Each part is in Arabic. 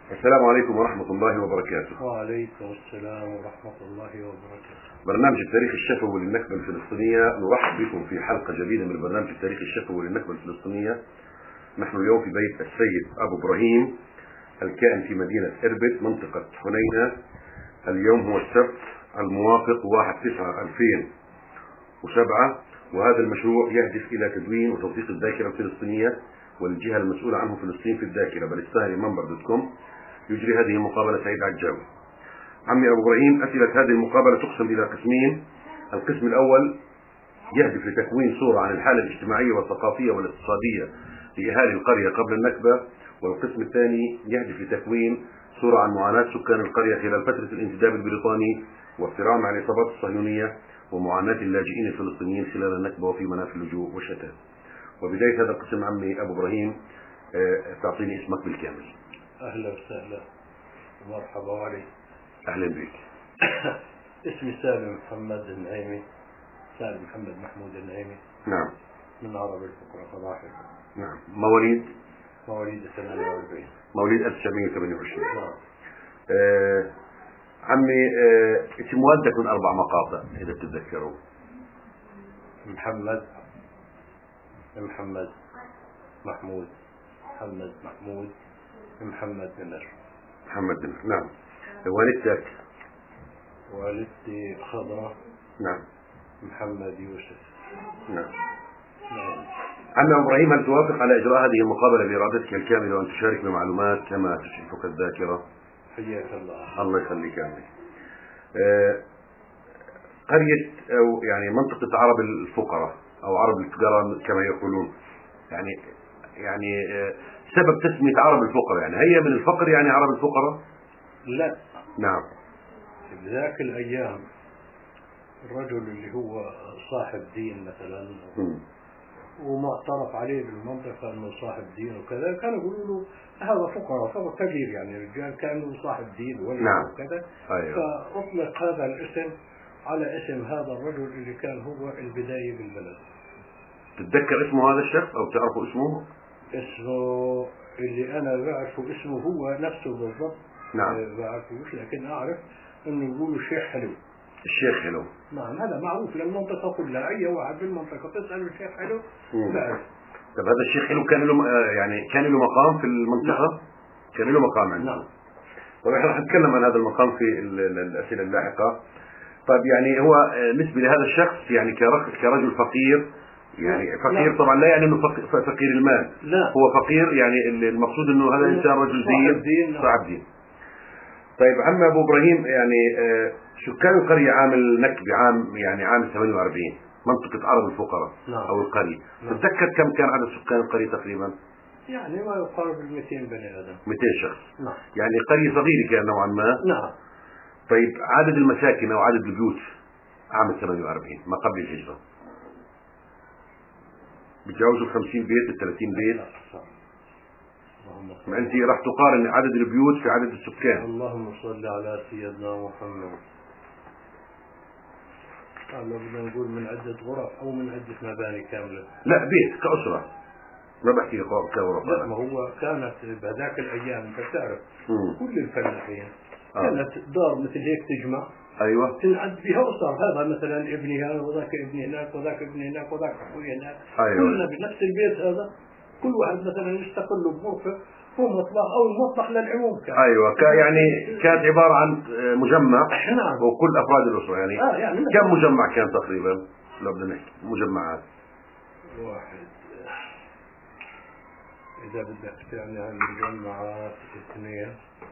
السلام عليكم ورحمة الله وبركاته. وعليكم السلام ورحمة الله وبركاته. برنامج التاريخ الشفوي للنكبة الفلسطينية، نرحب بكم في حلقة جديدة من برنامج التاريخ الشفوي للنكبة الفلسطينية. نحن اليوم في بيت السيد أبو إبراهيم الكائن في مدينة إربد منطقة حنينة. اليوم هو السبت الموافق 1/9/2007، وهذا المشروع يهدف إلى تدوين وتوثيق الذاكرة الفلسطينية، والجهة المسؤولة عنه فلسطين في الذاكرة بلستاني منبر.com. يجري هذه المقابلة سعيد عجاوي. عمي أبو إبراهيم، أسئلة هذه المقابلة تقسم إلى قسمين. القسم الأول يهدف لتكوين صورة عن الحالة الاجتماعية والثقافية والاقتصادية لأهالي القرية قبل النكبة، والقسم الثاني يهدف لتكوين صورة عن معاناة سكان القرية خلال فترة الانتداب البريطاني وافتراء مع العصابات الصهيونية ومعاناة اللاجئين الفلسطينيين خلال النكبة وفي مناف اللجوء والشتات. وبداية هذا القسم عمي أبو إبراهيم، تعطيني اسمك بالكامل. أهلا وسهلا ومرحبا عليك. أهلا بك. اسمي سالم محمد النعيمي، سالم محمد محمود النعيمي. نعم. من عرب الفقرة فضاحك. نعم. مواليد 48. مواليد 1928. نعم. عمي، اسم والدك من 4 مقاطع إذا تتذكروا. محمد محمود، محمد محمد بن محمد بن. نعم. والدتك؟ والدتي خضراء. نعم. محمد يوسف. نعم. نعم. عمي إبراهيم، هل توافق على إجراء هذه المقابلة بإرادتك الكاملة وأن تشارك بمعلومات كما تشرفك الذاكرة؟ حياك الله. الله يخليك يا عمي. قرية أو يعني منطقة عرب الفقراء أو عرب الفقراء كما يقولون، يعني سبب تسمية عرب الفقراء، يعني هي من الفقر يعني عرب الفقراء؟ لا. نعم. بذاك الأيام الرجل اللي هو صاحب دين مثلا ومعترف عليه بالمنطقة أنه صاحب دين وكذا، كانوا يقولوا له هذا فقراء فقير، يعني رجال كانوا صاحب دين ولا. نعم. وكذا. أيوة. فأطلق هذا الاسم على اسم هذا الرجل اللي كان هو البداية بالبلد. تتذكر اسمه هذا الشخص أو تعرفوا اسمه؟ اسمه اللي أنا بعرفه اسمه هو نفسه بالضبط. نعم. بعرفوش، لكن أعرف أنه يقولوا الشيخ حلو. الشيخ حلو. نعم، هذا معروف للمنطقة كلها، أي واحد بالمنطقة تسأل الشيخ حلو بعرف. طب هذا الشيخ حلو كان له يعني كان له مقام في المنطقة؟ نعم. كان له مقام عنده. نعم. طيب احنا راح نتكلم عن هذا المقام في الأسئلة اللاحقة. طيب يعني هو نسبة لهذا الشخص يعني كرجل فقير، يعني فقير. لا. طبعا لا يعني انه فقير المال. لا. هو فقير يعني المقصود انه هذا الانسان رجل دين صاحب دين. طيب عم ابو ابراهيم، يعني سكان القرية عام النكبة عام 48 منطقة عرب الفقراء. نعم. او القرية. نعم. تتذكر كم كان عدد سكان القرية تقريبا؟ يعني ما يقارب 200 بني ادم. 200 شخص. نعم. يعني قرية صغيرة كان نوعا ما. نعم. طيب عدد المساكن او عدد البيوت عام 48 ما قبل الهجرة بتجاوزوا 50 بيت 30 بيت؟ ما انت راح تقارن عدد البيوت في عدد السكان. اللهم صل على سيدنا محمد. لو بدنا نقول من عدة غرف او من عدة مباني كاملة. لا، بيت كأسرة، ما بحكي كغرف. لا، ما هو كانت بهذاك الايام انت بتعرف كل الفلاحين كانت دار مثل هيك تجمع. ايوه. تنعد بها اسر، هذا مثلا ابني هذا وذاك ابني هناك وذاك ابني هناك وذاك اخوي هناك. أيوة. كلنا بنفس البيت هذا، كل واحد مثلا يستقل بغرفه، هو مطبخ او المطبخ للعموم كان. ايوه، يعني كانت عباره عن مجمع. نعم. وكل افراد الاسره يعني كم مجمع كان تقريبا لو بدنا نحكي مجمعات؟ واحد، اذا بدك تعني عن مجمعات 2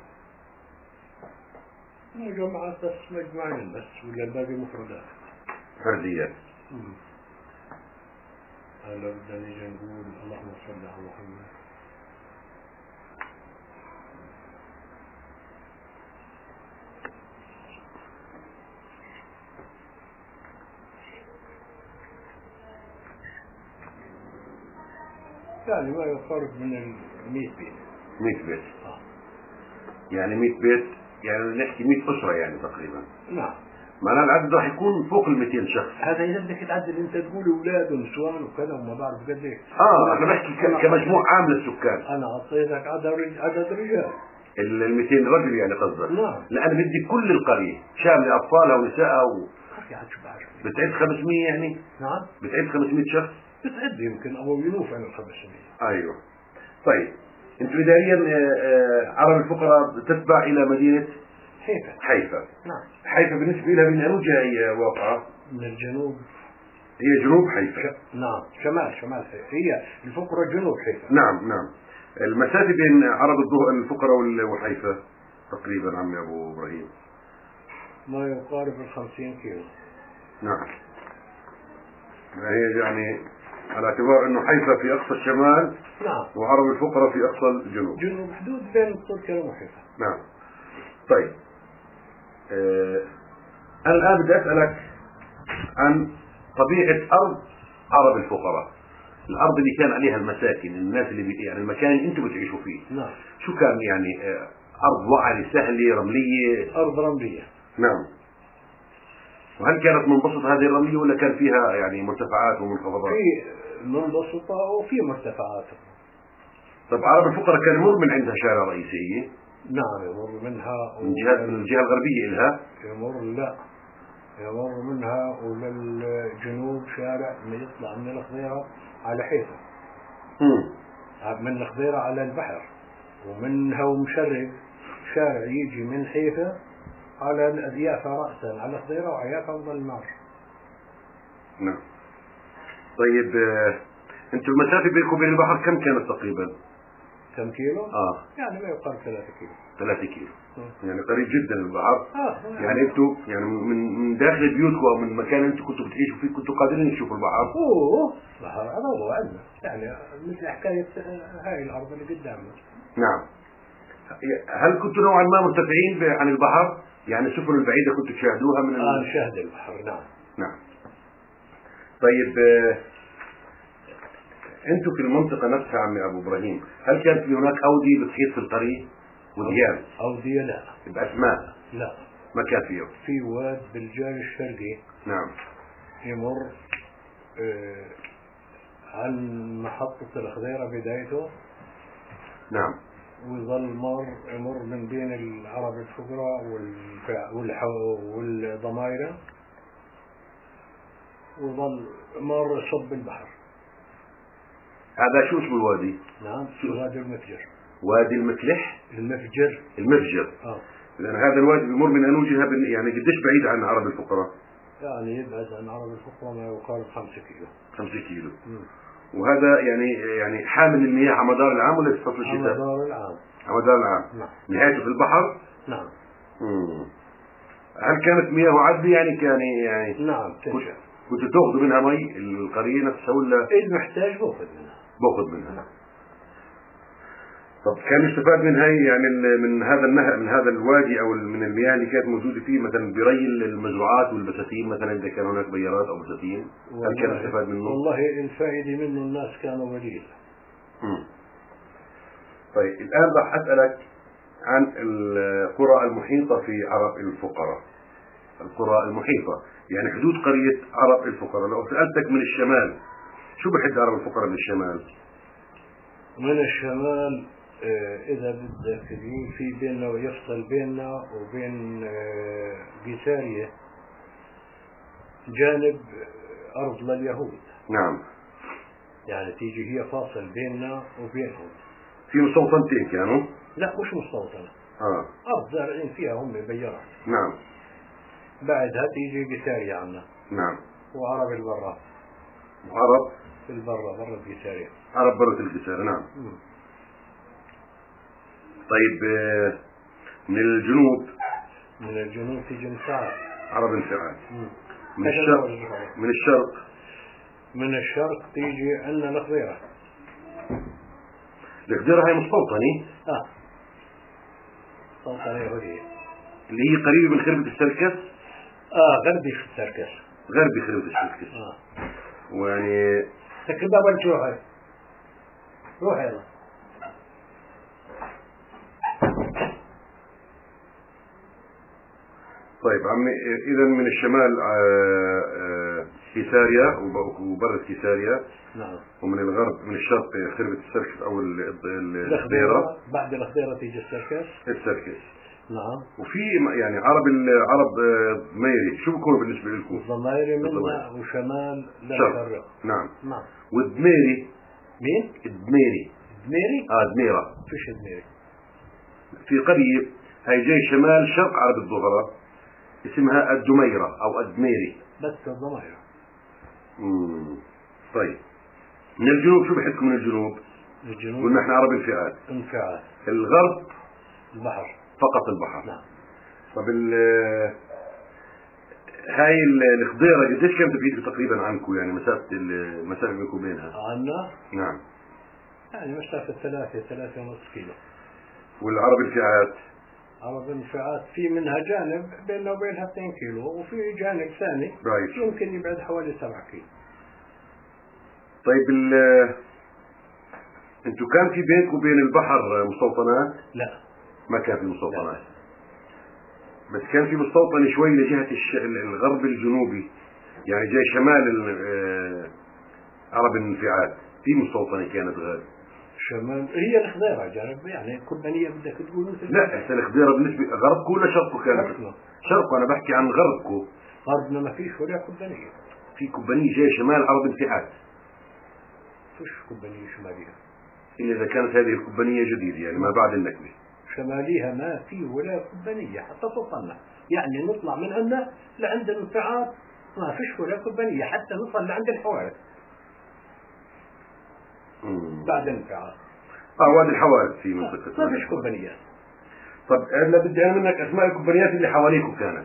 مجمعات بس، مجمعين بس، ولا الباقي مفردات فرديات. هلا بدنا نيجي نقول اللهم صل على محمد. يعني ما يقرب من 100 بيت. 100 بيت. يعني 100 بيت، يعني نحكي 100 أسرة يعني تقريبا. نعم. معناه العدد راح يكون فوق ال 200 شخص. هذا إذا بدك تعدل أنت تقول أولاد ونسوان وكذا وما بعرف قد إيه. أنا بحكي كمجموع عام للسكان. أنا أعطيتك عدد رجال. ال 200 رجل يعني قصدك؟ نعم. لا أنا بدي كل القرية شاملة أطفالها ونسائها بتعد 500 يعني؟ نعم. بتعد 500 شخص؟ بتعد يمكن أو يلوف عن ال 500. أيوه. طيب أنتم إداريا عرب الفقراء تتبع إلى مدينة حيفا. نعم. حيفا بالنسبة لها من أي جهة هي واقعة؟ من الجنوب. هي جنوب حيفا. نعم شمال حيفا، هي الفقراء جنوب حيفا. نعم. المسافة بين عرب الفقراء وحيفا تقريبا عمي أبو إبراهيم ما يقارب 50 كيلو. نعم. هي يعني على اعتبار أنه حيفا في أقصى الشمال. نعم. وعرب الفقراء في أقصى الجنوب. جنوب حدود بين تركيا وحيفا. نعم. طيب أنا الآن بدي أسألك عن طبيعة أرض عرب الفقراء، الأرض اللي كان عليها المساكن، الناس اللي يعني المكان اللي أنتم بتعيشوا فيه. نعم. شو كان يعني أرض وعرة سهلة رملية؟ أرض رملية. نعم. وهل كانت منبسطة هذه الرملية ولا كان فيها يعني مرتفعات ومنخفضات؟ في منبسطة وفي مرتفعات. طب عرب الفقراء كان يمر من عندها شارع رئيسية؟ نعم يمر منها من الجهة الغربية إلها؟ يمر منها وللجنوب شارع يطلع من الخضيرة على حيفا. من الخضيرة على البحر، ومنها ومشرق شارع يجي من حيفا على الأديافة رأسا على الخضيرة وعيافة وظل النار. نعم. طيب انتم المسافة بينكم وبين البحر كم كانت تقريبا؟ كم كيلو؟ يعني ما يقارب 3 كيلو. 3 كيلو. يعني قريب جدا من البحر. يعني يعني انتم يعني من داخل بيوتكم او من مكان انتم كنتوا بتعيشوا فيه كنتوا قادرين تشوفوا البحر؟ بحر هذا عندنا، يعني مثل حكاية هاي الأرض اللي قدامنا. نعم. هل كنتوا نوعا ما مرتفعين عن البحر؟ يعني السفن البعيدة كنتوا تشاهدوها من نشاهد البحر. نعم. طيب انتم في المنطقة نفسها عمي ابو ابراهيم هل كانت في هناك اودية بتحيط في الطريق وديان؟ اودية لا. باسماء؟ لا ما كان فيه. في واد بالجار الشرقي. نعم. يمر عن محطة الخضيرة بدايته. نعم. ويظل يمر من بين العرب الفقراء والضمايرة، وظل مر يصب البحر. هذا شو اسمه الوادي؟ نعم وادي المفجر. وادي المفلح؟ المفجر. لأن هذا الوادي بيمر من أنو جهة يعني قديش بعيد عن عرب الفقراء؟ يعني يبعد عن عرب الفقراء ما يقارب 5 كيلو. 5 كيلو. وهذا يعني حامل المياه على مدار العام ولا في فصل الشتاء؟ على مدار العام. على مدار العام. نعم. نهايته في البحر؟ نعم. هل كانت مياه عذبة يعني؟ نعم تنشأ. كنتوا تاخذوا منها مي القرية نفسها ولا؟ المحتاج باخذ منها. نعم. طب كان يستفاد من هاي يعني من هذا النهر من هذا الوادي او من المياه اللي كانت موجوده فيه مثلا بري المزروعات والبساتين مثلا اذا كان هناك بيارات او بساتين هل كان يستفاد منه؟ والله الفائده منه الناس كانوا قليل. طيب الان راح اسالك عن القرى المحيطه في عرب الفقراء. القرى المحيطه يعني حدود قريه عرب الفقراء. لو سالتك من الشمال شو بحد عرب الفقراء من الشمال؟ من الشمال إذا بدك في بيننا ويفصل بيننا وبين قيسارية جانب أرض لليهود. نعم. يعني تيجي هي فاصل بيننا وبينهم. في مستوطنتين كانوا؟ لا مش مستوطنة. أرض زارعين فيها هم بيارات. نعم. بعدها تيجي قيسارية عنا. نعم. وعرب البرة. وعرب؟ في البرة برا القيسارية. عرب برة القيسارية. نعم. طيب من الجنوب تيجي انفعال. عرب انفعال. من الشرق تيجي عندنا الخضيرة. الخضيرة هي مستوطنة؟ مستوطنة يهودية اللي هي قريبة من خربة السركس؟ غربي السركس. غربي خربة السركس. ويعني تكبها بنشوفها. روح يلا. طيب عمي اذا من الشمال كيساريا وبرة كيساريا. نعم. ومن الغرب من الشرق خربة السركس أو الخضيرة. بعد الخضيرة تيجي السركس. السركس. نعم. وفي يعني عرب ضميري، شو بكون بالنسبة لكم؟ الضميري منا وشمال شرق. نعم. نعم. والدميري. مين؟ الدميري. دميري؟ دميرة. فيش دميري. في قرية هي جاي شمال شرق عرب الظهرة اسمها الدميرة أو الدميري. بس الضميرة. طيب من الجنوب شو بحكم من الجنوب؟ الجنوب قلنا احنا عرب انفعال. الغرب البحر. فقط البحر. نعم. طب هاي الخضيرة قديش كانت بعيدة تقريبا عنكم يعني المسافة بينكم وبينها؟ عنا؟ نعم. يعني مسافة 3.5 كيلو. والعرب الفئات؟ عرب الفئات في منها جانب بيننا وبينها 2 كيلو، وفي جانب ثاني يمكن يبعد حوالي 7 كيلو. طيب انتوا كان في بينكم وبين البحر مستوطنات؟ لا، ما كان في مستوطنات. بس كان في مستوطنة شوي لجهة الغرب الجنوبي، يعني جاي شمال عرب الانفعال، في مستوطنة كانت غير شمال. هي الخضيرة جانب يعني كبانية بدك تقول مثل. لا هسه الخضيرة بالنسبة غربكم ولا شرقكم كانت؟ شرقكم. أنا بحكي عن غربكم. غربنا ما فيش ولا كبانية. في كبانية جاي شمال عرب الانفعال. فيش كبانية شمالية. إلا إذا كانت هذه الكبانية جديدة يعني ما بعد النكبة. شماليها ما في ولا كبانية حتى توصلنا، يعني نطلع من عندنا لعند الانفعال ما فيش ولا كبانية حتى نوصل لعند الحوارث. بعد الانفعال. وادي الحوارث في منطقة. ما فيش كبانيات. طب أنا بدي أنا منك أسماء الكبانيات اللي حواليكم كانت.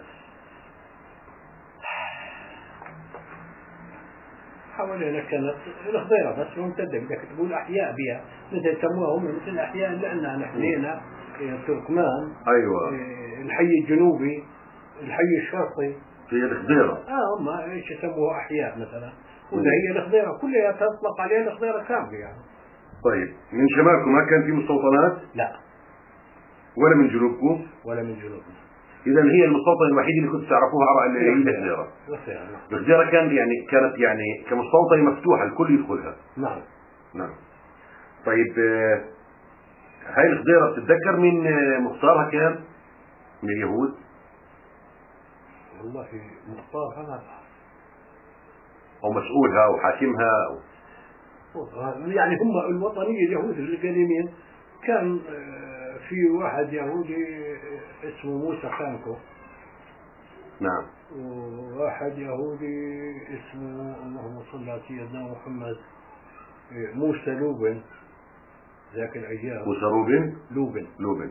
حوالينا كانت الخضيرة بس ممتدة، بدك تقول أحياء بها مثل سموها هم مثل الأحياء اللي عندنا نحن هنا تركمان. أيوة. الحي الجنوبي، الحي الشرقي. هي الخضيرة. هم ايش يسموها أحياء مثلا، وده هي الخضيرة كلها تطلق عليها الخضيرة كاملة يعني. طيب من شمالكم ما كان في مستوطنات؟ لا. ولا من جنوبكم؟ ولا من جنوبنا. إذا هي المستوطنة الوحيدة اللي كنت تعرفوها اللي هي الخضيرة. الخضيرة كانت يعني كمستوطنة مفتوحة الكل يدخلها. نعم. نعم. طيب هاي الخضيرة بتتذكر مين مختارها كان من اليهود؟ والله مختارها ما بعرف. أو مسؤولها أو حاكمها يعني هم الوطنية اليهود القديمين كان في واحد يهودي اسمه موسى خانكو. نعم. وواحد يهودي اسمه اللهم صل على سيدنا محمد موسى لوبن ذاك الأيام. موسى لوبن.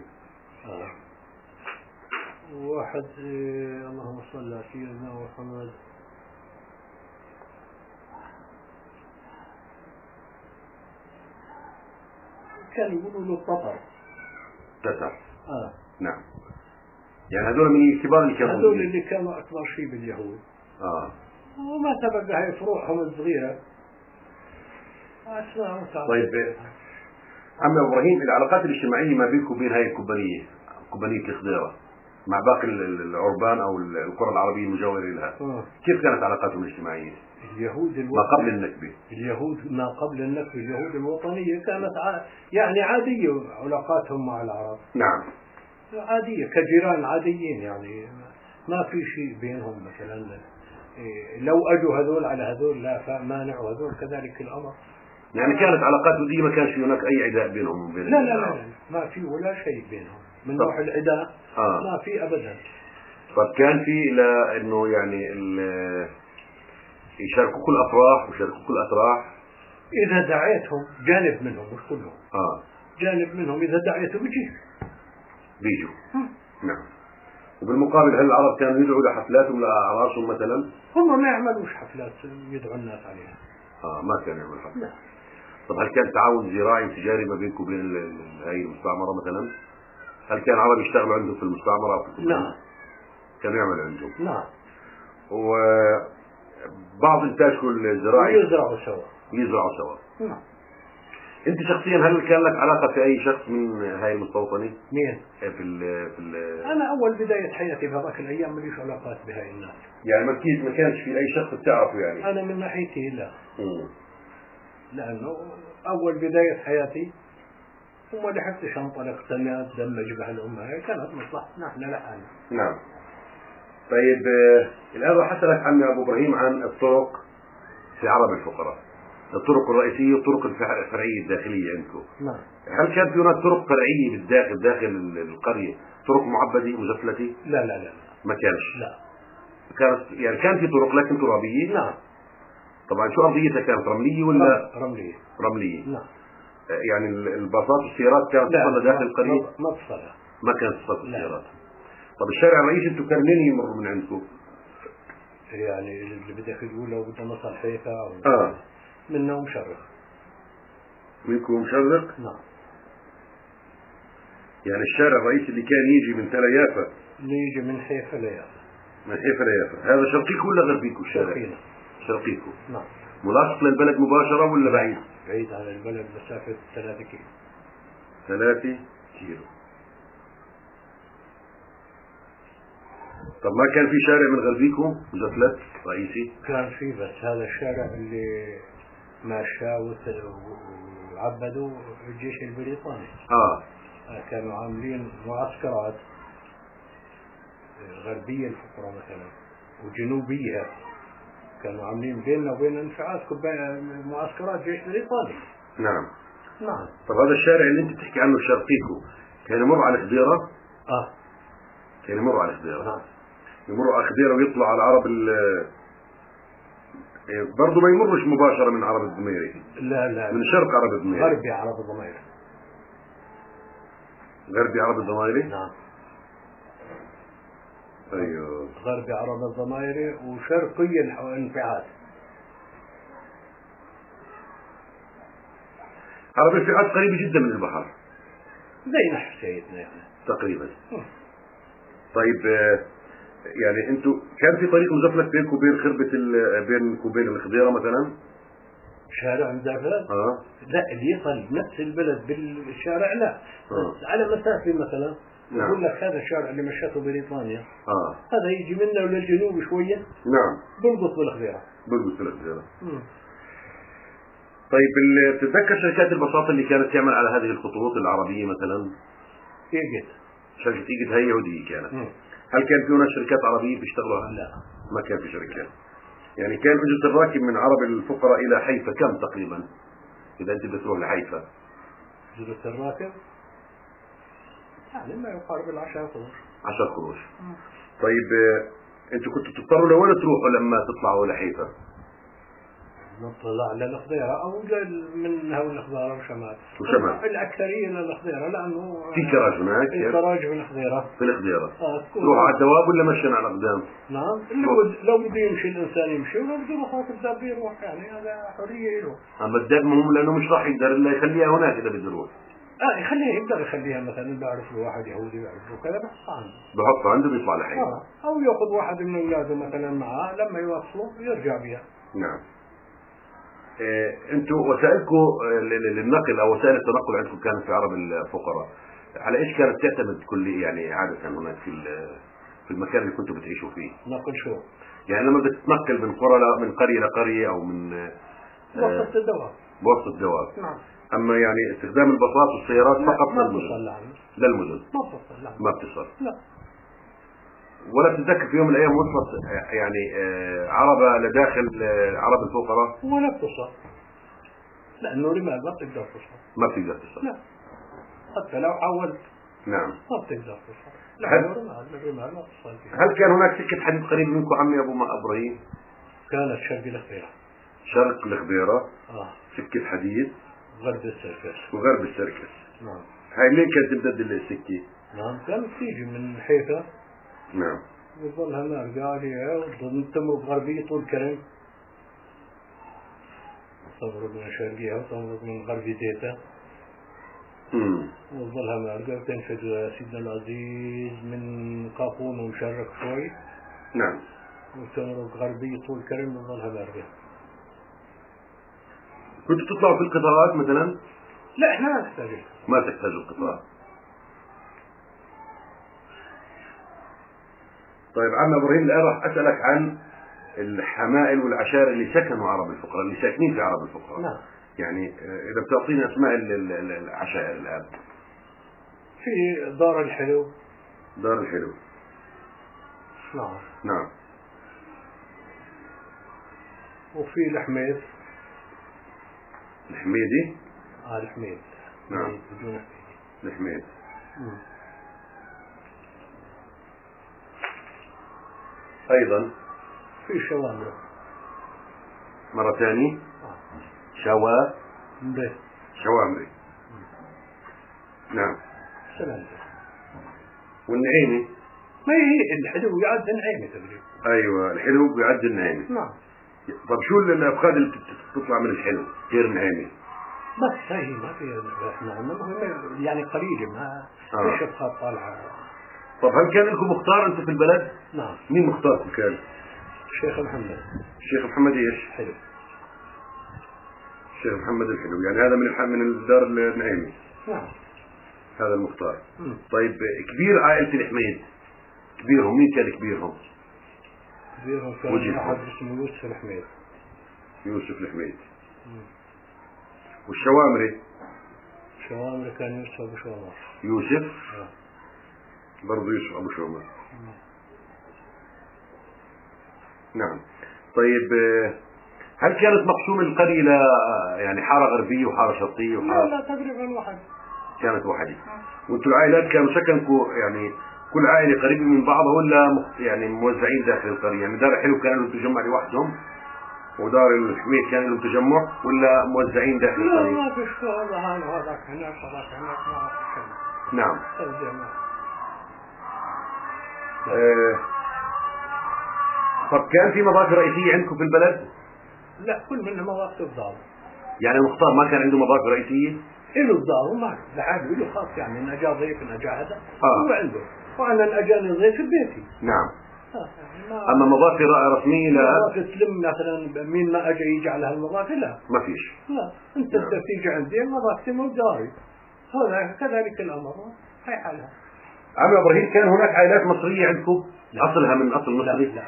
وواحد اللهم صل على سيدنا محمد كان يقولوا له تتر. نعم. يعني هذول من الكبار اللي كانوا هذول اللي كانوا أكبر شيء باليهود. وما تبقى هاي فروعهم الصغيرة أسماء. طيب عم إبراهيم، العلاقات الاجتماعية ما بينكم وبين هاي كوبانية الخضيرة مع باقي العربان أو القرى العربية المجاورة لها، كيف كانت علاقاتهم الاجتماعية؟ اليهود ما قبل النكبة. اليهود الوطنية كانت يعني عادية علاقاتهم مع العرب. نعم. عادية كجيران عاديين، يعني ما في شيء بينهم مثلا لو أجوا هذول على هذول لا فمانع، وهذول كذلك الأمر. يعني كانت علاقات ودية، ما كانش هناك أي عداء بينهم وبين لا ما في ولا شيء بينهم من نوع العداء. ما في أبدا. طب كان في إلى إنه يعني يشاركوك الأفراح ويشاركوك الأتراح إذا دعيتهم، جانب منهم مش كلهم. جانب منهم إذا دعيتهم بيجوا. نعم. وبالمقابل هل العرب كانوا يدعوا لحفلاتهم لأعراسهم مثلا؟ هم ما يعملوش حفلات يدعوا الناس عليها. ما كانوا يعملوا حفلات. لا. طب هل كان تعاون زراعي وتجاري ما بينكم وبين هاي المستعمرة مثلا؟ هل كان عرب يشتغلوا عندهم في المستعمرة أو في نعم. كانوا يعملوا عندهم. نعم. وبعض إنتاجكم الزراعي يزرعوا سوا. نعم. انت شخصيا هل كان لك علاقه في اي شخص من هاي المستوطنه؟ مين؟ في انا اول بدايه حياتي بهذاك الايام ماليش علاقات بهاي الناس. يعني ما كانش في اي شخص بتعرفه يعني؟ انا من ناحيتي لا. مم. لانه اول بدايه حياتي وما لحقتش انطلق تمام دمج بهالامه، كانت مصلحتنا احنا لحالنا. نعم. طيب الان راح اسالك عن ابو ابراهيم عن الطرق في عرب الفقراء، الطرق الرئيسيه والطرق الفرعيه الداخليه عندكم. نعم. هل كان في هناك طرق فرعيه بالداخل داخل القريه، طرق معبده مزفلته؟ لا لا لا. ما كانش. لا. كانت يعني كان في طرق لكن ترابيه؟ نعم. طبعا شو ارضيتها كانت رمليه ولا؟ رمليه. رمليه. نعم. يعني الباصات والسيارات كانت تصل داخل القريه؟ ما تصل. ما كانت تصل السيارات. طب الشارع الرئيسي انتم كان منين يمر من عندكم؟ يعني اللي بدك تقول لو بدنا نصل حيفا او منا ومشرق. منكم مشرق؟ نعم. يعني الشارع الرئيسي اللي كان يجي من تل يافا اللي يجي من حيفا ليافا. من حيفا ليافا، هذا شرقيكم ولا غربيكم الشارع؟ شرقينا. شرقيكم. نعم. ملاصق للبلد مباشرة ولا بعيد؟ بعيد عن البلد مسافة 3 كيلو. 3 كيلو. طب ما كان في شارع من غربيكم مزفلت رئيسي؟ كان في، بس هذا الشارع اللي مشاه وعبدوا الجيش البريطاني. كانوا عاملين معسكرات غربية الفقرة مثلا وجنوبية، كانوا عاملين بيننا وبين انفعاص معسكرات جيش بريطاني. نعم. نعم. طب هذا الشارع اللي انت بتحكي عنه شرقيكو كان يمر على خضيرة؟ كان يمر على خضيرة. نعم. يمر على خضيرة ويطلع على عرب برضه ما يمرش مباشرة من عرب الضميري. لا لا. من شرق عرب الضميري. غربي عرب الضميري. غربي عرب الضميري؟ نعم. ايوه. غربي عرب الضميري وشرقي الانفعال. عرب الانفعال قريبة جدا من البحر. زي حسيتنا يعني. تقريبا. طيب يعني انتوا كان في طريق مزفلت بينكم وبين خربة بينكم وبين الخضيرة مثلا؟ شارع مزفلت؟ لا، اللي يصل نفس البلد بالشارع لا. بس على مسافة مثلا. نعم. يقول لك هذا الشارع اللي مشته بريطانيا. هذا يجي منه للجنوب شوية. نعم. بلقط بالخضيرة. بلقط بالخضيرة. طيب بتتذكر شركات البساطة اللي كانت تعمل على هذه الخطوط العربية مثلا؟ إيجت. شركة إيجت هي يهودية كانت. هل كان في هناك شركات عربية بيشتغلوا؟ لا. ما كان في شركات. يعني كان أجرة الراكب من عرب الفقراء إلى حيفا كم تقريبا؟ إذا أنت بتروح لحيفا. أجرة الراكب؟ يعني ما يقارب 10 قروش. 10 قروش. طيب أنتوا كنتوا تضطروا لوين تروحوا لما تطلعوا لحيفا؟ نطلع للخضيرة أو من هول الخضيرة وشمال. الأكثرية للخضيرة لأنه في كراج هناك. في كراج في الخضيرة. في الخضيرة. تروحوا على الدواب ولا مشين على الأقدام؟ نعم. لو بده يمشي الإنسان يمشي، ولو بده يروح الداب يروح، يعني هذا حرية له. أما الداب مهم لأنه مش راح يقدر إلا يخليها هناك إذا بده يروح. يخليها، يقدر يخليها مثلا، بعرف له واحد يهودي بيعرفه كذا بحطها عنده. بحطها عنده بيطلع لحيفا. أو يأخذ واحد من أولاده مثلا معاه لما يوصلوا يرجع بها. نعم. انتوا وسائلكم للنقل او وسائل التنقل عندكم كانت في عرب الفقراء على ايش كانت تعتمد كل يعني عاده هناك في المكان اللي كنتوا بتعيشوا فيه؟ نقل شو؟ يعني لما بتتنقل من قريه لقريه او من بواسطه الدواب. بواسطه الدواب. نعم. اما يعني استخدام الباصات والسيارات فقط ما بتصل للمدن. ما بتصل. لا. ولا بتتذكر في يوم من الايام وصلت يعني عربه لداخل عرب الفقراء؟ ولا بتصل. لانه الرمال ما بتقدر تصل. ما بتقدر تصل. لا. حتى لو حاولت. نعم. ما بتقدر تصل. لانه الرمال ما بتصل فيها. هل كان هناك سكه حديد قريب منكم عمي ابو ابراهيم؟ كانت شرق الخبيره. شرق الخبيره. سكه حديد. غرب السركس. وغرب السركس. نعم. هاي منين كانت تمتد السكه؟ نعم، كانت تيجي من حيفا. نعم. وظلها نرجع عليها وتمرق غربية طول كرم، تمرق من شرقيها وتمرق من غربي ديتا. وظلها نرجع وتنفذ سيدنا العزيز من قاقون ومشرق شوي. نعم. وتمرق غربي طول كرم وظلها نرجع. كنتوا تطلعوا في القطارات مثلا؟ لا احنا ما نحتاج. ما تحتاج القطار. طيب عم ابراهيم، الان راح اسالك عن الحمائل والعشائر اللي سكنوا عرب الفقراء، اللي ساكنين في عرب الفقراء. نعم. يعني اذا بتعطينا اسماء العشائر الان. في دار الحلو. دار الحلو. نعم. نعم. وفي الحميد. الحميدي. الحميد. نعم. بدون الحميد. ايضا في شوامر. مرة ثانية. شوامري. نعم. سلام. والنعيمي. ما هي الحلو يعد النعيمي تقريبا. ايوه الحلو يعد النعيمي. نعم. طب شو الافخاذ اللي بتطلع من الحلو غير النعيمي؟ بس هي ما في احنا يعني قليل ما فيش افخاذ طالعه. طب هل كان لكم مختار انتم في البلد؟ نعم. مين مختاركم كان؟ الشيخ محمد. الشيخ محمد ايش؟ حلو. الشيخ محمد الحلو، يعني هذا من الدار النعيمي. نعم. هذا المختار. طيب كبير عائلة الحميد، كبيرهم مين كان كبيرهم؟ كبيرهم كان واحد اسمه يوسف الحميد. يوسف الحميد. والشوامري؟ الشوامري كان يوسف ابو شومر. يوسف؟ برضه يوسف ابو شومر. نعم. طيب هل كانت مقسومة القرية إلى يعني حارة غربية وحارة شرقية وحارة؟ لا تقريبا واحد. كانت واحدة. وانتم العائلات كانوا سكنكم يعني كل عائلة قريبة من بعضها ولا يعني موزعين داخل القرية؟ يعني دار الحلو كان لهم تجمع لوحدهم ودار الحميد كان لهم تجمع ولا موزعين داخل القرية؟ لا ما فيش هذاك هناك ما في. نعم. طب كان في مضافة رئيسية عندكم في البلد؟ لا كل منها مضافة الدار. يعني المختار ما كان عنده مضافة رئيسية؟ له الدار وما لحاله له خاص، يعني ان اجا ضيف ان اجا هذا هو عنده، وانا ان اجاني ضيف في بيتي. نعم. يعني اما مضافة رسمية لا. مضافة تلم مثلا مين ما اجى يجي على هالمضافة لا. ما فيش. لا انت بدك تيجي عندي مضافتي مو داري. هذا كذلك الامر هي حالها. عم ابراهيم كان هناك عائلات مصرية عندكم؟ اصلها من اصل مصري؟ لا.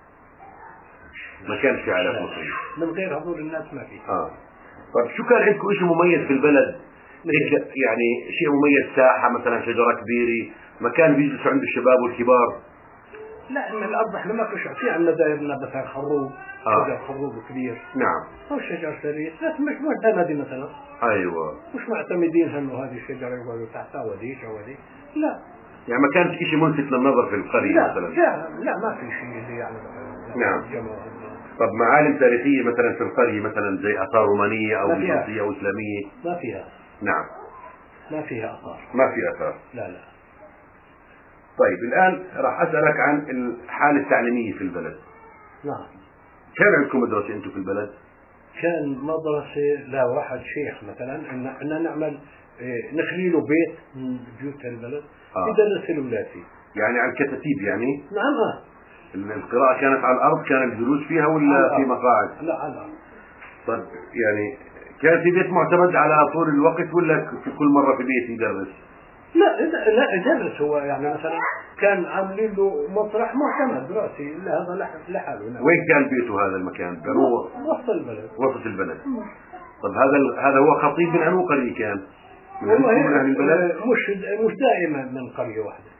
ما كانش في عائلات مصرية. من غير هذول الناس ما في. طيب شو كان عندكم شيء مميز في البلد؟ يعني شيء مميز، ساحة مثلا، شجرة كبيرة، مكان بيجلسوا عند الشباب والكبار؟ لا ان الارض احنا ما فيش، في عندنا دايرنا مثلا خروب، شجر خروب كبير. نعم. او شجر سريع، بس مش معتمدين مثلا. ايوه. مش معتمدين انه هذه الشجرة يقعدوا تحتها وديش او وديش، لا. يعني ما كانش شيء ملفت للنظر في القرية لا مثلا؟ لا ما في شيء اللي يعني نعم. طب معالم تاريخية مثلا في القرية مثلا زي آثار رومانية أو بيزنطية أو إسلامية؟ ما فيها. نعم. ما فيها آثار. ما في آثار. لا. طيب الآن راح أسألك عن الحالة التعليمية في البلد. نعم. كان عندكم مدرسة أنتم في البلد؟ كان مدرسة لواحد شيخ مثلا إن احنا نعمل نخلي له بيت من بيوت البلد يدرس الأولاد فيه. يعني على الكتاتيب يعني؟ نعم. القراءة كانت على الأرض، كان الجلوس فيها ولا في مقاعد؟ لا على الأرض. طيب يعني كان في بيت معتمد على طول الوقت ولا في كل مرة في بيت يدرس؟ لا يدرس هو يعني مثلا كان عاملين له مسرح معتمد راسي هذا لحاله. وين كان بيته هذا المكان؟ كان هو وسط البلد. وسط البلد. طب هذا هو خطيب من أنو قرية كان؟ من والله أهل البلد؟ مش دائما من قرية واحدة.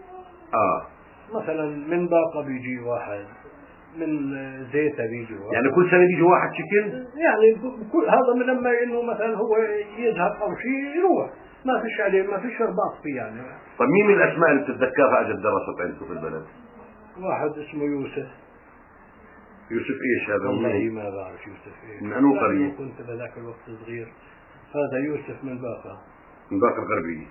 مثلا من باقة بيجي واحد، من زيتة بيجي واحد. يعني كل سنة بيجي واحد شكل؟ يعني كل هذا من لما انه مثلا هو يذهب او شيء يروح، ما فيش عليه ما فيش رباط فيه يعني. طيب مين من الاسماء اللي بتتذكرها اجت درست عندكم في البلد؟ واحد اسمه يوسف. يوسف ايش هذا؟ والله ما بعرف يوسف ايش. من انو قرية؟ كنت بذاك الوقت صغير. هذا يوسف من باقة. من باقة الغربية.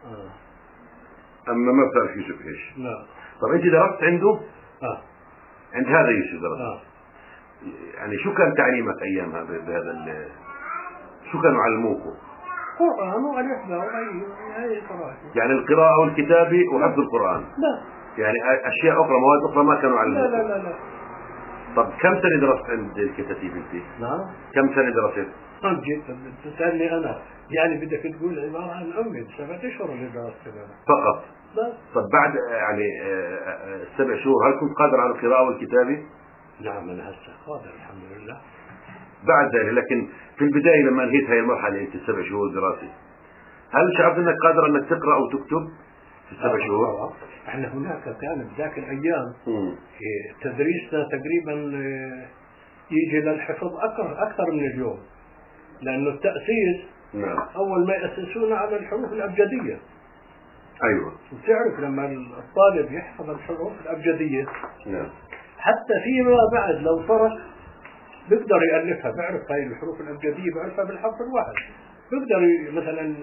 اما ما بتعرف يوسف ايش؟ لا. طب انت درست عنده؟ عند هذا يوسف درست؟ يعني شو كان تعليمك ايامها بهذا شو كانوا علموكم؟ قرآن وألف باء هي قراءة. يعني القراءة والكتابة وحفظ القرآن؟ لا. يعني أشياء أخرى، مواد أخرى ما كانوا علموكم؟ لا. طب كم سنة درست عند الكتاتيب أنت؟ نعم. كم سنة درست؟ جيت تسألني أنا يعني بدك تقول عبارة عن أمي 7 أشهر اللي درستها فقط. بس. طب بعد يعني 7 شهور هل كنت قادر على القراءة والكتابة؟ نعم أنا هسه قادر الحمد لله. بعد ذلك، لكن في البداية لما انهيت هاي المرحلة انت 7 شهور دراسة، هل شعرت انك قادر انك تقرأ او تكتب في 7 شهور؟ احنا هناك كان بذاك الايام تدريسنا تقريبا يجي للحفظ اكثر من اليوم، لانه التأسيس نعم. اول ما يأسسونا على الحروف الابجدية. ايوه. وتعرف لما الطالب يحفظ الحروف الابجدية نعم. حتى فيما بعد لو ترك بيقدر يألفها، بعرف هاي الحروف الابجدية بعرفها بالحرف الواحد، بيقدر مثلا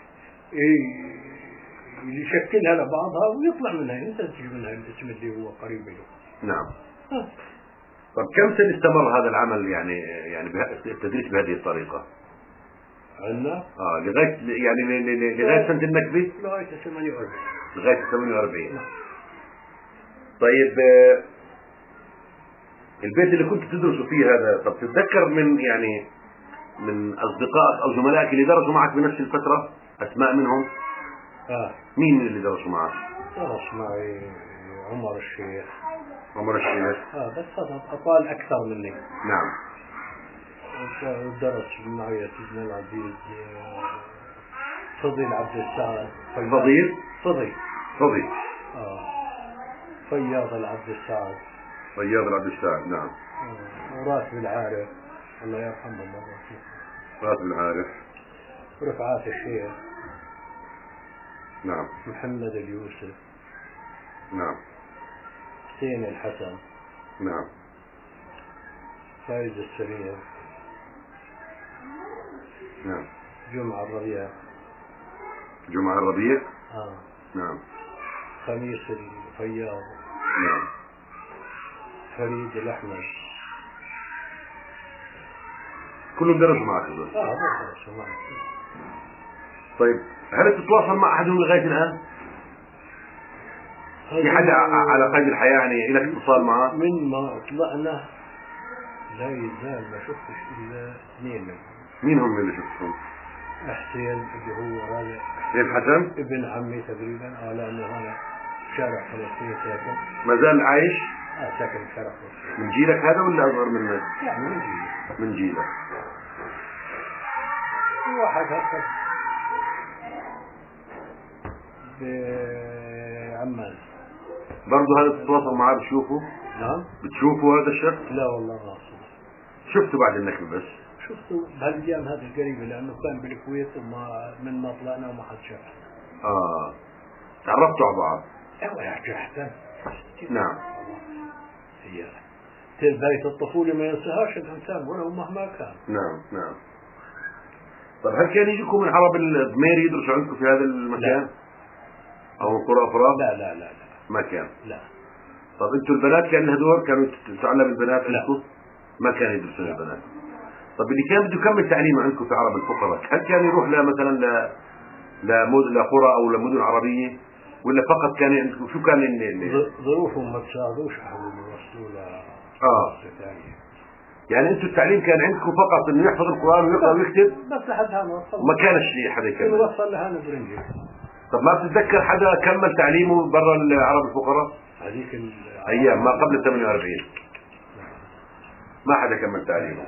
يشكلها لبعضها ويطلع منها ينتج منها الاسم اللي هو قريب له. نعم. طب كم سنة استمر هذا العمل يعني التدريس بهذه الطريقة؟ عندنا لغاية يعني لغاية سنة النكبة؟ لغاية 48. لغاية 48. نعم. طيب البيت اللي كنت تدرسوا فيه هذا، طب تتذكر من أصدقائك أو زملائك اللي درسوا معك بنفس الفترة أسماء منهم؟ مين اللي درسوا معك؟ درس معي عمر الشيخ. عمر الشيخ. بس هذا أطال أكثر مني. نعم. درس معي سيدنا العزيز فضيل عبد السعد. فضيل. فياض العبد السعد. نعم. وراتب العارف الله يرحمه الله. راتب العارف. رفعات الشيخ. نعم. محمد اليوسف. نعم. حسين الحسن. نعم. فايز السريع. نعم. جمعة الربيع. نعم. خميس الفياض. نعم. فريد الأحمد. كلهم درسوا معك؟ درسوا معك. طيب هل تتواصل مع أحدهم لغاية الآن؟ في حدا على قيد الحياة يعني لك اتصال معه؟ من ما طلعنا لا يزال ما شفتش إلا 2 منهم. مين هم اللي شفتهم؟ حسين اللي هو هذا حسين حسن؟ ابن عمي تقريبا. لأنه هذا شارع فلسطين ساكن. ما زال عايش؟ ساكن في شارع فلسطين. من جيلك هذا ولا أصغر منك؟ يعني من جيلك. واحد هكذا بعمان. برضه هذا تتواصل معاه بتشوفه؟ نعم. بتشوفه هذا الشخص؟ لا والله ما أصلا. شفته بعد النكبة بس؟ شفته بهالأيام هذه القريبة لأنه كان بالكويت من ما طلعنا وما حد شافه. تعرفتوا على بعض؟ أيوة يا حكي حسن. نعم. هي بداية الطفولة ما ينساهاش الإنسان ولو مهما كان. نعم. طب هل كان يجيكم من عرب الضمير يدرسوا عندكم في هذا المكان؟ لا. أو من قرى أخرى؟ لا ما كان؟ لا. طب أنتوا البنات كان هذول كانوا تتعلم البنات عندكم؟ لا. ما كان يدرسون البنات. طب اللي كان بده يكمل تعليمه عندكم في عرب الفقراء هل كان يروح مثلا لقرى أو لمدن عربية ولا فقط كان عندكم؟ شو كان ظروفهم ما تساعدوش حاولوا يوصلوا ثانية. يعني انتوا التعليم كان عندكم فقط انه يحفظ القرآن ويقرأ ويكتب بس لحد هان وصل. وما كانش لي حدا يكمل. وصل لهان برنجي. طب ما بتتذكر حدا كمل تعليمه برا العرب الفقراء؟ هذيك ايام ما قبل 48 ما حدا كمل تعليمه.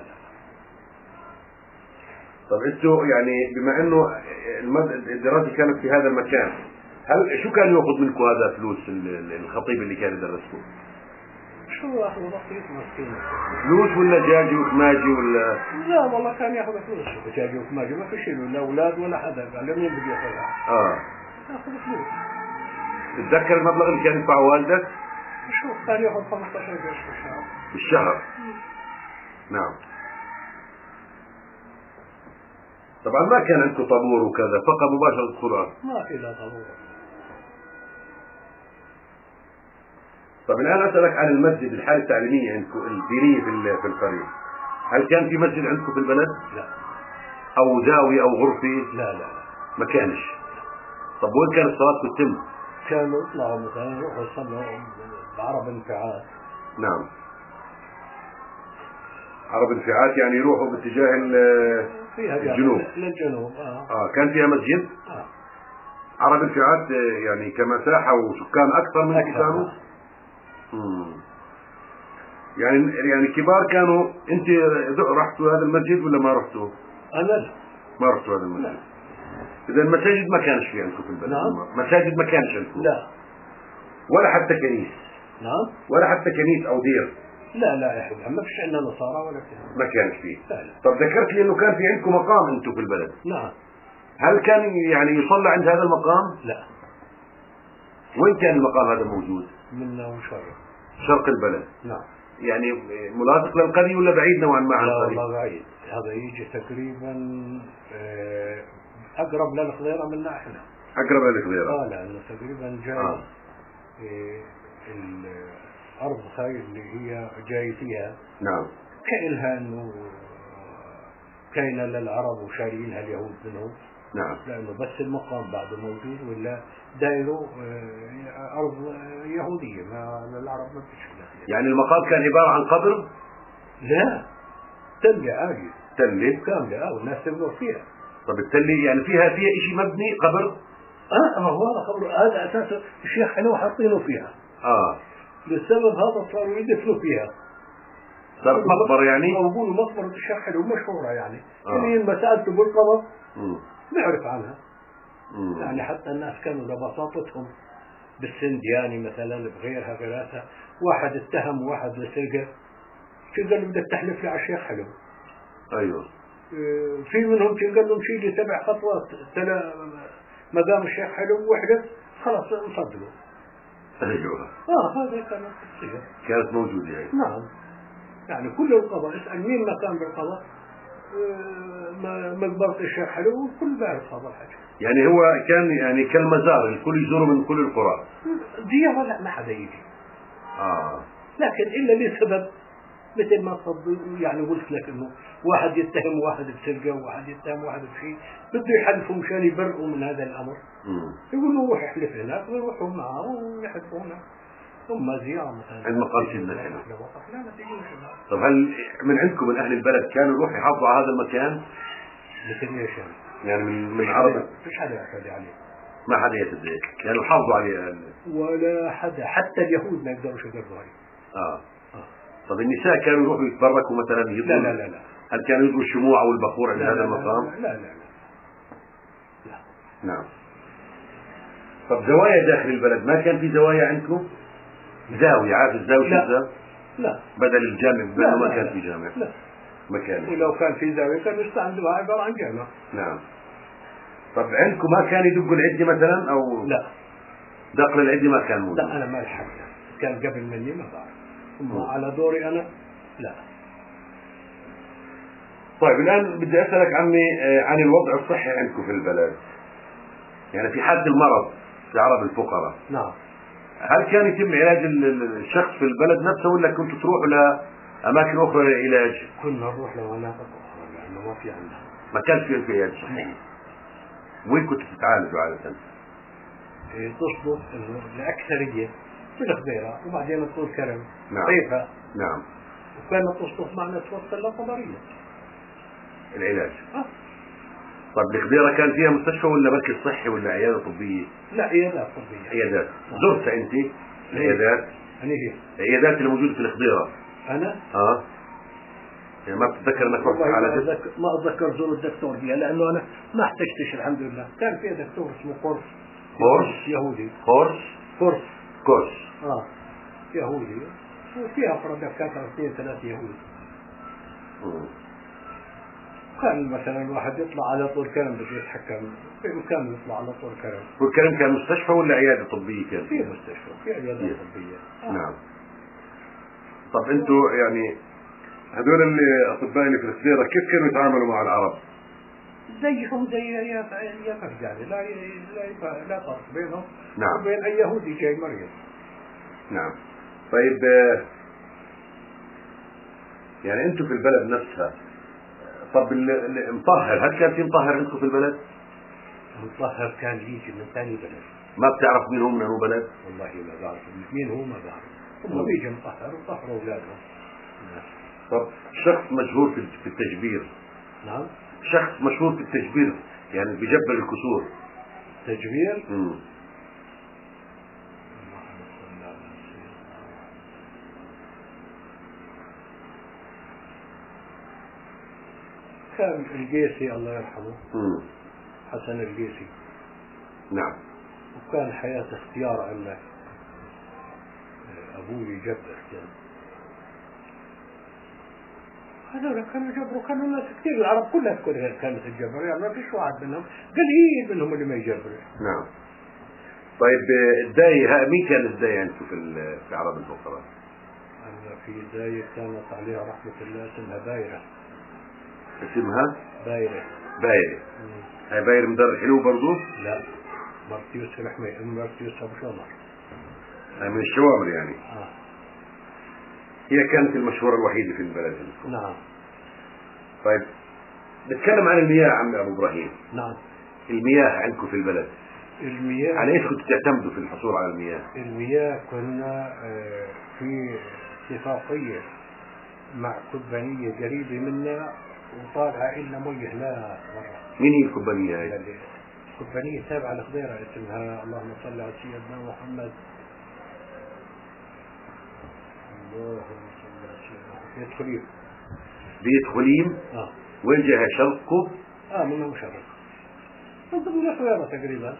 طب انتوا يعني بما انه الدراسة كانت في هذا المكان، هل شو كان ياخذ منكم هذا فلوس الخطيب اللي كان يدرسكم؟ شو اخذ بسيط مسكين. فلوس ولا جاجي وكماجي ولا؟ لا والله كان ياخذ فلوس جاجي وكماجي ما في شيء لا اولاد ولا حدا قال لهم مين بده ياخذها. ياخذ فلوس. تتذكر المبلغ اللي كان يدفعه والدك؟ شو كان ياخذ 15 قرش في الشهر. نعم. طبعا ما كان عندكم طابور وكذا فقط مباشرة القرآن؟ ما في لا طابور. طب الآن أسألك عن المسجد، الحالة التعليمية عندكم الدينية في القرية، هل كان في مسجد عندكم في البلد؟ لا. أو زاوية أو غرفة؟ لا ما كانش. طب وين كانت الصلاة تتم؟ كانوا يطلعوا مثلا يروحوا يصلوا بعرب انفعال. نعم. عرب الفئات يعني يروحوا باتجاه الجنوب. للجنوب. كان فيها مسجد. عرب الفئات يعني كمساحة وسكان أكثر من كانوا. يعني كبار كانوا. أنت رحتوا هذا المسجد ولا ما رحتوا؟ أنا لا. ما رحتوا هذا المسجد. إذا المساجد ما كانش في عندكم في البلد. نعم. مساجد ما كانش عندكم. لا. ولا حتى كنيس. نعم. ولا حتى كنيس أو دير. لا يا حبيبي ما فيش عندنا نصارى ولا كذا. ما كانش فيه. لا. طب ذكرت لي إنه كان في عندكم مقام أنتم في البلد. نعم. هل كان يعني يصلى عند هذا المقام؟ لا. وين كان المقام هذا موجود؟ من شرق البلد. نعم. يعني ملاصق للقرية ولا بعيد نوعا ما عن القرية؟ لا والله بعيد. هذا يجي تقريبا أقرب للخضيرة منا إحنا. أقرب للخضيرة. لأنه تقريبا جاي الأرض هاي اللي هي جاي فيها. نعم. كأنها إنه كاينة للعرب وشاريينها اليهود منهم. نعم. لأنه بس المقام بعده موجود ولا دايره أرض يهودية ما للعرب ما فيش فيها. يعني المقام كان عبارة عن قبر؟ لا تلة عادي. تلة كاملة والناس تبنوا فيها. طب التلة يعني فيها شيء مبني قبر؟ هو هذا قبر. هذا أساس الشيخ حلو حاطينه فيها. للسبب هذا صاروا يدفنوا فيها. صارت مقبرة يعني؟ يقولوا مقبرة الشيخ حلو مشهورة يعني. اللي مسألته بالقبر نعرف عنها. يعني حتى الناس كانوا لبساطتهم بالسندياني مثلا بغيرها غيراتها. واحد اتهم واحد بسرقة شو قال له بدك تحلف لي على الشيخ حلو. ايوه. في منهم كان قال له مشي لي 7 خطوات مقام الشيخ حلو واحدة خلاص نصدقه. ايوه. هذا كانت تصير. كانت موجودة يعني. نعم. يعني كل القضاء اسأل مين مكان بالقضاء مقبرة الشيخ حلو والكل بيعرف هذا الحكي. يعني هو كان يعني كالمزار الكل يزوره من كل القرى. زيارة لا ما حدا يجي. لكن إلا لسبب مثل ما يعني قلت لك إنه واحد يتهم واحد بسرقة وواحد يتهم واحد بشيء بده يحلفوا مشان يبرئوا من هذا الأمر. يقولوا روح احلف هناك ويروحوا معه ويحلفوا هناك. ثم زيارة مثلا. عند مقام سيدنا الحلو. طب هل من عندكم من أهل البلد كانوا يروحوا يحافظوا على هذا المكان؟ مثل ايش يعني من عرب؟ مش حدا يعتدي عليه. ما حدا يعتدي يعني يحافظوا عليه. ولا حدا حتى اليهود ما يقدروا يقربوا عليه. طب النساء كانوا يروحوا يتبركوا مثلا يضربوا؟ لا. هل كانوا يضربوا الشموع او البخور عند هذا المقام؟ لا. نعم. طب زوايا داخل البلد ما كان في زوايا عندكم؟ زاوية عارف الزاوية شو؟ لا. بدل الجامع ما كان في جامع. لا. ما كان. ولو كان في زاوية كان يستعملوها عبارة عن جامع. نعم. طب عندكم ما كان يدقوا العدة مثلا او؟ لا. دقل العدة ما كان موجود. لا أنا ما لحقت. كان قبل مني ما بعرف. ثم على دوري أنا لا. طيب الآن بدي أسألك عمي عن الوضع الصحي عندكم في البلد. يعني في حالة المرض في عرب الفقراء. نعم. هل كان يتم علاج الشخص في البلد نفسه ولا كنتوا تروحوا لأماكن أخرى للعلاج؟ كنا نروح لمناطق أخرى لأنه ما في عندنا. ما كانش في علاج صحي. وين كنتوا تتعالجوا عادة؟ تصدق إنه الأكثرية في الخبيرة وبعدين تكون كرم. نعم. طيبة. نعم. وكانت تصدق معنا توصل للقمرية. العلاج. طيب الخبيرة كان فيها مستشفى ولا مركز صحي ولا عيادة طبية؟ لا عيادات طبية. عيادات. زرت أنت العيادات؟ أنا هي. العيادات اللي موجودة في الخبيرة. أنا؟ يعني ما بتتذكر انك رحت عالجت؟ ما اتذكر زور الدكتور فيها لانه انا ما احتجتش الحمد لله. كان في دكتور اسمه كورس يهودي. كورس يهودي وفي افراد دكاتره 2-3 يهود. كان مثلا الواحد يطلع على طول كرم بده يتحكم بامكانه يطلع على طول كرم. طول كرم كان مستشفى ولا عياده طبيه كان؟ في مستشفى في عياده طبيه. نعم. طب انتوا يعني هذول الاطباء اللي في الخبيره كيف كانوا يتعاملوا مع العرب؟ زيهم زي اي يعني لا فرق بينهم. نعم. وبين اي يهودي جاي مريض. نعم. طيب يعني انتم في البلد نفسها طب المطهر هل كان في مطهر عندكم في البلد؟ المطهر كان يجي من ثاني بلد. ما بتعرف مين هو من انه بلد؟ والله ما بعرف مين هو ما بعرف. هم بيجي مطهر وطهروا اولادهم. طب شخص مشهور في التجبير. نعم. شخص مشهور في التجبير يعني بيجبر الكسور. تجبير. كان القيسي الله يرحمه. حسن القيسي. نعم. وكان حياة اختيار عنا، أبوي يجبر كان. هذول كانوا يجبروا، كانوا ناس كثير، العرب كلها كانت تجبر، يعني ما فيش واحد منهم قليل منهم اللي ما يجبر. نعم. طيب الداية، مين كان الداية عندكم في عرب الفقراء؟ أنا في داية كانت عليها رحمة الله اسمها بايرة. اسمها؟ بايرة. بايرة. هاي بايرة من دار الحلو برضو؟ لا، مرتيوس الحمي، مرتيوس أبو شمر. هاي من الشوامر يعني؟ هي كانت المشهورة الوحيدة في البلد. نعم. طيب نتكلم عن المياه عم أبو إبراهيم. نعم. المياه عندكم في البلد، المياه على ايش كنتوا تعتمدوا في الحصول على المياه؟ المياه كنا في اتفاقية مع كوبانية قريبة منا وطالعة إلنا مية هناك برا. مين هي الكوبانية هاي؟ كوبانية تابعة لخضيرة اسمها اللهم صل على سيدنا محمد. اللهم صل على سيدنا محمد. بيت خليم. بيت خليم؟ وين جهة شرقكم؟ من مشرق. من ضمن الخضيرة تقريبا.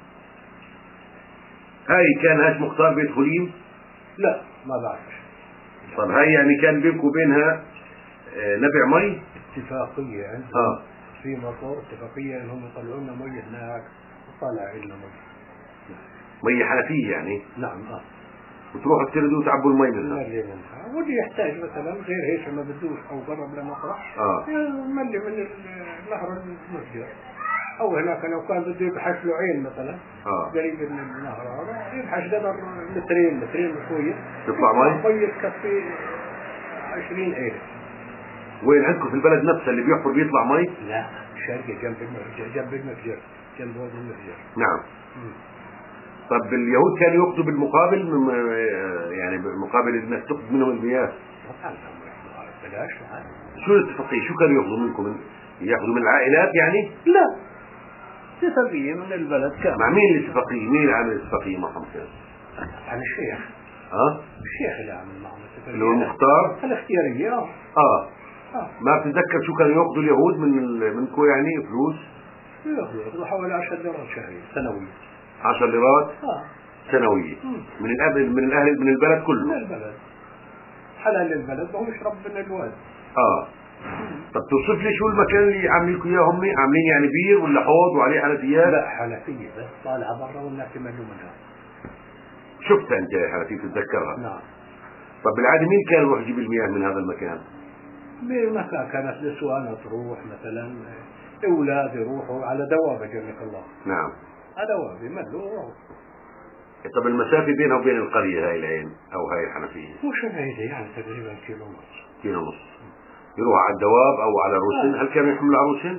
هاي كان هاش مختار بيت خليم؟ لا ما بعرفش. طب هاي يعني كان بينكم وبينها نبع مي؟ اتفاقية عندهم في مطور، اتفاقية انهم يطلعوا لنا مية هناك وطالع لنا مية حنفية يعني؟ نعم. وتروحوا تردوا وتعبوا المي منها؟ نملي منها، واللي يحتاج مثلا غير هيك ما بدوش او قرب لمطرح نملي من نهر المسجد، او هناك لو كان بده يبحث له عين مثلا قريب من النهر هذا يبحث قدر مترين وشوية تطلع مي تكفي 20,000. وين عندكم في البلد نفسها اللي بيحفر بيطلع مي؟ لا شرقي جنب المتجر جنب وادي المتجر. نعم. طب اليهود كانوا ياخذوا بالمقابل يعني بالمقابل انك تاخذ منهم المياه؟ بلاش. شو الاتفاقية؟ شو كانوا ياخذوا منكم؟ ياخذوا من العائلات يعني؟ لا، اتفاقية من البلد كان. مع مين الاتفاقية؟ مين اللي عمل الاتفاقية معهم كان؟ عن الشيخ. الشيخ اللي عمل معهم الاتفاقية. اللي هو المختار؟ الاختيارية. ما بتتذكر شو كانوا ياخذوا اليهود منكم يعني فلوس؟ ياخذوا حوالي 10 ليرات شهرية سنوية. 10 ليرات سنوية من الأهل من البلد كله؟ من البلد، حلال البلد وهو يشرب من الواد. طب توصف لي شو المكان اللي عاملين لكم اياه هم؟ عاملين يعني بير ولا حوض وعليه حنفيات؟ لا حنفية بس طالعة برا والناس يملوا منها. شفتها انت حنفية تتذكرها؟ نعم. طب بالعادة مين كان يروح يجيب المياه من هذا المكان؟ بمكان كانت نسوان تروح مثلا، اولاد يروحوا على دوابة جنك الله. نعم. على دوابة يملوا ويروحوا. طب المسافة بينها وبين القرية هاي العين او هاي الحنفية؟ مش بعيدة يعني تقريبا كيلو ونص. يروح على الدواب او على الروسن. هل كانوا يحملوا على الروسن؟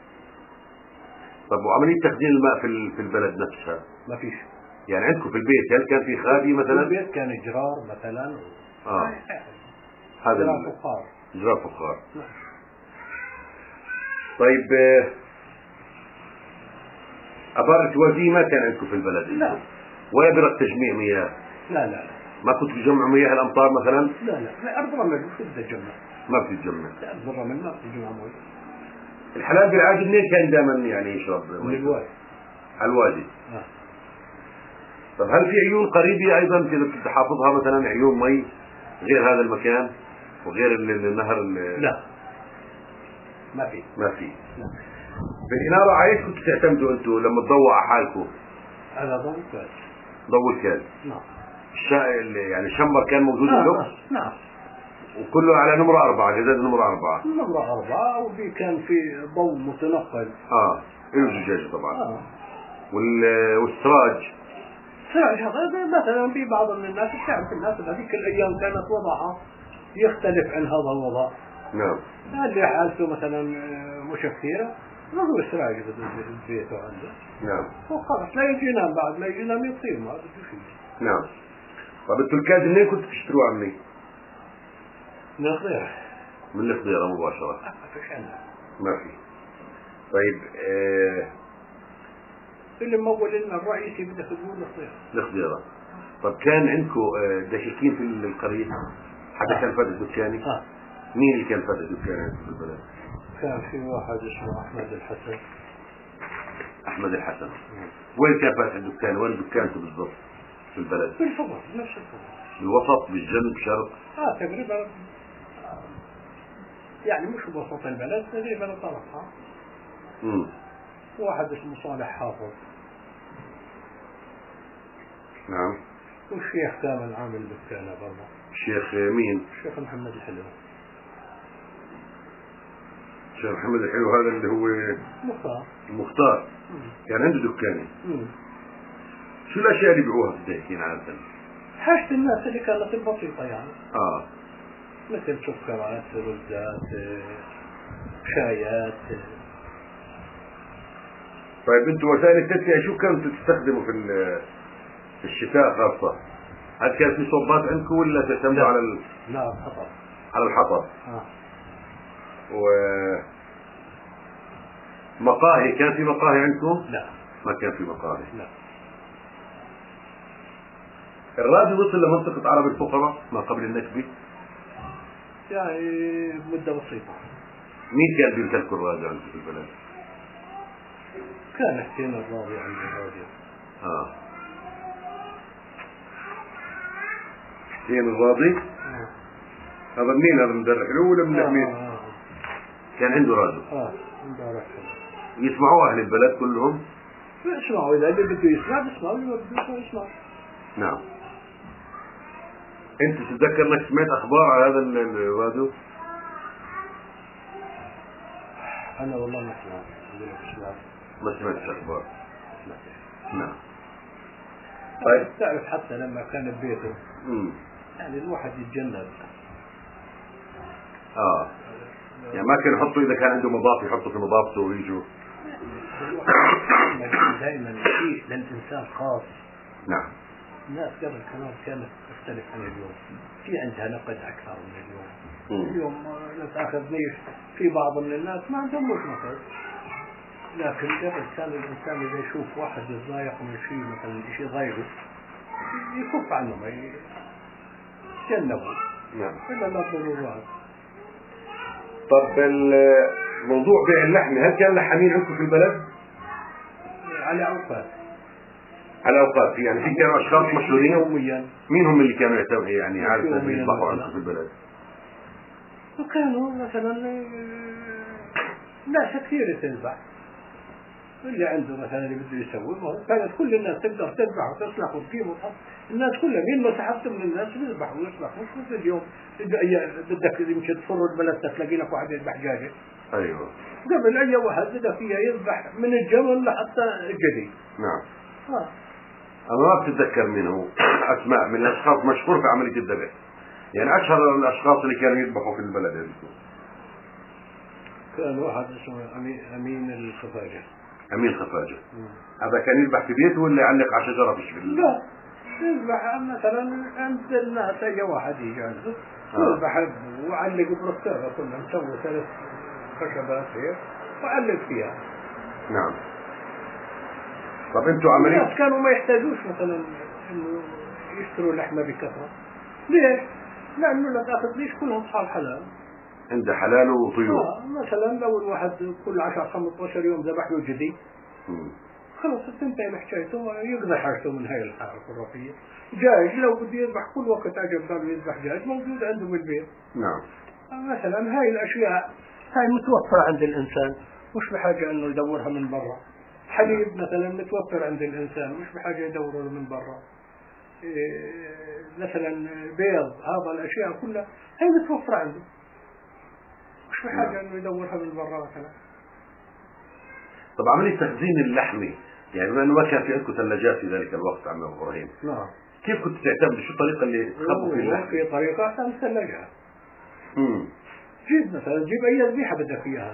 طب وعملية تخزين الماء في البلد نفسها؟ ما فيش. يعني عندكم في البيت هل كان في خادي مثلا؟ في البيت كان جرار مثلا. هذا جرار فخار. طيب أبار الوزي ما كان عندكم في البلد؟ لا. ولا برة تجميع مياه؟ لا. ما كنتوا تجمعوا مياه الأمطار مثلا؟ لا أرض رمل مش بدها تجمع. ما بتتجمع؟ لا أرض الرمل ما بتجمع مي. الحلال بالعادة منين كان دائما يعني يشرب؟ من الوادي. على الوادي. طب هل في عيون قريبة أيضا كنت حافظها مثلا، عيون مي غير هذا المكان وغير النهر لا ما في. لا. بالإنارة عايز كنت تعتمدوا أنتوا لما تضوء على حالكم؟ على ضوء الكاز. ضوء الكاز. نعم. يعني الشمبر كان موجود اللوكس؟ نعم. وكله على نمرة 4، جداد نمرة 4. نمرة 4 وفي كان في ضوء متنقل. إله زجاج طبعا. والسراج؟ سراج هذا مثلا في بعض من الناس تعرف الناس هذيك الأيام كانت وضعها يختلف عن هذا الوضع. نعم. اللي حالته مثلا مش كثيرة نضرب السراج البيت عنده. نعم. وخلاص لا يجي ينام، بعد ما يجي ينام يصير ما بده شيء. نعم. طب انتوا الكاز منين كنتوا تشتروه عمي؟ من الخضيرة. من الخضيرة مباشرة. ما فيش عندنا. ما في. طيب اللي مول لنا الرئيسي بدك تقول الخضيرة. الخضيرة. طب كان عندكم دشيكين في القرية؟ حدا كان فاتح دكاني؟ مين اللي كان فاتح دكاني في البلد؟ كان في واحد اسمه أحمد الحسن. أحمد الحسن. وين كان فاتح الدكان؟ وين دكانته بالضبط في البلد؟ في الفضل، نفس الفضل. بالوسط، بالجنب، شرق؟ تقريبا يعني مش بوسط البلد، تقريبا طرفها. واحد اسمه صالح حافظ. نعم. والشيخ كامل عامل دكانه برضه. الشيخ مين؟ الشيخ محمد الحلو. الشيخ محمد الحلو هذا اللي هو المختار. كان عنده دكانه. شو الاشياء اللي بيبيعوها في الدهيكين عادة؟ حاجة الناس اللي كانت البسيطة يعني. مثل سكرات، رزات، شايات. طيب انتم وسائل التدفئة شو كانتوا تستخدموا في الشتاء خاصة؟ هل كانت في صوبات عندكم ولا تعتمدوا على لا الحطب. على الحطب. مقاهي، كان في مقاهي عندكم؟ لا ما كان في مقاهي. لا. الراديو وصل لمنطقة عرب الفقراء ما قبل النكبة؟ يعني مدة بسيطة. مين كان بيمتلك الراديو عندكم في البلد؟ كان حسين الراضي عند الراديو. حسين الراضي؟ هذا مين؟ هذا المدرب الأول ولا من الحميد؟ كان عنده راديو. مبارك. يسمعوه أهل البلد كلهم؟ يسمعوا، إذا اللي بده يسمع بيسمعوا، اللي ما بده يسمع. نعم. أنت تتذكر أنك سمعت أخبار على هذا الراديو؟ أنا والله ما سمعت. ما سمعتش أخبار. نعم. طيب تعرف حتى لما كان ببيته يعني الواحد يتجنب. يعني ما كان يحطوا، إذا كان عنده مضاف يحطوا في مضافته ويجوا. دائما شيء للإنسان خاص. نعم. الناس قبل كانت تختلف عن اليوم، في عندها نقد أكثر من اليوم. اليوم لا تأخذنيش، في بعض من الناس ما عندهم نقد، لكن قبل كان الإنسان إذا يشوف واحد يتضايق من شيء، مثلا شيء ضايقه، يكف عنه، ما يتجنبه. نعم. إلا لا ضرورات. طب الموضوع بيع اللحم، هل كان لحامين عندكم في البلد؟ على أوقات. على أوقات، يعني في كانوا أشخاص مشهورين يوميا. مين هم اللي كانوا يعني عادة يذبحوا عندكم في البلد؟ وكانوا مثلا ناس كثير تذبح، اللي عنده مثلا اللي بده يسوي، كانت كل الناس تقدر تذبح وتصلح وتقيم وتحط. الناس كلها مين ما سحبت من الناس بيذبح ويصلح، مش مثل اليوم بدك يمشي تفر البلد تلاقي لك واحد يذبح دجاجة. أيوه. قبل أي واحد بدأ فيها يذبح من الجمل لحتى الجدي. نعم. أنا ما بتتذكر منه أسماء من الأشخاص مشهور في عملية الذبح، يعني أشهر الأشخاص اللي كانوا يذبحوا في البلد هذه. كان واحد اسمه أمين الخفاجة. أمين خفاجة. هذا كان يذبح في بيته ولا يعلق على شجرة في الشبل؟ لا، يذبح مثلا عند الناس، أي واحد يجي عنده يذبح وعلق بركتها، كنا نسوي 3 خشبات هيك وعلق فيها. نعم. طب انتوا عملية الناس كانوا ما يحتاجوش مثلا انه يشتروا لحمة بكثرة. ليش؟ لأنه لا تأخذ كلها أصحاب حلال. عنده حلال وطيور. مثلا لو الواحد كل 10-15 يوم ذبح له جدي، خلص تنتهي حكايته، يقضي حاجته من هاي الحالة الخرافية. دجاج لو بده يذبح كل وقت عجب قالوا يذبح دجاج موجود عنده بالبيت. نعم. مثلا هاي الأشياء هاي متوفرة عند الإنسان، مش بحاجة إنه يدورها من برا. حليب مثلا متوفر عند الإنسان، مش بحاجة يدوره من برا. مثلا بيض، هذا الأشياء كلها هي متوفرة عنده، مش بحاجة إنه يدورها من برا مثلا. طب عملية تخزين اللحمة، يعني بما إنه ما كان في عندكم ثلاجات في ذلك الوقت عم إبراهيم. نعم. كيف كنت تعتمد؟ شو الطريقة اللي تخبوا فيها اللحمة؟ في طريقة عشان الثلاجات. جيب مثلا أي ذبيحة بدك إياها.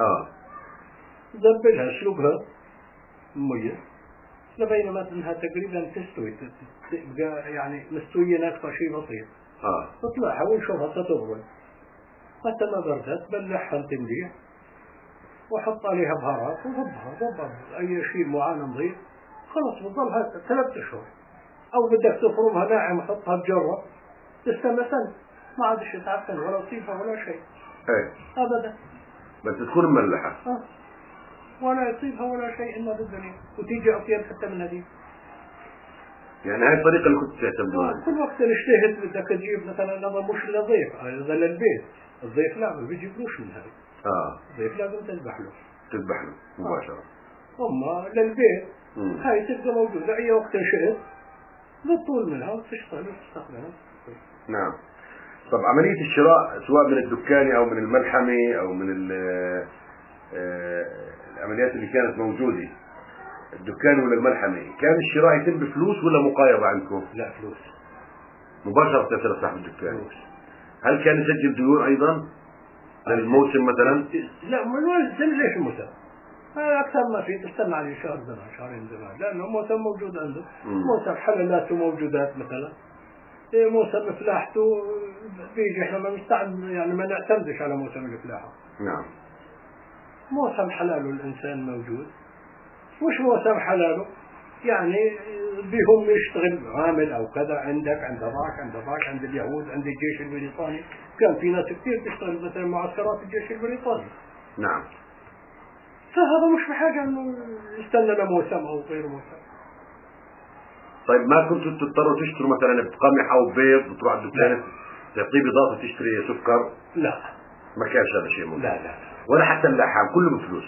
دبلها، اسلقها مية لبينما انها تقريبا تستوي، تبقى يعني مستوية ناقصة شيء بسيط. تطلعها ونشوفها تطول. متى ما بردت بلعها تمليح وحط عليها بهارات وضبها أي شيء معين نظيف، خلص بتظلها 3 أشهر. أو بدك تفرمها ناعم وحطها بجرة تستنى سنة ما عادش تعفن ولا طيفة ولا شيء. ايه أبدا. بس تكون مملحة. ولا يصيبها ولا شيء إلا بالدنيا، وتيجي أطيب حتى من هذه. يعني هاي الطريقة اللي كنت تعتمدونها. كل وقت اجتهد بدك تجيب مثلا لما مش للضيف هذا للبيت، الضيف لا ما بيجيبلوش من هذا. الضيف لازم تذبح له مباشرة. أما للبيت هاي تبقى موجودة أي وقت شئت بتطول منها وتشتغل وتستخدمها. نعم. طب عملية الشراء سواء من الدكان أو من الملحمة أو من العمليات اللي كانت موجودة، الدكان ولا الملحمة، كان الشراء يتم بفلوس ولا مقايضة عندكم؟ لا فلوس مباشرة تأثير صاحب الدكان. فلوس. هل كان يسجل ديون أيضا للموسم مثلا؟ لا من ليش موسم؟ أكثر ما في تستنى عليه شهر زمان شهرين زمان، لأنه موسم موجود عنده. موسم حللاته موجودات مثلا، موسم فلاحته بيجي احنا ما نستعمل يعني ما نعتمدش على موسم الفلاحة. نعم. موسم حلاله الإنسان موجود، مش موسم حلاله يعني بهم يشتغل عامل أو كذا عندك عند ذاك عند اليهود عند الجيش البريطاني. كان في ناس كثير تشتغل مثلا معسكرات الجيش البريطاني. نعم. فهذا مش بحاجة انه يستنى لموسم او غير موسم. طيب ما كنتوا تضطروا تشتروا مثلا بقمح او بيض وتروح على الدكان تعطيه بإضافة تشتري سكر؟ لا ما كانش هذا الشيء موجود. لا ولا حتى اللحام كله بفلوس.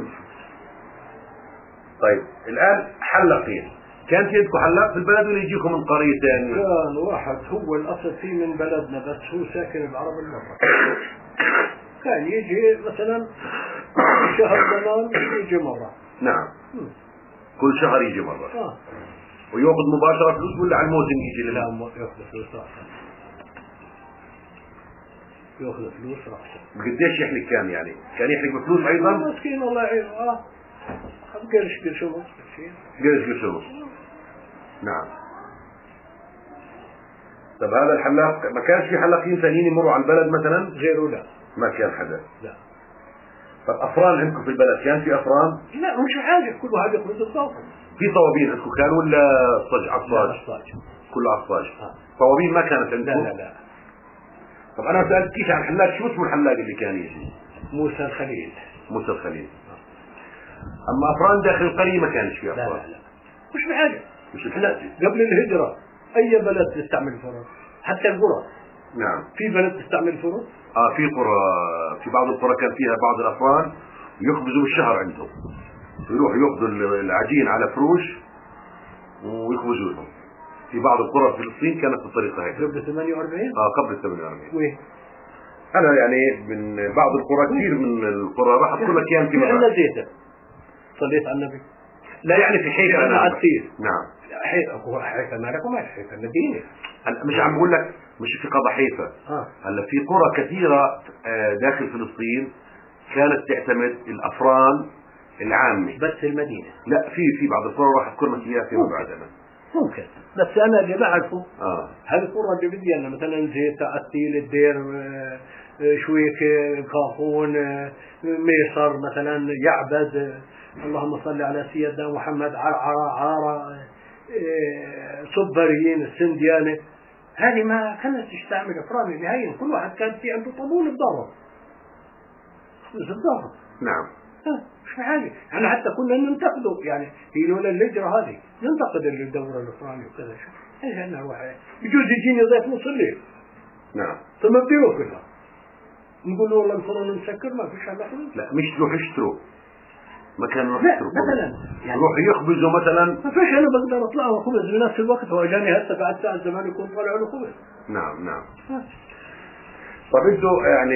طيب الآن حلاقين، كان في عندكم حلاق في البلد ولا يجيكم من قرية ثانية؟ كان واحد هو الأصل فيه من بلدنا بس هو ساكن بعرب المرة. كان يجي مثلا شهر زمان يجي مرة. نعم. كل شهر يجي مرة. ويأخذ مباشرة فلوس ولا على الموسم يجي؟ لا يأخذ فلوس رأسا. يأخذ فلوس رأسا. بقديش يحلق كان يعني؟ كان يحلق بفلوس أيضا؟ مسكين الله يعينه. قرش ونص. نعم. طب هذا الحلاق ما كانش في حلاقين ثانيين يمروا على البلد مثلا؟ غيره لا. ما كان حدا؟ لا. طب أفران عندكم في البلد كان في أفران؟ لا مش حاجة كل واحد يخرج الصوت. في طوابين عندكم كان ولا عصاج؟ كله عصاج. طوابين ما كانت عندكم؟ لا. طب أنا سألت عن الحلاق، شو اسمه الحلاق اللي كان يجي؟ موسى الخليل. أما أفران داخل القرية ما كانش في أفران؟ لا مش بحاجة. قبل الهجرة أي بلد تستعمل فرن؟ حتى القرى. نعم. في بلد تستعمل فرن؟ في قرى، في بعض القرى كان فيها بعض الأفران يخبزوا بالشهر عندهم، يروحوا ياخذوا العجين على فروش ويخبزوا لهم. في بعض القرى في فلسطين كانت بالطريقة هيك. قبل 48؟ قبل 48. وين؟ أنا يعني من بعض القرى كثير من القرى راح أقول لك كان في عندنا زيتة. صليت على النبي؟ لا يعني في حيفا أنا عسير. نعم. حيفا مالك وما حيفا المدينة. مش عم بقول لك مش في قضاء حيفا. هلا في قرى كثيرة داخل فلسطين كانت تعتمد الأفران العامة. بس المدينة؟ لا في بعض القرى راح أذكر لك إياها فيما بعد. أنا ممكن بس أنا اللي بعرفه هالقرى اللي بدي أنا مثلا زيت عسيل الدير شويك كافون ميصر مثلا يعبد اللهم صل على سيدنا محمد عرعرة صبريين السنديانة هذه ما كانت تستعمل أفران النهائيين. كل واحد كان في عنده طابون بضرب نعم. مش حاجة. احنا حتى كنا ننتقده يعني هي لولا اللجرة هذه ننتقد الدورة الأفرانية وكذا. شو ايش انا واحد بجوز يجيني ضيف نص الليل. نعم. ثم بديه كلها نقول له والله الفرن مسكر ما فيش على خبز. لا مش تروح اشتروا، ما كان يروح يشتروا مثلا يعني يروح يخبزوا مثلا. ما فيش انا بقدر اطلع وخبز بنفس الوقت. هو جاني هسه بعد ساعة زمان يكون طالع له خبز. نعم. طب انتوا يعني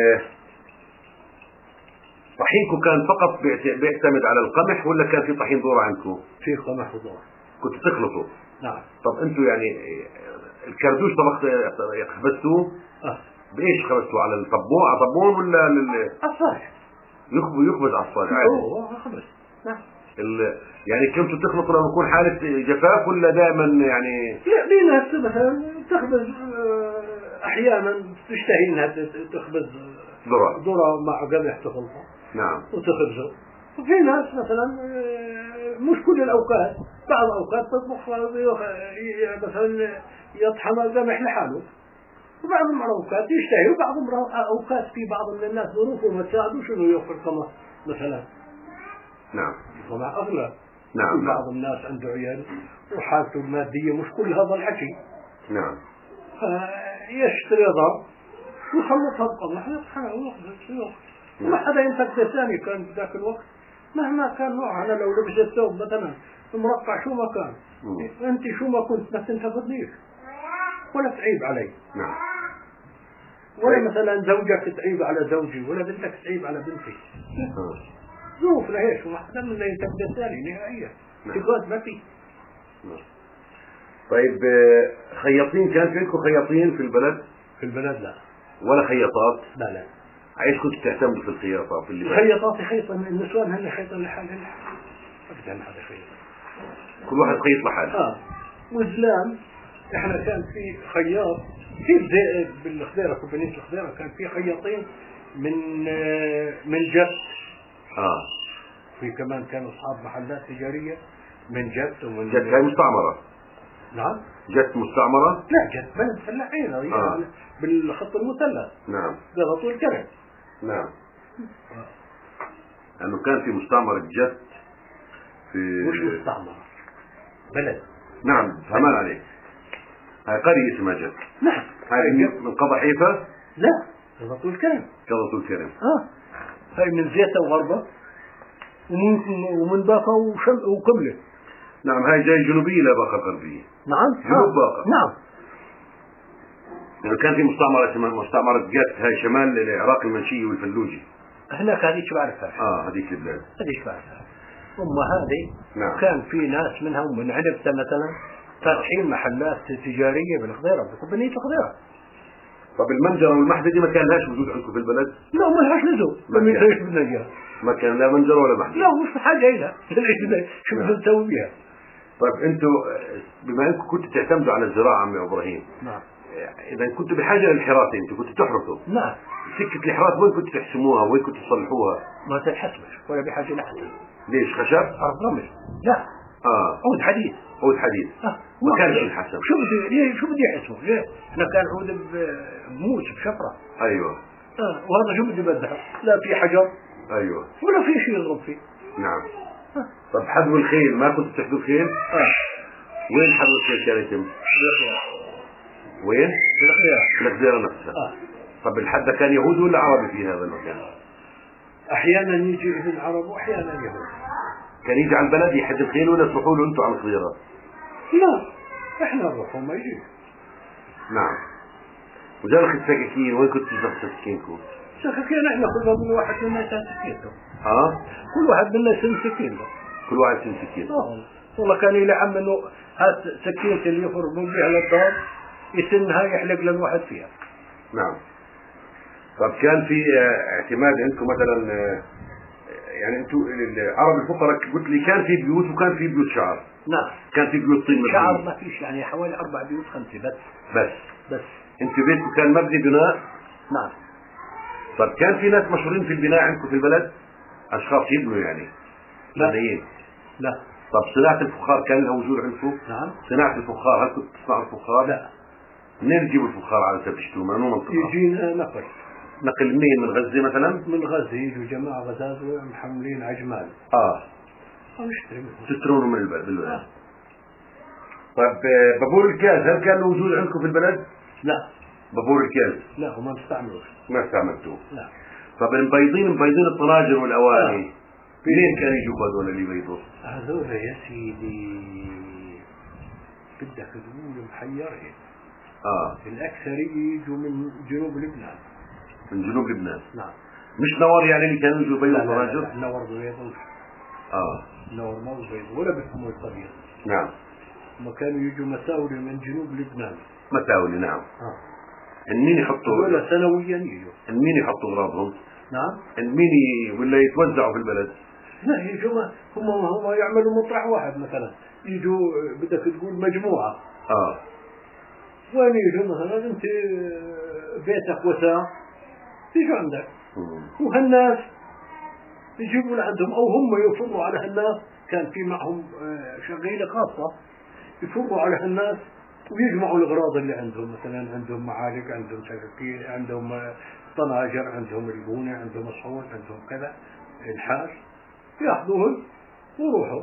طحينكم كان فقط بيعتمد على القمح ولا كان في طحين ذرة عندكم؟ في قمح وذرة. كنتوا تخلطوا؟ نعم. طب انتوا يعني الكردوش خبزتوه؟ بايش خبزتوه؟ على الطبون على طبون ولا عصاج؟ يخبز عصاج عادي. خبز. نعم. يعني كنتوا تخلطوا لما يكون حالة جفاف ولا دائما يعني؟ لا في ناس مثلا تخبز أحيانا تشتهي أنها تخبز ذرة مع قمح تخلطه نعم وتخبزه. وفي ناس مثلا مش كل الأوقات، بعض الأوقات تطبخ مثلا يطحن القمح لحاله، وبعض الأوقات يشتهي، وبعض الأوقات في بعض من الناس ظروفه ما تساعدوش إنه يوفر قمح مثلا. نعم. قمح أغلى. نعم. بعض الناس عنده عيال وحالته المادية مش كل هذا الحكي. نعم. يشتري ضرب ويخلطها بقمح يطحنها ويخبز. وما حدا ينتبه ثاني كان ذاك الوقت مهما كان نوعها. أنا لو لبست ثوب مثلا مرقع شو ما كان، أنت شو ما كنت ما تنتقدنيش ولا تعيب علي. نعم. ولا مثلا زوجك تعيب على زوجي، ولا بنتك تعيب على بنتي. ظروف لهيش، وما حدا منا ينتبه ثاني نهائيا. تقعد ما في. طيب خياطين، كان في عندكم خياطين في البلد؟ في البلد لا. ولا خياطات؟ لا. عايش كنت تعتمدوا في الخياطة في اللباس؟ الخياطات يخيطن النسوان هن يخيطن لحالهم. أبدا هذا خيط. كل واحد خيط لحاله. وزلام احنا كان في خياط كيف زي بالخضيرة كوبانية الخضيرة كان في خياطين من جد. في كمان كانوا أصحاب محلات تجارية من جد ومن جد هاي مستعمرة. نعم. جد مستعمرة؟ لا جد بلد فلاحين يعني بالخط المثلث. نعم. ده طول الكرم. نعم. لأنه كان في مستعمرة جد في مش مستعمرة بلد. نعم فهمان عليك. هاي قرية اسمها جد. نعم. هاي من قضى حيفا؟ لا قضى طول الكرم. قضى طول الكرم. هاي من زيتة وغربة ومن باقة وقبلة. نعم. هاي جاي جنوبية لا باقة غربية. نعم. جنوب باقة. نعم. يعني كان في مستعمرة اسمها مستعمرة جد، هاي شمال العراق المنشية والفلوجي. هناك هذيك بعرفها. هذيك البلاد. هذيك بعرفها. ثم هذه نعم. كان في ناس منهم من عنبتة مثلا فاتحين محلات تجارية بالخضيرة بكوبانية الخضيرة. طب المنجرة والمحددة ما كان لهاش وجود عندكم في البلد؟ لا ما لهاش لزوم. ما كان لا منجرة ولا محددة. لا مش حاجة إلها. شو بدنا نسوي بها؟ طيب انتوا بما انكم كنتوا تعتمدوا على الزراعة عمي ابراهيم. نعم. اذا كنتوا بحاجة للحراسة، انتوا كنتوا تحرسوا. نعم. سكة الحراس وين كنتوا تحسموها؟ وين كنتوا تصلحوها؟ ما تنحسمش ولا بحاجة لحد. ليش خشب؟ أرض رمل. لا. عود حديد. عود حديد. ما كانش ينحسم. شو بدي يحسمه؟ ليه؟ احنا كان عود بموس بشفرة. ايوه. وهذا شو بدي بدها؟ لا في حجر. ايوه. ولا في شيء يضرب فيه. نعم. طب حذو الخيل ما كنتوا تحذوا الخيل؟ وين حذو الخيل كان يتم؟ وين؟ في الخضيرة نفسها. طب الحد كان يهودي ولا عربي في هذا المكان؟ احيانا يجي ابن عرب واحيانا يهود. كان يجي على البلد يحد الخيل ولا تروحوا له انتم على الخضيرة؟ لا احنا نروح وما يجي. نعم. وجالك السكاكين وين كنت تجيب سكاكينكم؟ سكاكين احنا كل واحد منا يسن سكينته. كل واحد منا يسن سكينته. كل واحد يسن سكينته. والله كان يلعب انه هات سكينة اللي يفرمون بها للدار يسنها يحلق للواحد فيها. نعم. طب كان في اعتماد عندكم مثلا يعني انتم العرب الفقراء قلت لي كان في بيوت وكان في بيوت شعر. نعم. كان في بيوت طين مبنية. شعر ما فيش، يعني حوالي 4 بيوت 5 بس. انت بيتكم كان مبني بناء؟ نعم. طب كان في ناس مشهورين في البناء عندكم في البلد؟ اشخاص يبنوا يعني؟ لا. طب صناعة الفخار كان لها وجود عندكم؟ نعم. صناعة الفخار هل كنتوا تصنعوا الفخار؟ لا. منين تجيبوا الفخار على تشتروه؟ من منطقة؟ يجينا نقل منين؟ من غزة مثلا؟ من غزة يجوا جماعة غزاة محملين عجمال. تشترونه من البلد. طيب بابور الكاز هل كان له وجود عندكم في البلد؟ لا. بابور الكاز؟ لا وما نستعملوش. ما استعملتوه؟ لا. طب مبيضين الطناجر والأواني منين كانوا يجوا هذول اللي يبيضوا؟ هذول يا سيدي بدك تقول محيرين. الأكثرية يجوا من جنوب لبنان. من جنوب لبنان؟ نعم. مش نور يعني اللي كانوا يجوا يبيضوا الطناجر؟ لا نور بيض. نور ما بيض ولا بيفهموا الطبيعة. نعم. ما كانوا يجوا مساولي من جنوب لبنان. مساولي نعم. مين يحطوا؟ ولا سنويا يجوا. مين يحطوا اغراضهم؟ نعم. مين ولا يتوزعوا في البلد؟ لا يجوا هم يعملوا مطرح واحد مثلا، يجوا بدك تقول مجموعة. وين يجوا مثلا أنت بيتك وساع يجوا عندك، وهالناس يجيبوا لعندهم أو هم يفروا على هالناس، كان في معهم شغيلة خاصة يفروا على هالناس ويجمعوا الأغراض اللي عندهم، مثلا عندهم معالق، عندهم سكاكين، عندهم طناجر، عندهم البونة، عندهم الصحون، عندهم كذا الحاس، ياخذوهم ويروحوا.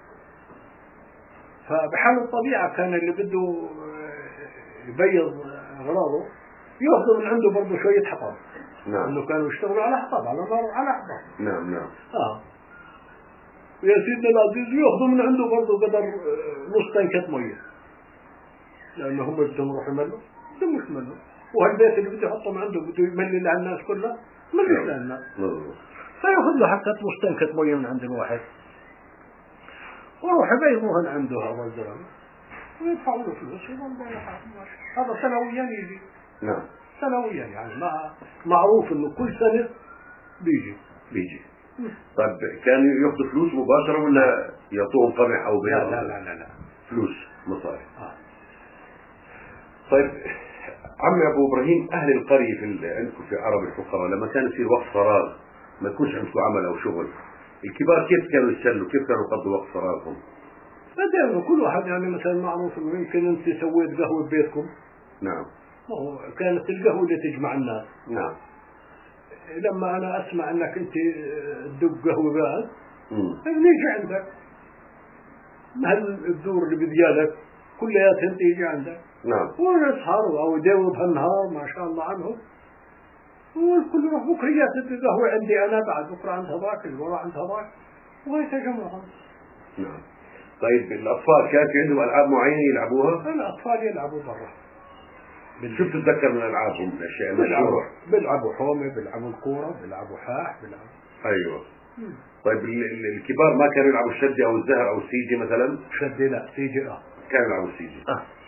فبحال الطبيعة كان اللي بده يبيض أغراضه ياخذوا من عنده برضه شوية حطب. نعم. انه كانوا يشتغلوا على حطب، على نار، على حطب. نعم نعم. ويا سيدنا العزيز ياخذوا من عنده برضه قدر نص تنكة مية، لأنه هم بدهم يروحوا يملوا، بدهم مش يملوا، وهالبيت اللي بده يحطهم عنده بده يملي للناس كلها، مليش للناس. فياخذ له حتى نص تنكة مية من عند الواحد، ويروح يبيضوهن عنده هذا الزلمة، ويدفعوا له فلوس، هذا سنويا يجي. نعم. سنويا يعني معروف انه كل سنة بيجي. طيب كانوا ياخذوا فلوس مباشرة ولا يعطوهم قمح او بيض؟ لا فلوس مصاري. طيب عمي ابو ابراهيم، اهل القرية عندكم في عرب الفقراء لما كان يصير وقت فراغ ما يكونش عندكم عمل او شغل، الكبار كيف كانوا يسلوا؟ كيف كانوا يقضوا وقت فراغهم؟ بدأوا كل واحد يعني مثلا معروف انه يمكن انت سويت قهوة ببيتكم. نعم. كانت القهوة اللي تجمع الناس. نعم. لما انا اسمع انك انت تدق قهوة بعد نيجي عندك، الدور اللي بديالك كلياتهم تيجي عندك. نعم. ونسهر او يداوم بهالنهار ما شاء الله عنهم، والكل يروح بكريات القهوة عندي انا، بعد بكره عند هذاك، اللي ورا عند هذاك، ويتجمعون. نعم. طيب الاطفال كان في عندهم العاب معينة يلعبوها؟ الاطفال يلعبوا برا. شو بتتذكر من العابهم، من الاشياء المشهورة؟ بيلعبوا حومة، بيلعبوا الكورة، بيلعبوا حاح، بيلعبوا. ايوه. طيب الكبار ما كانوا يلعبوا الشدة او الزهر او السيجي مثلا؟ شدة لا، سيجي كانوا يلعبوا السيجي.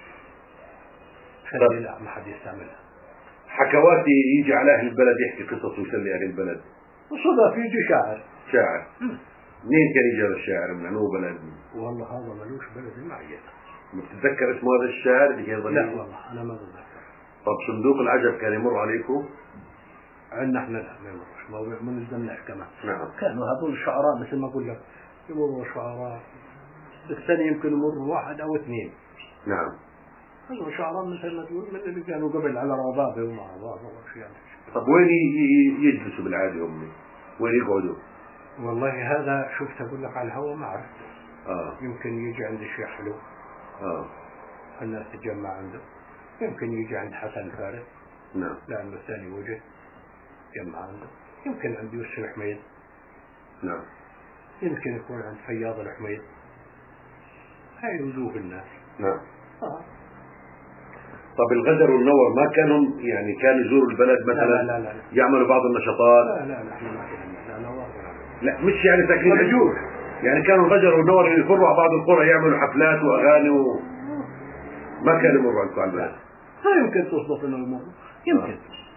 شدة لا، ما حد يستعملها. حكواتي يجي على اهل البلد يحكي قصص ويسلي اهل البلد. وصدف يجي شاعر. منين كان يجي هذا الشاعر؟ من انو بلد؟ والله هذا ملوش بلد معين. بتتذكر اسمه هذا الشاعر اللي كان لا والله انا ما بتذكر. طب صندوق العجب كان يمر عليكم؟ عندنا احنا لا، ما يمرش، ما نقدر نحكي كمان. نعم. كانوا هذول الشعراء مثل ما اقول لك يمروا شعراء بالسنة يمكن يمر واحد او اثنين. نعم. هذول شعراء مثل ما تقول من اللي كانوا قبل على ربابة ومع بعض واشياء. طب وين يجلسوا بالعادة هم؟ وين يقعدوا؟ والله هذا شفت اقول لك على الهواء ما عرفت. يمكن يجي عند الشيخ حلو. الناس تتجمع عنده. يمكن يجي عند حسن فارس. نعم. لأنه ثاني وجه جمع عنده. يمكن عند يوسف الحميد. نعم. يمكن يكون عند فياض الحميد. هاي وجوه الناس. نعم. طب الغدر والنور ما كانوا يعني كانوا يزوروا البلد مثلا؟ لا. يعملوا بعض النشاطات؟ لا احنا ما كنا نور. لا مش يعني ساكنين مجوش، يعني كانوا الغجر والنور يفروا على بعض القرى يعملوا حفلات واغاني ما كانوا يمروا عندكم على البلد؟ لا يمكن تصدف انه يمروا، يمكن.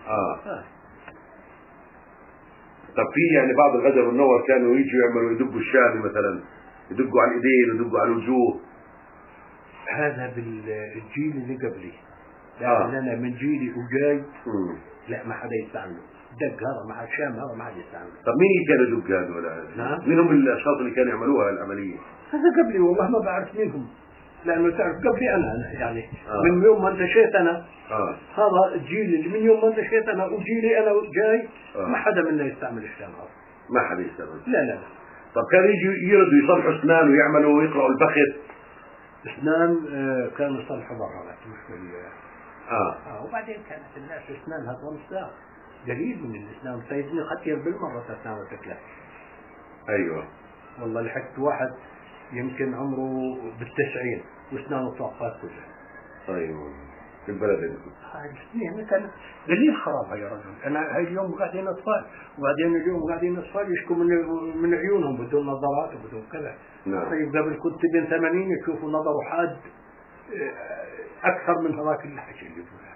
طب في يعني بعض الغجر والنور كانوا يجوا يعملوا يدقوا الشامي مثلا، يدقوا على الايدين ويدقوا على الوجوه؟ هذا بالجيل اللي قبلي. لأن أنا من جيلي وجاي لا ما حدا يستعمله. دق هذا مع الشام هذا ما حدا يستعمله. طب مين اللي كان يدق هذا ولا؟ مين هم الأشخاص اللي كانوا يعملوها العملية؟ هذا قبلي والله ما بعرف مين هم. لأنه تعرف قبلي أنا يعني من يوم ما انتشيت أنا هذا الجيل اللي من يوم ما انتشيت أنا وجيلي أنا جاي ما حدا منا يستعمل الشام هذا. ما حدا يستعمل؟ لا. طب كانوا يجوا يردوا يصلحوا أسنان ويعملوا ويقرأوا البخت؟ أسنان كانوا يصلحوا برا مش في وبعدين كانت الناس أسنانها تنصدع قليل من الإسلام سيدني خطير بالمرة أسنان وتكلف. أيوة والله لحقت واحد يمكن عمره بالتسعين وأسنانه طاقات كلها. أيوة في البلد عندكم. هاي كان قليل خرابها يا رجل. أنا هاي اليوم قاعدين أطفال وبعدين اليوم قاعدين أطفال يشكوا من عيونهم بدون نظارات وبدون كذا. نعم. طيب قبل كنت بين 80 يشوفوا نظره حاد أكثر من هذاك الحكي اللي بقولها.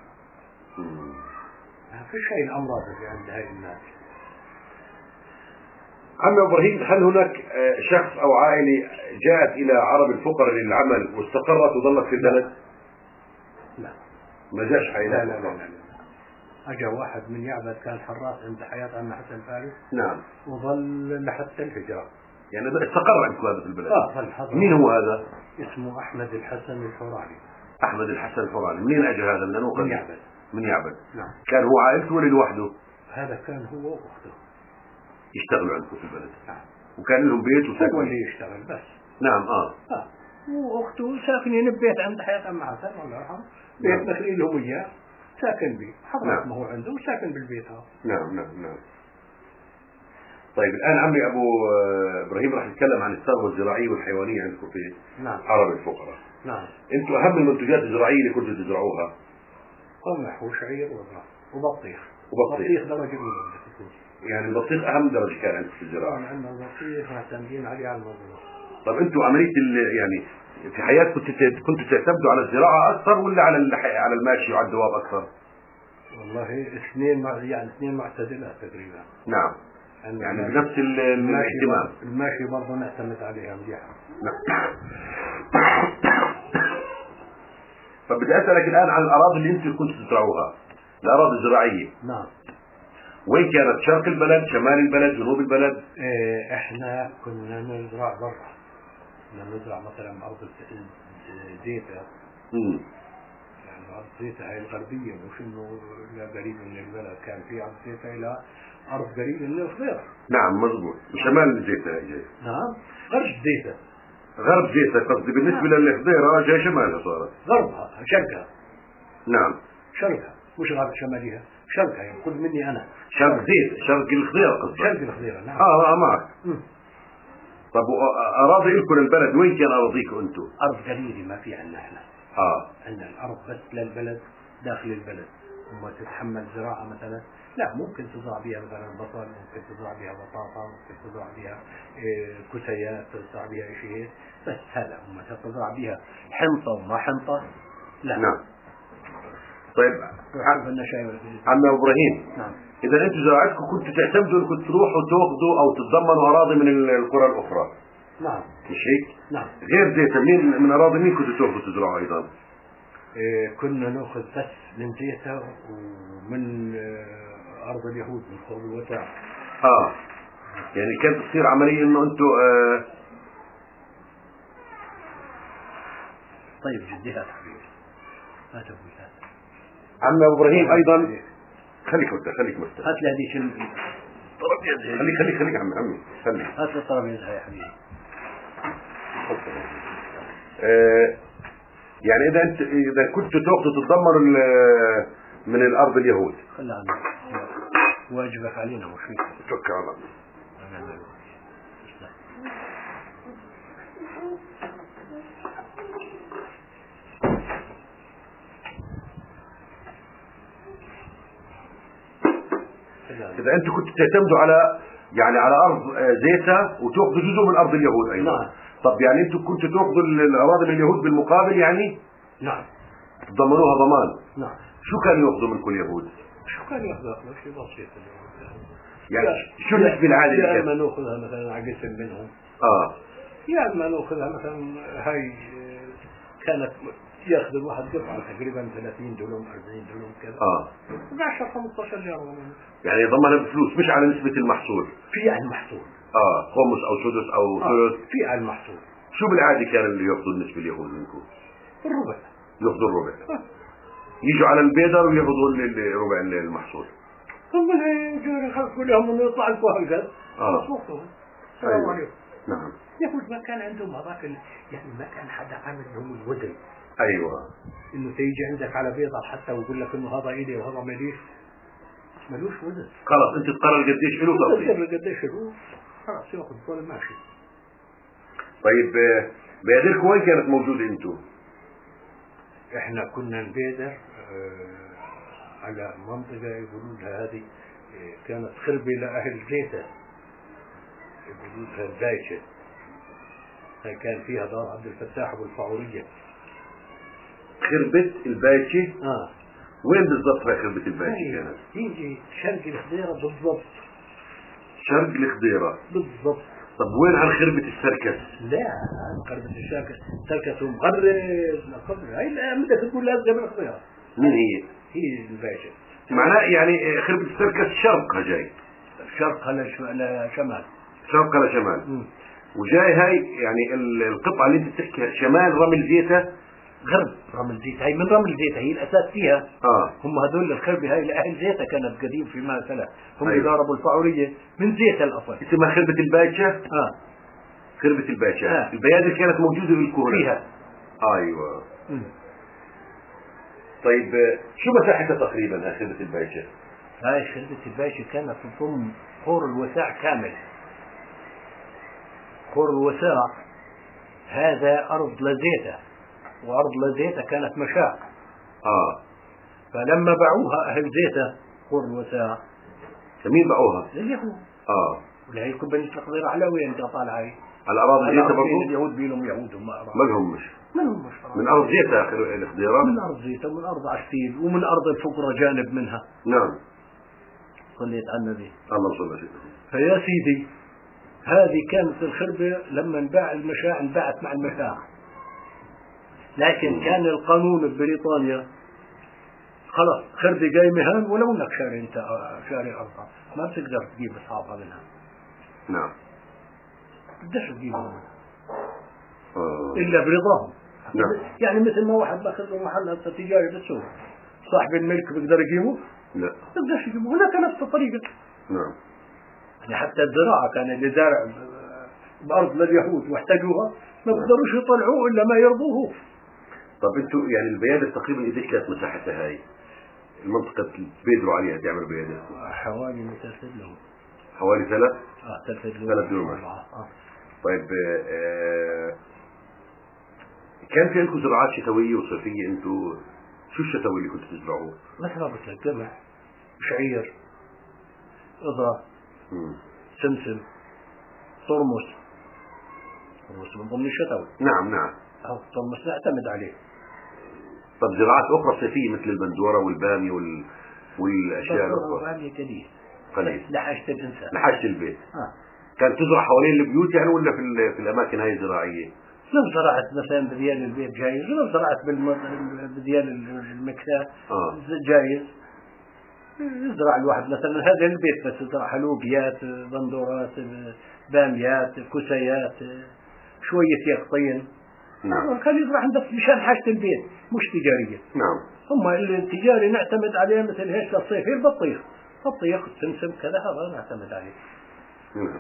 ما فيش هاي الأمراض اللي عند هاي الناس. عم إبراهيم، هل هناك شخص أو عائلة جاءت إلى عرب الفقراء للعمل واستقرت وظلت في البلد؟ لا. ما جاش حيلات؟ لا. اجى واحد من يعبد كان حراس عند حياة عم حسن فارس. نعم. وظل لحتى الهجرة. يعني استقر عندكم هذا في البلد؟ ظل حضر. مين هو هذا؟ اسمه احمد الحسن الفرعلي. احمد الحسن الفرعلي. منين اجى هذا؟ من يعبد. من يعبد. نعم. كان هو عائلته ولا لوحده؟ هذا كان هو واخته يشتغلوا عندكم في البلد. نعم. وكان لهم بيت وساكن. هو اللي يشتغل بس. نعم. واخته ساكنين ببيت عند حياة عم حسن الله يرحمه. بيت نخلي لهم اياه ساكن به. حضرت ما هو عنده وساكن بالبيت هذا. نعم. طيب الآن عمي أبو إبراهيم راح نتكلم عن الثروة الزراعية والحيوانية عندكم في عرب الفقراء. نعم. أنتم أهم المنتجات الزراعية اللي كنتوا تزرعوها؟ قمح وشعير وبطيخ. درجة أولى. يعني البطيخ أهم درجة كان عندكم في الزراعة. عندنا البطيخ معتمدين عليه على الموضوع. طب أنتم عملية يعني في حياتكم كنتوا تعتمدوا على الزراعة أكثر ولا على الماشي وعلى الدواب أكثر؟ والله اثنين معتدلات تقريبا. نعم. يعني بنفس الاهتمام. الماشي برضه نعتمد عليها مليحة. نعم. فبدي أسألك الآن عن الأراضي اللي أنتم كنتوا تزرعوها، الأراضي الزراعية. نعم. وين كانت؟ شرق البلد، شمال البلد، جنوب البلد؟ احنا كنا نزرع برا. كنا نزرع مثلا أرض زيتة. يعني أرض زيتة هاي الغربية، مش إنه لا قريب من البلد، كان في أرض زيتة إلى أرض قريبة من الخضيرة. نعم مضبوط. وشمال الزيتة جاي. نعم. غرب زيتة قصدي بالنسبة للخضيرة جاي شمالها صارت. غربها شرقها. نعم. شرقها مش غرب شمالها، شرقها يعني خذ مني أنا. شرق الخضيرة قصدي. شرق الخضيرة. نعم. معك. طب أراضي لكم البلد وين كان أراضيكم أنتم؟ أرض قليلة ما في عندنا إحنا. عندنا الأرض بس للبلد داخل البلد. وما تتحمل زراعة مثلا لا، ممكن تزرع بها مثلا بصل، ممكن تزرع بها بطاطا، ممكن تزرع بها كسيات، تزرع بها شيء، بس هذا وما تزرع بها حنطة وما حنطة لا. نعم. طيب عم إبراهيم. نعم. إذا أنتم زراعتكم كنتوا تعتمدوا أنكم تروحوا تأخذوا أو تتضمنوا أراضي من القرى الأخرى. نعم. مش هيك؟ نعم. غير زيتة من أراضي مين كنتوا تأخذوا تزرعوا أيضا؟ كنا نأخذ بس من زيتة ومن أرض اليهود من خوض الوتاع. يعني كانت تصير عملية إنه أنتم طيب جديات حبيبي ما تقول هذا. عم إبراهيم أيضا خليك مفتح. هات لي هذيك الطرابيزة. خليك عمي خليك. هات لي الطرابيزة يا حبيبي. يعني إذا كنتوا تأخذوا تتضمنوا من الأرض اليهود. خلها عنك واجبك علينا مش فيك. توكل على الله. إذا أنتم كنتوا تعتمدوا على أرض زيتة وتأخذوا جزء من أرض اليهود أيضا. نعم. طب يعني أنتم كنتوا تأخذوا الأراضي من اليهود بالمقابل يعني؟ نعم. تضمنوها ضمان. نعم. شو كانوا يأخذوا منكم اليهود؟ شو كانوا يأخذوا شيء بسيط يعني شو النسبة العادية؟ يا إما نأخذها مثلا على قسم منهم. يا إما نأخذها مثلا هاي كانت ياخذ الواحد قطعة تقريبا 30 دولار 40 دولار كذا. 10 15 ليرة. يعني ضمنها بفلوس مش على نسبة المحصول. في على المحصول. خمس أو سدس أو ثلث. في على المحصول. شو بالعادة كان اللي يأخذوا النسبة اليهود منكم؟ الربع. يأخذوا الربع. يجوا على البيدر ويأخذوا الربع المحصول. ثم يجوا يخلقوا لهم إنه يطلع الفواكه. خلاص وقتهم. السلام عليكم. نعم. يقول ما كان عندهم هذاك يعني ما كان حدا عامل لهم الوزن. أيوة. إنه تيجي عندك على بيضة حتى ويقول لك إنه هذا إلي وهذا ملوش وزن. خلاص أنت تقرر قديش له تقرر قديش له خلاص يأخذ طول ماشي. طيب بيادركم وين كانت موجودة أنتم؟ إحنا كنا نبادر على منطقة يقولون لها هذه كانت خربة لأهل زيتة يقولون لها البايشة. كان فيها دار عبد الفتاح أبو الفعورية. خربة البايشة؟ وين بالضبط هاي خربة البايشة كانت؟ يجي شرق الخضيرة بالضبط. شرق الخضيرة بالضبط. طب وين عن خربة السركس؟ لا خربة السركس مغرز هاي بدك تقول لازم الخضيرة. من هي؟ هي الباشا. معناه يعني خربة السركس شرقها جاي. شرق لشمال. شرق لشمال. وجاي هاي يعني القطعة اللي انت بتحكيها شمال رمل زيتها. غرب رمل زيتها، هي من رمل زيتها، هي الاساس فيها. هم هذول الخربة هاي لاهل زيتها كانت قديم فيما سلف، هم اللي ضربوا الفعورية من زيتها الاصل. اسمها خربة الباشا. خربة الباشا. البيادر كانت موجودة بالكهنة فيها. ايوه. طيب شو مساحتها تقريبا هاي خربة الباشا؟ هاي خربة الباشا كانت تضم خور الوساع كامل. خور الوساع هذا أرض لزيتة، وأرض لزيتة كانت مشاع. فلما باعوها أهل زيتة خور الوساع. مين باعوها؟ لليهود. ولا هي بنية الخضيرة علوية انت طالعة هاي. على أراضي زيتة برضو؟ اليهود بينهم يهود وما أراضي. ما لهمش. من أرض زيتة آخر الخضيرة؟ من أرض زيتة ومن أرض عشتيل ومن أرض الفقرة جانب منها. نعم. صليت على النبي. الله صلى الله. فيا سيدي هذه كانت الخربة لما انباع المشاع انباعت مع المشاع. لكن كان القانون ببريطانيا خلاص خربة جاي مهان ولو انك شاري انت شاري أرضها ما بتقدر تجيب أصحابها منها. نعم. بدش تجيبها إلا برضاهم. نعم. يعني مثل ما واحد باخذ له محل هسه تجاري بالسوق صاحب الملك بيقدر يجيبه؟ لا. بقدرش يجيبه. هناك نفس الطريقة. نعم. يعني حتى الزراعة كان اللي زارع بأرض لليهود واحتاجوها ما بقدروش يطلعوه إلا ما يرضوه. طب انتوا يعني البيادر تقريبا قديش كانت مساحتها هاي؟ المنطقة اللي بيدروا عليها تعمل بيادر؟ حوالي 3 دنوم. حوالي 3؟ 3 دنوم. طيب كان في عندكم زراعات شتوية وصيفية انتوا؟ شو الشتوي اللي كنتوا تزرعوه؟ مثل ما قلت لك قمح، شعير، إضاء، سمسم، ترمس. ترمس من ضمن الشتوي. نعم نعم. ترمس نعتمد عليه. طب زراعات أخرى صيفية مثل البندورة والبامية والأشياء الأخرى؟ البامية قليل. لحاجة الإنسان. لحاجة البيت. كانت تزرع حوالين البيوت يعني ولا في الأماكن هاي الزراعية؟ لو زرعت مثلا بديال البيت جايز، ولو زرعت بديال المكساه جايز. يزرع الواحد مثلا هذا البيت بس يزرع حلوبيات، بندورات، باميات، كسيات، شوية يقطين. نعم. كان يزرع بس مشان حاجة البيت مش تجارية. نعم. هم اللي التجاري نعتمد عليه مثل هيك للصيف البطيخ، السمسم كذا هذا نعتمد عليه. نعم.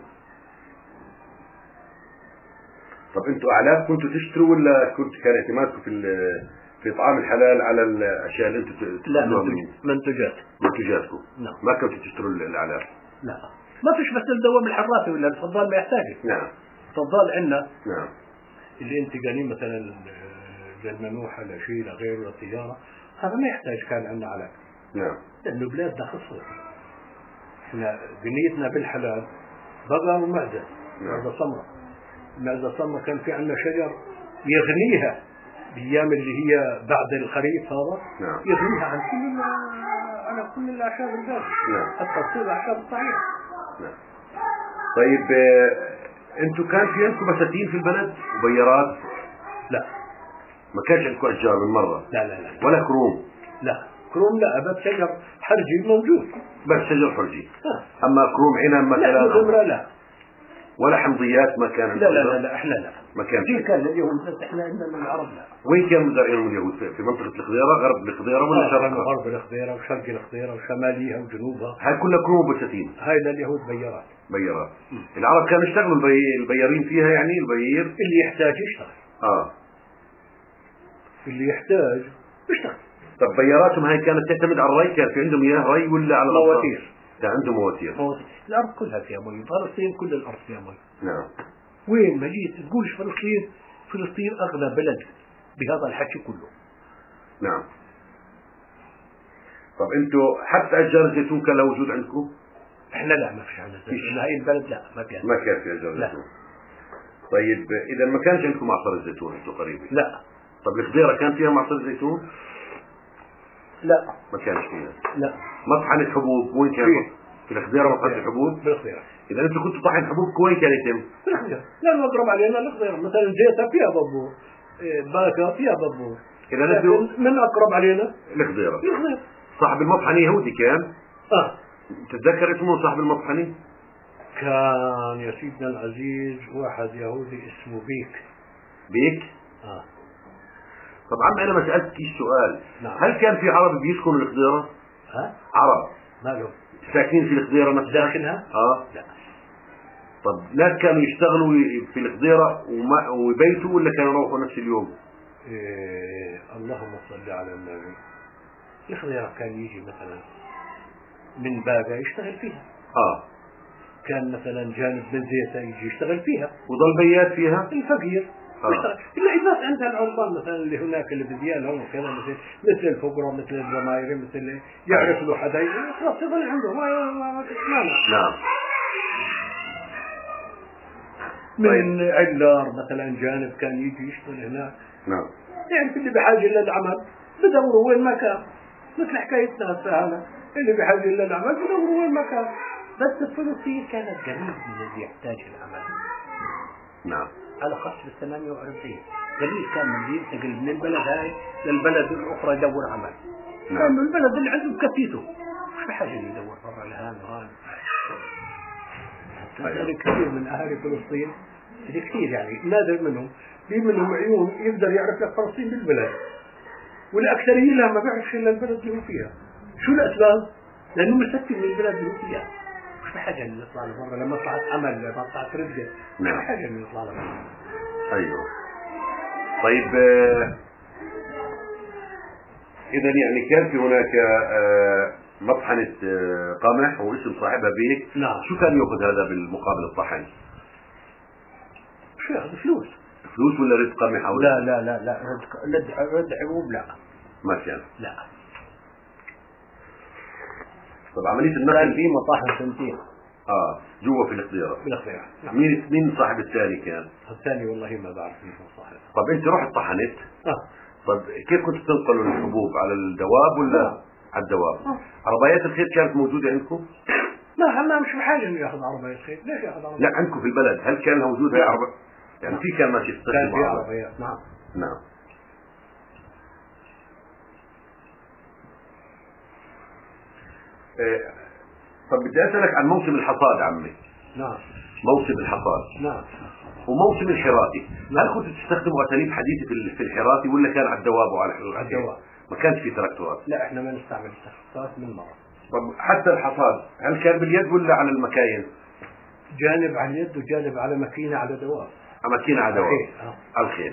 طب انتوا اعلاف كنتوا تشتروا ولا كان اعتمادكم في طعام الحلال على الاشياء اللي انتوا لا منتجاتكم؟ نعم. ما كنتوا تشتروا الاعلاف؟ لا ما فيش بس الدوام الحراسي ولا الفضال ما يحتاجه. نعم. الفضال عندنا. نعم. اللي انت قايلين مثلا للمنوحه لشيء لغيره للتجاره هذا ما يحتاج كان عندنا علاج. نعم. لانه بلادنا خصوصا احنا بنيتنا بالحلال بقر ومعزه. معزه سمراء. المعزه السمراء كان في عندنا شجر يغنيها بايام اللي هي بعد الخريف هذا. نعم. يغنيها على كل الاعشاب الباقيه. نعم. حتى تصير الاعشاب الطعيمه. نعم. طيب انتوا كان في عندكم بساتين في البلد وبيارات؟ لا. ما كانش عندكم اشجار بالمره؟ لا. ولا كروم؟ لا كروم لا، بس شجر حرجي موجود. بس شجر حرجي. اما كروم عنب مثلا؟ لا. ولا حمضيات ما كان عندكم؟ لا احنا لا. ما كان. في كان لليهود بس احنا عندنا العرب لا. وين كانوا مزارعين اليهود؟ في منطقة الخضيرة، غرب الخضيرة ولا شرقها؟ غرب الخضيرة وشرق الخضيرة وشماليها وجنوبها. هاي كلها كروم بساتين. هاي لليهود بيارات. العرب كانوا يشتغلوا البيارين فيها يعني البيير؟ اللي يحتاج يشتغل. اللي يحتاج يشتغل. طب بياراتهم هاي كانت تعتمد على الري؟ كان في عندهم اياه ري ولا على مواتير؟ كان عندهم مواتير. الأرض كلها فيها مي. فلسطين كل الأرض فيها مي. نعم. وين ما جيت تقولش فلسطين أغنى بلد بهذا الحكي كله. نعم. طب انتوا حتى أشجار الزيتون كان لها وجود عندكم؟ احنا لا ما فيش عندنا زيتون. هاي البلد لا ما كان. ما كان في أشجار الزيتون. طيب إذا ما كانش عندكم معصر الزيتون انتوا قريبين؟ لا. طب الخضيرة كان فيها معصر زيتون؟ لا ما كانش فيها. لا. مطحنة حبوب وين كان؟ في الخضيرة مطحنة الحبوب؟ بالخضيرة. إذا أنتوا كنتوا طحن حبوب وين كان يتم؟ بالخضيرة. لا نضرب علينا الخضيرة مثلا زيتها فيها بابور، باكا فيها بابور، إذا من أقرب علينا الخضيرة. صاحب المطحنة يهودي كان؟ تتذكر اسمه صاحب المطحنة؟ كان يا سيدنا العزيز واحد يهودي اسمه بيك. طبعا أنا ما سألتك سؤال. نعم. هل كان في عرب بيسكنوا الخضيرة؟ عرب مالهم ساكنين في الخضيرة نفسها؟ داخلها؟ لا. طب ناس كانوا يشتغلوا في الخضيرة ويبيتوا ولا كانوا يروحوا نفس اليوم؟ اللهم صل على النبي. الخضيرة كان يجي مثلا من باقة يشتغل فيها. كان مثلا جانب من زيتة يجي يشتغل فيها وضل بيات فيها الفقير. إلا إذا عندها العربان مثلا اللي هناك اللي بديالهم وكذا مثل الفقراء مثل الزمايري مثل يعرف له حدا خلاص يظل عنده ما تسمعنا. نعم. من علار مثلا جانب كان يجي يشتغل هناك. نعم. يعني اللي بحاجة إلى العمل بدوروا وين ما كان، مثل حكايتنا هسه اللي بحاجة إلى العمل بدوروا وين ما كان. بس الفلسطين كانت قريب من اللي يحتاج العمل. نعم. على خاص بال48 قليل كان من ينتقل من البلد هاي للبلد الأخرى يدور عمل. نعم. لأنه البلد اللي عنده كفيته مش بحاجة يدور برا لهان وهان. كثير من أهالي فلسطين كثير يعني نادر منهم منهم عيون يقدر يعرف لك فلسطين بالبلد، والأكثرية لا ما بيعرفش إلا البلد اللي هو فيها. شو الأسباب؟ لأنه مسكن من البلد اللي هو فيها، مش بحاجة إنه يطلع لبرا لما طلعت عمل لما طلعت رزقة. مش بحاجة إنه يطلع لبرا. أيوه. طيب إذا يعني كان في هناك مطحنة قمح واسم صاحبها بيك. نعم. شو كان يأخذ هذا بالمقابل الطحن؟ شو يأخذ فلوس ولا رد قمح أو لا رد حبوب لا ما كان. لا. طب عملية النقل كان في مطاحن سنتين جوا في الخضيرة. نعم. مين صاحب الثاني كان؟ الثاني والله ما بعرف مين صاحب. طب انت رحت طحنت؟ طب كيف كنت تنقلوا الحبوب على الدواب ولا على الدواب؟ عربيات الخيل كانت موجودة عندكم؟ لا مش بحاجة انه ياخذ عربية خيل. ليش ياخذ عربية؟ لا عندكم في البلد هل كان موجود هاي عربية؟ يعني في كان ماشي كان في عربيات. نعم. طب بدي اسألك عن موسم الحصاد عمي. نعم. موسم الحصاد. نعم. وموسم الحراتي. هل كنت تستخدموا اساليب حديثة في الحراتي ولا كان على الدواب وعلى الدواب؟ ما كانش في تراكتورات. لا احنا ما نستعمل تراكتورات من مرة. طب حتى الحصاد هل كان باليد ولا على المكاين؟ جانب على اليد وجانب على ماكينة على دواب. ماكينة على دواب. على الخيل.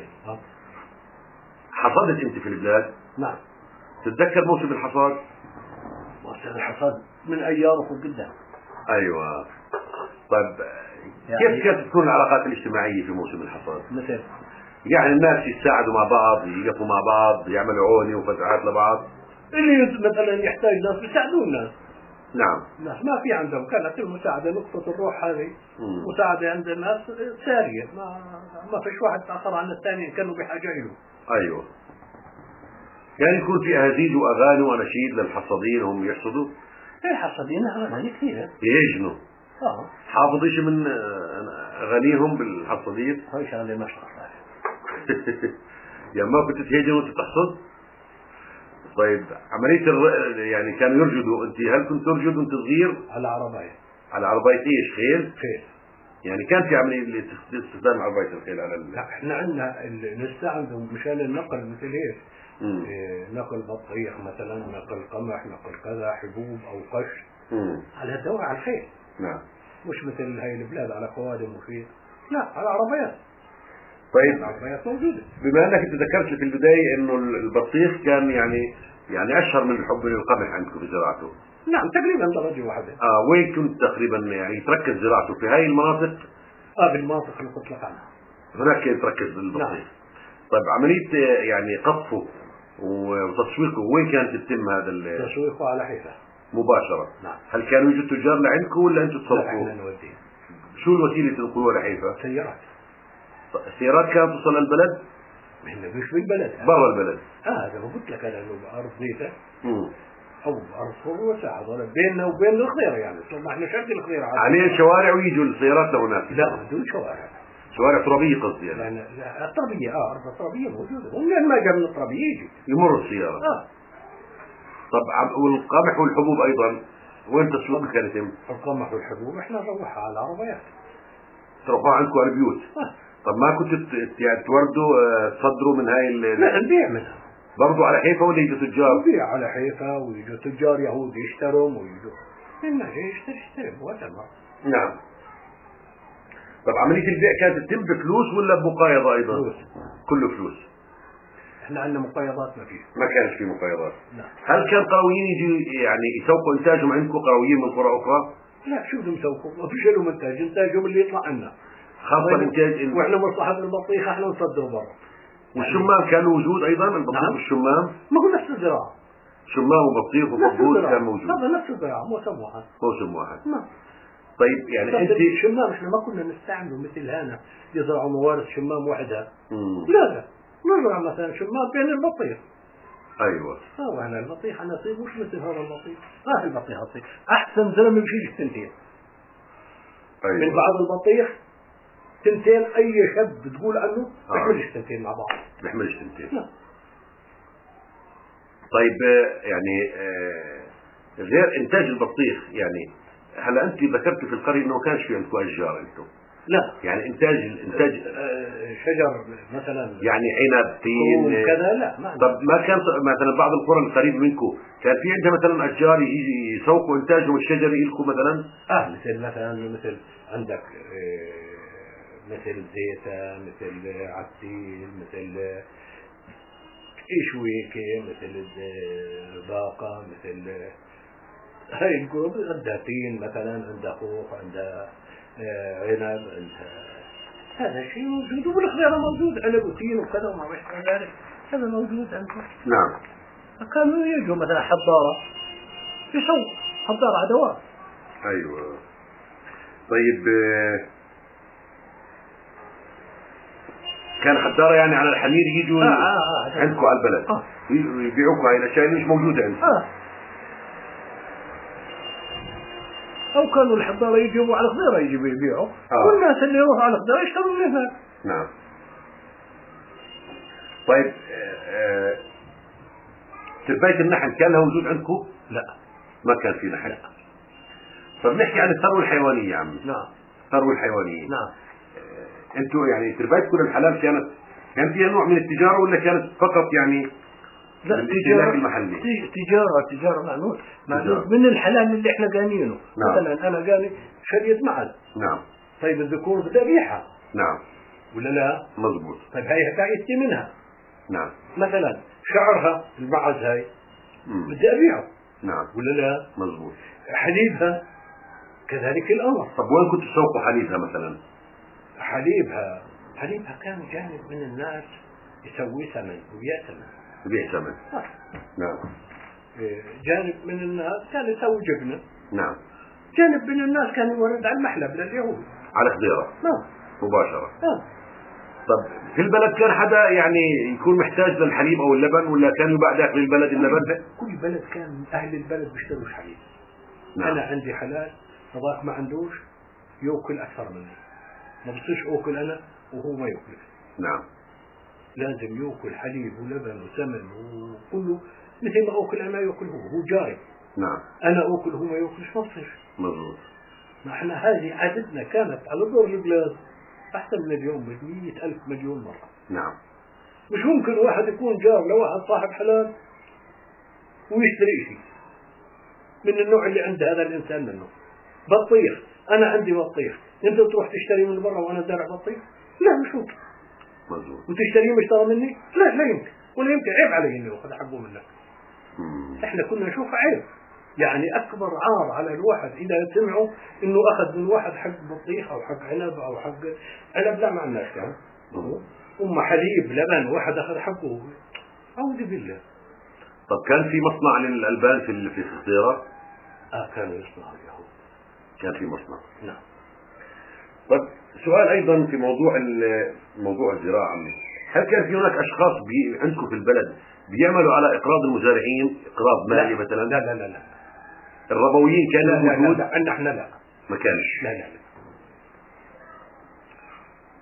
حصدت انت في البلاد؟ نعم. تتذكر موسم الحصاد؟ موسم الحصاد من ايار وفوق قدام. ايوه. طيب يعني كيف كانت تكون العلاقات الاجتماعية في موسم الحصاد؟ مثل يعني الناس يتساعدوا مع بعض، يقفوا مع بعض، يعملوا عونة وفتحات لبعض. اللي مثلا يحتاج ناس بيساعدوا الناس. نعم. الناس ما في عندهم كانت المساعدة نقطة الروح هذه. مساعدة عند الناس سارية ما فيش واحد تأخر عن الثاني كانوا بحاجة له. أيوة. كان يكون في أهازيج وأغاني وأناشيد للحصادين وهم يحصدوا. الحصادين أغاني كثيرة. يجنوا. حافظ شيء من أغانيهم بالحصادين؟ هاي شغلة ما شاء الله. يعني ما كنت تهيجن وانت تحصد؟ طيب عملية يعني كانوا يرجدوا، انت هل كنت ترجد وانت صغير؟ على عرباية. على عرباية ايش؟ خيل؟ خيل. يعني كان في عملية استخدام عرباية الخيل على لا احنا عندنا لسه عندهم مشان النقل مثل هيك. نقل بطيخ مثلا، نقل قمح، نقل كذا حبوب او قش. على الدواء على الخيل. نعم. مش مثل هاي البلاد على قوادم وفيه. لا على عربيات. طيب العربيات موجودة. بما انك انت ذكرت لي في البداية انه البطيخ كان يعني اشهر من الحب للقمح عندكم في زراعته. نعم تقريبا درجة واحدة. وين كنت تقريبا يعني تركز زراعته في هاي المناطق؟ بالمناطق اللي قلت لك عنها. هناك كنت تركز بالبطيخ. نعم. طيب عملية يعني قطفه وتسويقه وين كانت تتم هذا تسويقه على حيفا مباشرة؟ نعم. هل كانوا يجوا تجار لعندكم ولا انتم تصرفوا؟ لا احنا نوديه. شو الوسيلة اللي تنقلوها لحيفا؟ سيارات. السيارات كانت توصل للبلد؟ مش بالبلد. برا البلد. هذا ما قلت لك انا انه بارض بيته. او بارض فوق وساعة بيننا وبين الخضيرة يعني، ما احنا شرق الخضيرة عليه شوارع ويجوا السيارات لهناك. لا بدون شوارع. شوارع ترابية قصدي يعني. لا الترابية أرض ترابية موجودة، ومن ما جاء من الترابية يجي يمر السيارة. طب والقمح والحبوب أيضا وين تسويقها كانت يتم؟ القمح والحبوب إحنا نروحها على العربيات. تروحوها عندكم على البيوت؟ طب ما كنتوا يعني توردوا تصدروا من هاي لا نبيع منها برضو على حيفا ولا يجوا تجار؟ نبيع على حيفا ويجوا تجار يهود يشتروا ويجوا الناس يشتري وتمام. نعم. طب عملية البيع كانت تتم بفلوس ولا بمقايضة أيضا؟ فلوس. كله فلوس. احنا عندنا مقايضات ما فيه. ما كانش في مقايضات. لا. هل كان قرويين يجي يعني يسوقوا إنتاجهم عندكم قرويين من قرى أخرى؟ لا شو بدهم يسوقوا؟ ما فيش لهم إنتاجهم اللي يطلع عنا. خاصة الإنتاج وإحنا من صاحب البطيخ إحنا نصدر برا. والشمام كان موجود أيضا البطيخ. نعم. والشمام؟ ما هو نفس الزراعة. شمام وبطيخ وبطيخ كان موجود. هذا نفس الزراعة موسم واحد. موسم واحد. نعم. طيب يعني أنت الشمام إحنا ما كنا نستعمله مثل هنا يزرعوا موارد شمام وحدها. لا نزرع مثلا شمام بين البطيخ. أيوة. وأنا البطيخ أنا أصيب مش مثل هذا البطيخ. البطيخ أصيب أحسن زلمة بيجي سنتين. أيوة. من بعض البطيخ سنتين أي شاب بتقول عنه بيحملش سنتين مع بعض. بيحملش سنتين. لا. طيب يعني غير إنتاج البطيخ يعني هلا أنت ذكرت في القرية إنه ما كانش في عندكم أشجار أنتم. لا. يعني إنتاج شجر مثلا يعني عنب تين كذا لا ما. طب ما كان مثلا بعض القرى القريبة منكم كان في عندها مثلا أشجار يسوقوا إنتاجهم الشجري لكم مثلا؟ مثل عندك مثل زيتة مثل عسيل مثل إشويكة مثل باقة مثل هاي القرب عندها تين مثلا عندها خوخ عندها عنب عندها هذا شيء موجود والخضار موجود عنب وتين وكذا وما بيحصل ذلك هذا موجود عندهم. نعم. كانوا يجوا مثلا حضارة يسووا حضارة أدوات. أيوة. طيب كان حضارة يعني على الحمير يجوا عندكم على البلد يبيعوكم هاي الأشياء اللي مش موجودة عندكم. أو كانوا الحضارة يجيبوا على الخضيرة يجيبوا يبيعوا والناس اللي يروحوا على الخضيرة يشتروا من هناك. نعم. طيب تربية النحل كان لها وجود عندكم؟ لا ما كان في نحل. طب نحكي عن الثروة الحيوانية يا عمي. نعم. الثروة الحيوانية. نعم. انتوا يعني تربيتكم للحلال كان فيها نوع من التجارة ولا كانت فقط يعني لا الاستهلاك المحلي؟ تجارة معنوس من الحلال اللي احنا قانينه. نعم. مثلا انا قاني شرية معز. نعم. طيب الذكور بدها بيعها. نعم. ولا لا؟ مضبوط. طيب هاي فايدتي منها. نعم. مثلا شعرها المعز هاي بدي ابيعه. نعم. ولا لا؟ مضبوط. حليبها كذلك الامر. طب وين كنتوا تسوقوا حليبها مثلا؟ حليبها كان جانب من الناس يسوي ثمن يبيع ثمن. نعم. جانب من الناس كان يسوي جبنة. نعم. جانب من الناس كان يورد على المحلب لليهود على خضيرة. نعم. مباشرة. طب في البلد كان حدا يعني يكون محتاج للحليب او اللبن ولا كان يباع داخل البلد اللبن؟ كل بلد كان اهل البلد بيشتروش حليب. نعم. انا عندي حلال هذاك ما عندوش ياكل اكثر مني. ما بصيرش اكل انا وهو ما ياكل. نعم. لازم ياكل حليب ولبن وسمن وكله مثل ما اكل انا ياكل هو جاي. نعم. انا اكل هو ما ياكلش ما بصيرش. مضبوط. ما احنا هذه عادتنا كانت على دور البلاد احسن من اليوم ب100,000 مليون مرة. نعم. مش ممكن واحد يكون جار لواحد صاحب حلال ويشتري شيء من النوع اللي عند هذا الانسان منه. بطيخ انا عندي بطيخ انت تروح تشتري من برا وانا زارع بطيخ؟ لا مش ممكن. مظبوط. وتشتريه مشترى مني؟ لا يمكن ولا يمكن. عيب علي اني اخذ حقه منك. احنا كنا نشوف عيب يعني اكبر عار على الواحد اذا سمعوا انه اخذ من واحد حق بطيخ او حق عنب او حق عنب. لا ما عندناش كان حليب لبن واحد اخذ حقه. اعوذ بالله. طب كان في مصنع للألبان في الخضيرة؟ كانوا يصنعوا اليهود. كان في مصنع. نعم. طب سؤال ايضا في موضوع الزراعة عمي. هل كان في هناك اشخاص عندكم في البلد بيعملوا على اقراض المزارعين اقراض مالي مثلا؟ لا. الربويين كانوا موجود؟ عندنا احنا لا. ما كانش. لا.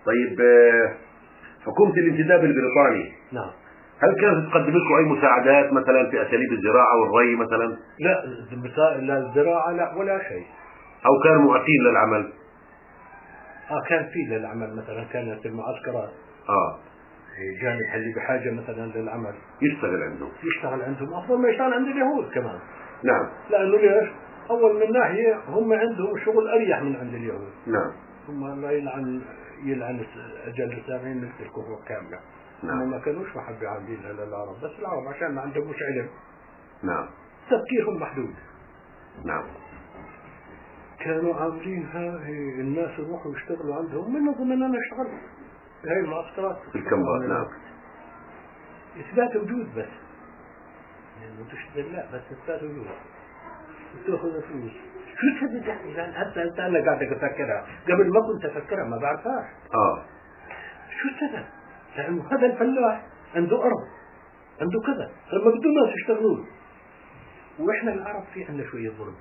طيب حكومة الانتداب البريطاني نعم. هل كانت تقدم لكم أي مساعدات مثلا في أساليب الزراعة والري مثلا؟ لا الزراعة لا ولا شيء. أو كانوا معطين للعمل؟ كان في للعمل مثلا، كانت المعسكرات جانب اللي بحاجة مثلا للعمل يشتغل عندهم أفضل ما يشتغل عند اليهود كمان. نعم. لأنه ليش؟ أول من ناحية هم عندهم شغل أريح من عند اليهود. نعم. هم لا يلعن أجل السامعين مثل الكفر كاملة. نعم. هم ما كانوش محبين عاملينها للعرب، بس العرب عشان ما عندهم مش علم. نعم. تفكيرهم محدود. نعم. كانوا عاملينها الناس يروحوا يشتغلوا عندهم من ضمن أنا اشتغلت هاي المعسكرات في الكمبات. نعم. إثبات وجود بس، يعني مو تشتغل لا، بس إثبات وجود وتأخذ فلوس. شو تبي يعني حتى أنا قاعد أفكرها قبل ما كنت أفكرها ما بعرفهاش. شو السبب؟ لأنه هذا الفلاح عنده أرض عنده كذا، لما بدون الناس يشتغلون، وإحنا العرب في عندنا شوية ظلم.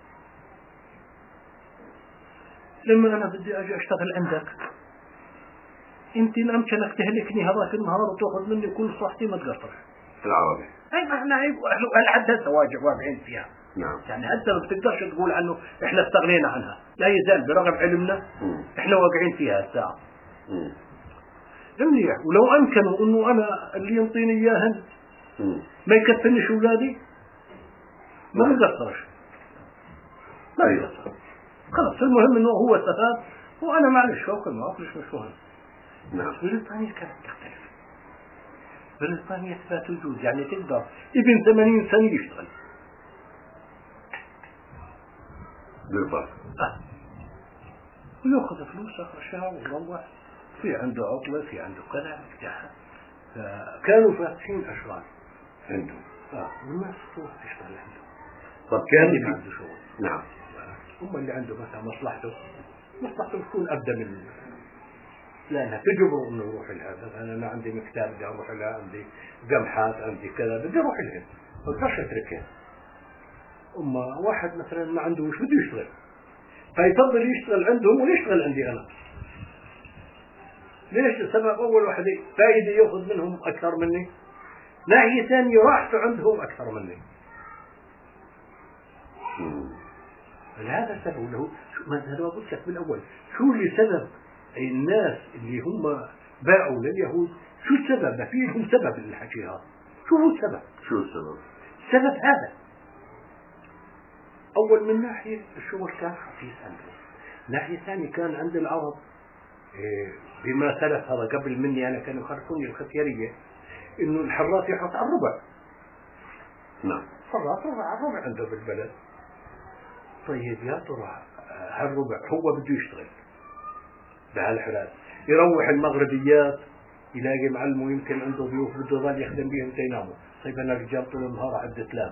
لما أنا بدي أجي أشتغل عندك أنت أمكنك تهلكني هذاك النهار وتأخذ مني كل صحتي ما تقصر. العربي. هاي ما احنا هالحد هسه واقعين فيها. نعم. يعني حتى ما بتقدرش تقول عنه احنا استغنينا عنها، لا يزال برغم علمنا احنا واقعين فيها الساعة. منيح. ولو أمكنوا إنه أنا اللي ينطيني إياهن ما يكفنيش أولادي ما بقصرش. ما بقصر. خلاص المهم إنه هو استفاد وأنا معلش فوق المعاقلش مش مهم. نعم. بريطانيا كانت تختلف. بريطانيا إثبات وجود، يعني تقدر ابن 80 سنة يشتغل. بالضبط. ويأخذ فلوس آخر الشهر ويروح، في عنده عطلة في عنده كذا بتاعها. كانوا فاتحين أشغال عندهم. والناس تروح تشتغل عندهم. طب كان اللي عنده شغل. نعم. هم اللي عنده مثلا مصلحته تكون أبدا منه، لأنها تجبره إنه يروح لهذا. أنا عندي مكتب بدي أروح لها، عندي قمحات، عندي كذا بدي أروح لهم، ما بقدرش أتركهم. أما واحد مثلا ما عنده وش بده يشتغل، فيفضل يشتغل عندهم ويشتغل عندي أنا. ليش؟ السبب أول واحد فائدة يأخذ منهم أكثر مني، ناحية ثانية راحته عندهم أكثر مني. فلهذا السبب له ما قلت لك بالأول شو اللي سبب الناس اللي هم باعوا لليهود، شو السبب؟ ما في لهم سبب للحكي هذا. شو هو السبب؟ شو السبب؟ السبب هذا أول من ناحية الشغل كان خفيف عندهم، ناحية ثانية كان عند العرب بما سلف هذا قبل مني أنا كانوا يخرجوني الختيارية إنه الحراس يحرص على الربع. نعم. حراس على الربع عنده بالبلد. طيب يا ترى هالربع هو بده يشتغل بهالحراس، يروح المغربيات يلاقي معلمه يمكن عنده ضيوف بده يظل يخدم بيهم تيناموا. طيب أنا رجال طول النهار عدة لام،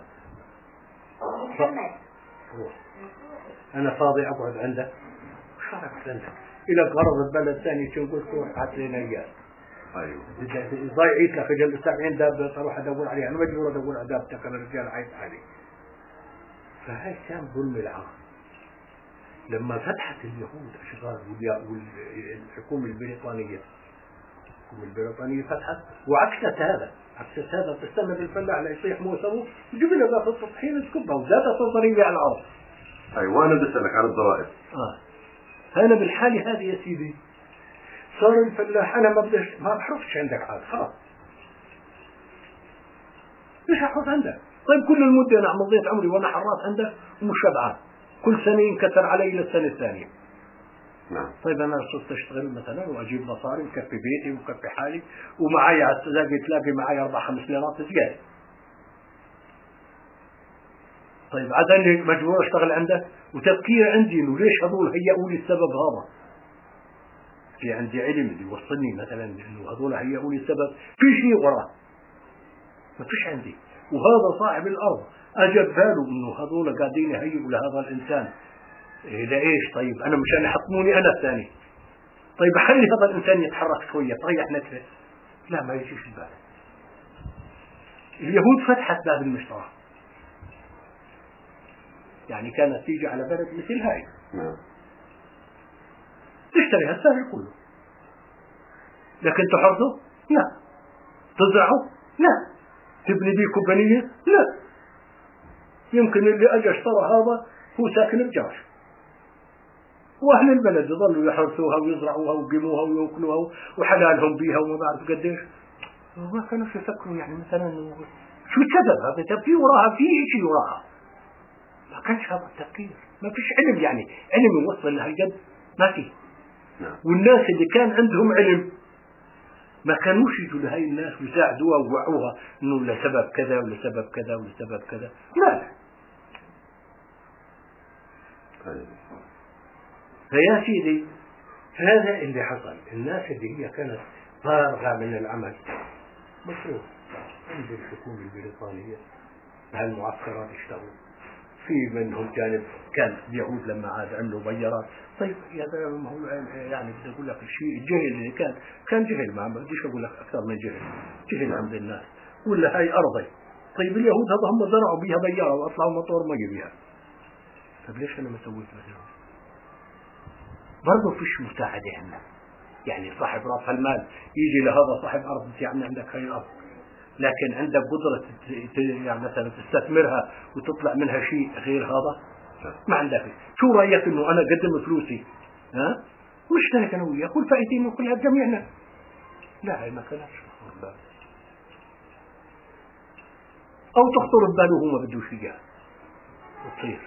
أنا فاضي أقعد عندك وش رأيك عندك؟ إلى غرض البلد ثاني تنقول تروح هات لنا إياه. أيوه. ضايعيت لك رجال 70 دابة أروح أدور عليها، أنا مجبور أدور على دابتك أنا رجال عايز علي. فهاي كان ظلم العرب. لما فتحت اليهود أشغال والحكومة البريطانية فتحت وعكست هذا تستمر الفلاح ليصيح موسمه وجيب له ذات التطحين تكبها وذات ضريبة على العرب. أيوة أنا بسألك عن الضرائب. هنا بالحالة هذه يا سيدي صار الفلاح أنا ما بحرفش عندك عاد خلاص مش هحرف عندك. طيب كل المدة أنا مضيت عمري وأنا حراس عندك ومش شبعان، كل سنة ينكسر علي للسنة الثانية. نعم. طيب أنا صرت أشتغل مثلا وأجيب مصاري وكفي بيتي وكفي حالي ومعي تلاقي معي 4-5 ليرات زيادة. طيب عدني مجبور أشتغل عندك وتفكير عندي إنه ليش هذول هيئوا لي السبب هذا. في عندي علم اللي يوصلني مثلا إنه هذول هيئوا لي السبب في شيء وراه ما فيش عندي. وهذا صاحب الأرض أجب باله إنه هذول قاعدين يهيئوا لهذا الإنسان لإيش؟ طيب أنا مشان يحطموني أنا الثاني. طيب خلي هذا الإنسان يتحرك شوية طيح نكفة. لا ما يجيش البال. اليهود فتحت باب المشترى، يعني كانت تيجي على بلد مثل هاي نعم. تشتري هالسعر كله لكن تحرثه؟ لا. تزرعه؟ لا. تبني به كوبانية؟ لا. يمكن اللي أجى اشترى هذا هو ساكن بجاش، وأهل البلد يظلوا يحرثوها ويزرعوها ويقيموها ويأكلوها وحلالهم بيها وما بعرف قديش. ما كانوا يفكروا يعني مثلا شو السبب هذا؟ في وراها في شيء وراها. ما كانش هذا التفكير، ما فيش علم، يعني علم يوصل لهالقد ما في. والناس اللي كان عندهم علم ما كانوش يجوا لهي الناس ويساعدوها ويوعوها انه لسبب كذا ولسبب كذا ولسبب كذا. لا. فيا سيدي هذا اللي حصل. الناس اللي هي كانت فارغة من العمل مفروض عند الحكومة البريطانية هالمعسكرات اشتغلوا في منهم كان اليهود لما عاد عملوا بيارات. طيب يا ما هو يعني بدي اقول لك الشيء الجهل اللي كان جهل، ما بديش اقول لك اكثر من جهل عند الناس. ولا هاي ارضي. طيب اليهود هذا هم زرعوا بيها بياره واطلعوا مطور مي بيها. طيب ليش انا ما سويت مثلهم؟ برضه فيش مساعده عندنا. يعني صاحب راس المال يجي لهذا صاحب ارض، يعني عندك هاي الارض لكن عندك قدرة يعني مثلا تستثمرها وتطلع منها شيء غير هذا؟ ما عندك. شو رأيك انه انا اقدم فلوسي واشترك انا وياك والفائدين من كلها جميعنا؟ لا هي ما كانتش او تخطر بباله هو ما بدوش اياها وتصير.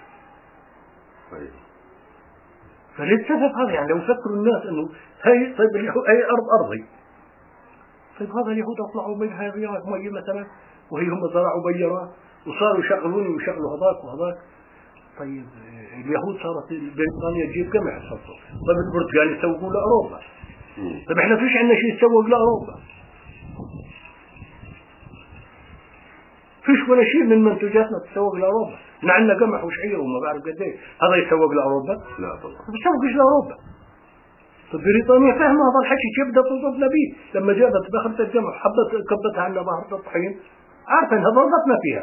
فللسبب هذا يعني لو فكروا الناس انه هي طيب هي ارض ارضي، طيب هذا اليهود اطلعوا منها بيارات مي مثلا وهي هم زرعوا بيارات وصاروا يشغلوني ويشغلوا هذاك وهذاك. طيب اليهود صارت بريطانيا تجيب قمح تصدق، طيب البرتغال يسوقوا لاوروبا. طيب احنا فيش عندنا شيء يسوق لاوروبا، فيش ولا شيء من منتجاتنا تسوق لاوروبا. احنا عندنا قمح وشعير وما بعرف قد ايه، هذا يسوق لاوروبا؟ لا طبعا ما يسوقش لاوروبا. طيب بريطانيا فاهمه هذا الحكي كيف بدها توصفنا به. لما جابت دخلت القمح حبت كبتها عندنا ظهر الطحين، عارفه انها ضربتنا فيها.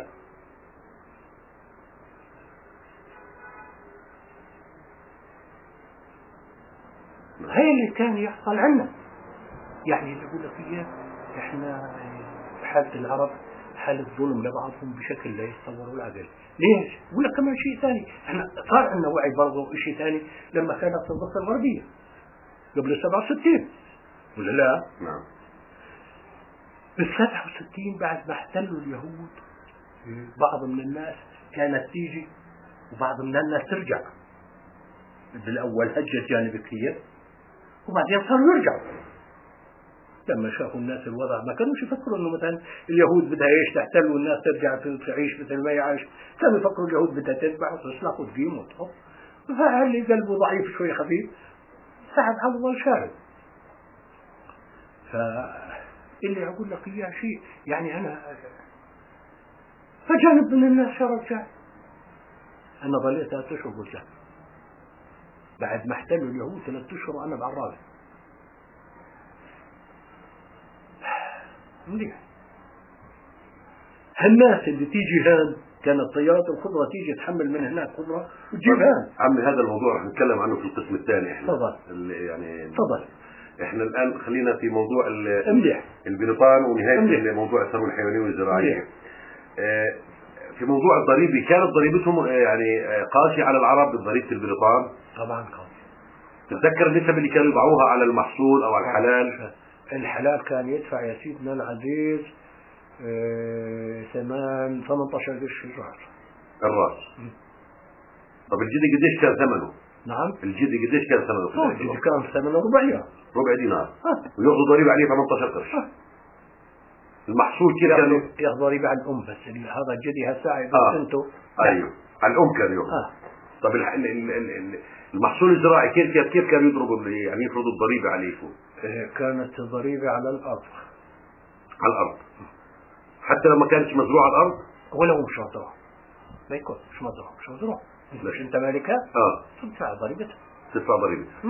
هي اللي كان يحصل عنا. يعني اللي اقول لك اياه احنا حالة العرب حالة ظلم لبعضهم بشكل لا يتصوره العقل. ليش؟ يقول لك كمان شيء ثاني، احنا صار عندنا وعي برضه شيء ثاني لما كانت الضفة الغربية قبل 67 ولا لا؟ نعم. بال 67 بعد ما احتلوا اليهود بعض من الناس كانت تيجي وبعض من الناس ترجع. بالاول هجت جانبية وبعدين صاروا يرجعوا. لما شافوا الناس الوضع ما كانوش يفكروا انه مثلا اليهود بدها ايش تحتل والناس ترجع تعيش مثل ما يعيش، كانوا يفكروا اليهود بدها تذبح وتسلخ وتقيم وتحط. فاللي قلبه ضعيف شوي خفيف سحب على الله شارد. فاللي اقول لك اياه شيء يعني انا فجانب من الناس شرب شاي. انا ظليت 3 اشهر بالشهر بعد ما احتلوا اليهود 3 اشهر وانا بعرابه. مليح. هالناس اللي تيجي هان كانت طيارات الخضرة تيجي تحمل من هناك خضرة وتجيب هان. عمي هذا الموضوع رح نتكلم عنه في القسم الثاني. احنا تفضل. يعني تفضل. احنا الان خلينا في موضوع مليح. البريطان ونهاية موضوع الثروة الحيوانية والزراعية. في موضوع الضريبة كانت ضريبتهم يعني قاسية على العرب ضريبة البريطان؟ طبعا قاسية. تتذكر النسب اللي كانوا يضعوها على المحصول او على الحلال؟ الحلال كان يدفع يا سيدنا العزيز 18 قرش الراس. طب الجدي قديش كان ثمنه؟ نعم الجدي قديش كان ثمنه؟ الجدي كان ثمنه ربع دينار وياخذوا ضريبه عليه 18 قرش. المحصول كده كانوا ياخذ ضريبه على الام بس هذا الجدي هالساعه سنته ايوه على الام كان ياخذ. طب المحصول الزراعي كيف كانوا يضربوا يعني يفرضوا الضريبه عليكم؟ كانت الضريبه على الارض. على الارض حتى لما كانتش مزروعه الارض؟ ولو مش مزروعه ما يكون مش مزروع مش انت مالكها؟ تدفع ضريبتها. تدفع ضريبتها.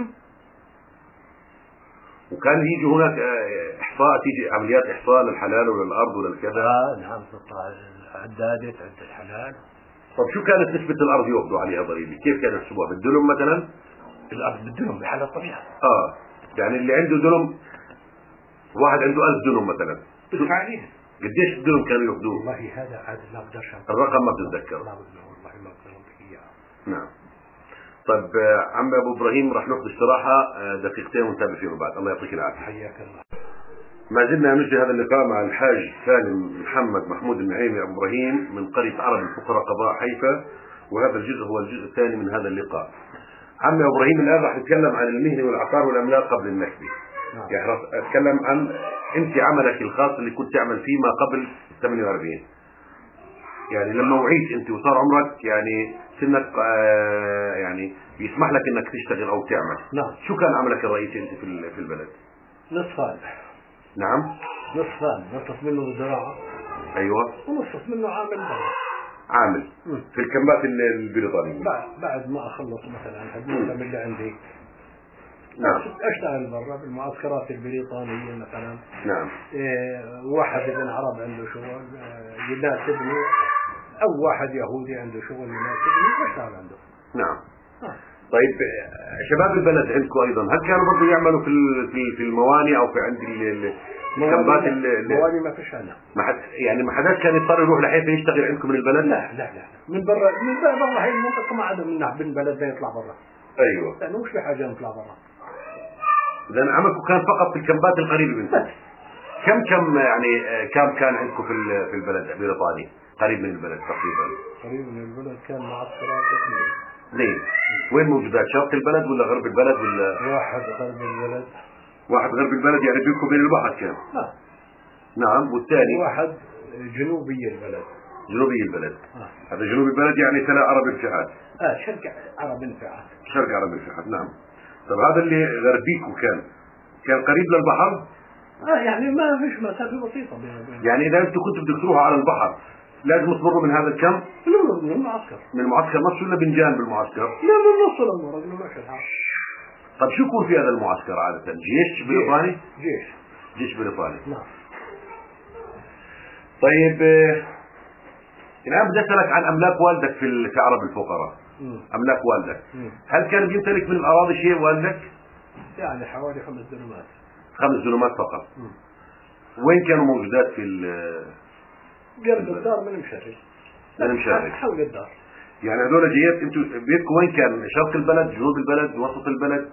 وكان يجي هناك احصاء، تيجي عمليات احصاء للحلال وللارض وللكذا. نعم تطلع عدادة عند الحلال. طب شو كانت نسبة الارض ياخذوا عليها ضريبة؟ كيف كانوا يحسبوها؟ بالدلم مثلا؟ الارض بالدلم بحال الطبيعة. يعني اللي عنده دلم واحد عنده 1000 دنم مثلا بدفع عليها. قديش الدنم كانوا ياخذوه؟ والله هذا عاد ما اقدرش الرقم ما بتتذكره. لا والله ما اقدر اعطيك اياه. نعم. طيب عم ابو ابراهيم راح ناخذ استراحه دقيقتين ونتابع فيما بعد. الله يعطيك العافيه. حياك الله. ما زلنا نجري هذا اللقاء مع الحاج سالم محمد محمود النعيمي ابو ابراهيم من قريه عرب الفقراء قضاء حيفا، وهذا الجزء هو الجزء الثاني من هذا اللقاء. عمي ابو ابراهيم الان راح نتكلم عن المهنه والعقار والاملاك قبل النكبه. يعني راح اتكلم عن انت عملك الخاص اللي كنت تعمل فيه ما قبل 48. يعني لما وعيت انت وصار عمرك يعني سنك يعني بيسمح لك انك تشتغل او تعمل. نعم. شو كان عملك الرئيسي انت في البلد؟ نصفان. نعم. نصف منه زراعة. ايوه. ونصف منه عامل في الكمبات البريطانية. بعد ما اخلص مثلا هدوء اللي عندي. نعم. اشتغل برا بالمعسكرات البريطانية مثلا. نعم. واحد ابن عرب عنده شغل يناسبني، او واحد يهودي عنده شغل يناسبني بشتغل عنده. نعم. طيب شباب البلد عندكم ايضا هل كانوا برضه يعملوا في الموانئ او في عند الكمبات الموانئ؟ ما فيش عندنا. ما حدا كان يضطر يروح لحيفا يشتغل عندكم من البلد؟ لا من برا هي المنطقة ما عدا من بلد يطلع برا. ايوه. لانه مش في حاجة نطلع برا. لان عملكم كان فقط في الكمبات القريبة منكم. كم يعني كم كان عندكم في البلد بريطانيا قريب من البلد تقريبا؟ قريب من البلد كان معسكرات اثنين. وين موجودات؟ شرق البلد ولا غرب البلد ولا؟ واحد غرب البلد. واحد غرب البلد يعني بينكم وبين البحر كان؟ نعم. والثاني؟ واحد جنوبي البلد. جنوبي البلد. هذا جنوب البلد يعني تلا عرب الفحات. شرق عرب الفحات. شرق عرب الفحات. نعم. طب هذا اللي غربيكم كان قريب للبحر؟ يعني ما فيش مسافة بسيطة بينه. يعني إذا أنتم كنتوا بدكم تروحوا على البحر لازم تمروا من هذا الكم؟ من المعسكر. من المعسكر نفسه ولا من جانب المعسكر؟ لا من نص الأمور إنه ماشي الحال. طب شو يكون في هذا المعسكر عادة؟ جيش بريطاني؟ جيش بريطاني. نعم. طيب الآن بدي أسألك عن أملاك والدك في عرب الفقراء. أملاك والدك. هل كان بيمتلك من الأراضي شيء والدك؟ يعني حوالي 5 دنمات. 5 دنمات فقط. وين كانوا موجودات في قرب الدار من المشرق. حول الدار. يعني هذول جيات انتوا بيتكم وين كان؟ شرق البلد، جنوب البلد، وسط البلد؟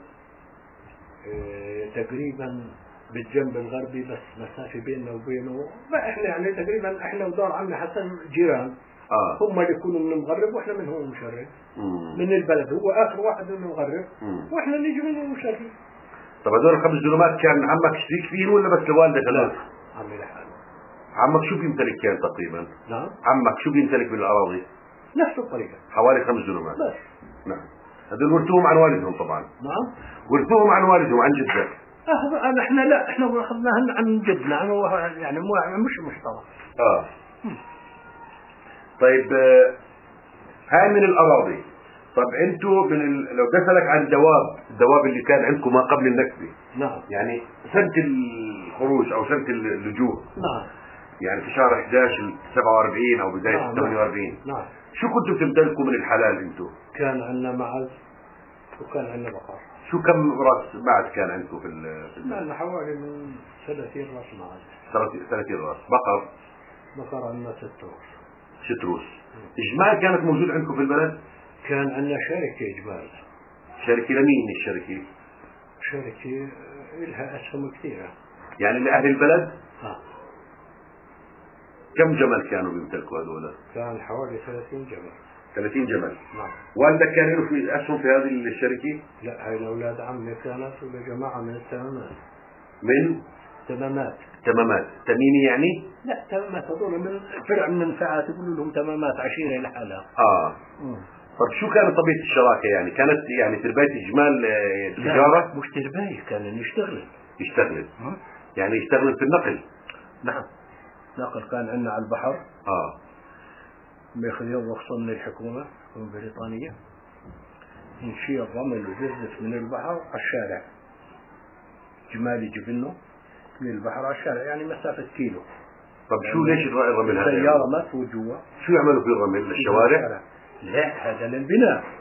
تقريبا بالجنب الغربي بس مسافة بيننا وبينه. احنا يعني تقريبا احنا ودار عمي حسن جيران. هم اللي يكونوا من المغرب واحنا من هو المشرق. من البلد هو اخر واحد من المغرب واحنا نيجي من المشرق. طب هذول 5 دنمات كان عمك شريك فيهم ولا بس لوالدك؟ لا عمي لحاله. عمك شو بيمتلك كان تقريبا؟ نعم. عمك شو بيمتلك من الاراضي؟ نفس الطريقة. حوالي 5 دنمات بس. نعم. هذول ورثوهم عن والدهم طبعا. نعم. ورثوهم عن والدهم عن جدك. احنا اخذناهن عن جدنا يعني مش مشترك. طيب هاي من الاراضي. طب انتوا لو بسألك عن الدواب اللي كان عندكم ما قبل النكبة. نعم. يعني سنة الخروج او سنة اللجوء. نعم. يعني في شهر 11 47 او بداية 48. نعم. شو كنتوا تمتلكوا من الحلال انتوا؟ كان عندنا معز وكان عندنا بقر. شو كم راس بعد كان عندكم في عندنا حوالي من 30 راس معز. 30 راس بقر عندنا 6 روس. 6 روس. اجمال كانت موجود عندكم في البلد؟ كان عندنا شركة اجمال. شركة لمين الشركة؟ شركة لها اسهم كثيرة. يعني لأهل البلد؟ كم جمل كانوا بيمتلكوا هذول؟ كان حوالي 30 جمل. 30 جمل. نعم. والدك كان له في اسهم في هذه الشركة؟ لا هاي الاولاد عمي كانت ولا جماعة من التمامات. من؟ تمامات. تميمي يعني؟ لا تمامات هذول من فرع من ساعات يقولوا لهم تمامات عشيرة لحالها. طب شو كانت طبيعة الشراكة يعني؟ كانت يعني ترباية إجمال تجارة؟ مش ترباية، كان يشتغل. يعني يشتغل في النقل. نعم. نقل كان عندنا على البحر. بياخذون رخصة من الحكومة البريطانية. نشيل الرمل وزرزف من البحر على الشارع. جمال يجيب لنا من البحر على الشارع يعني مسافة كيلو. طب شو ليش الرمل هذا؟ السيارة ما تفوت جوا. شو يعملوا في الرمل؟ للشوارع؟ لا هذا للبناء.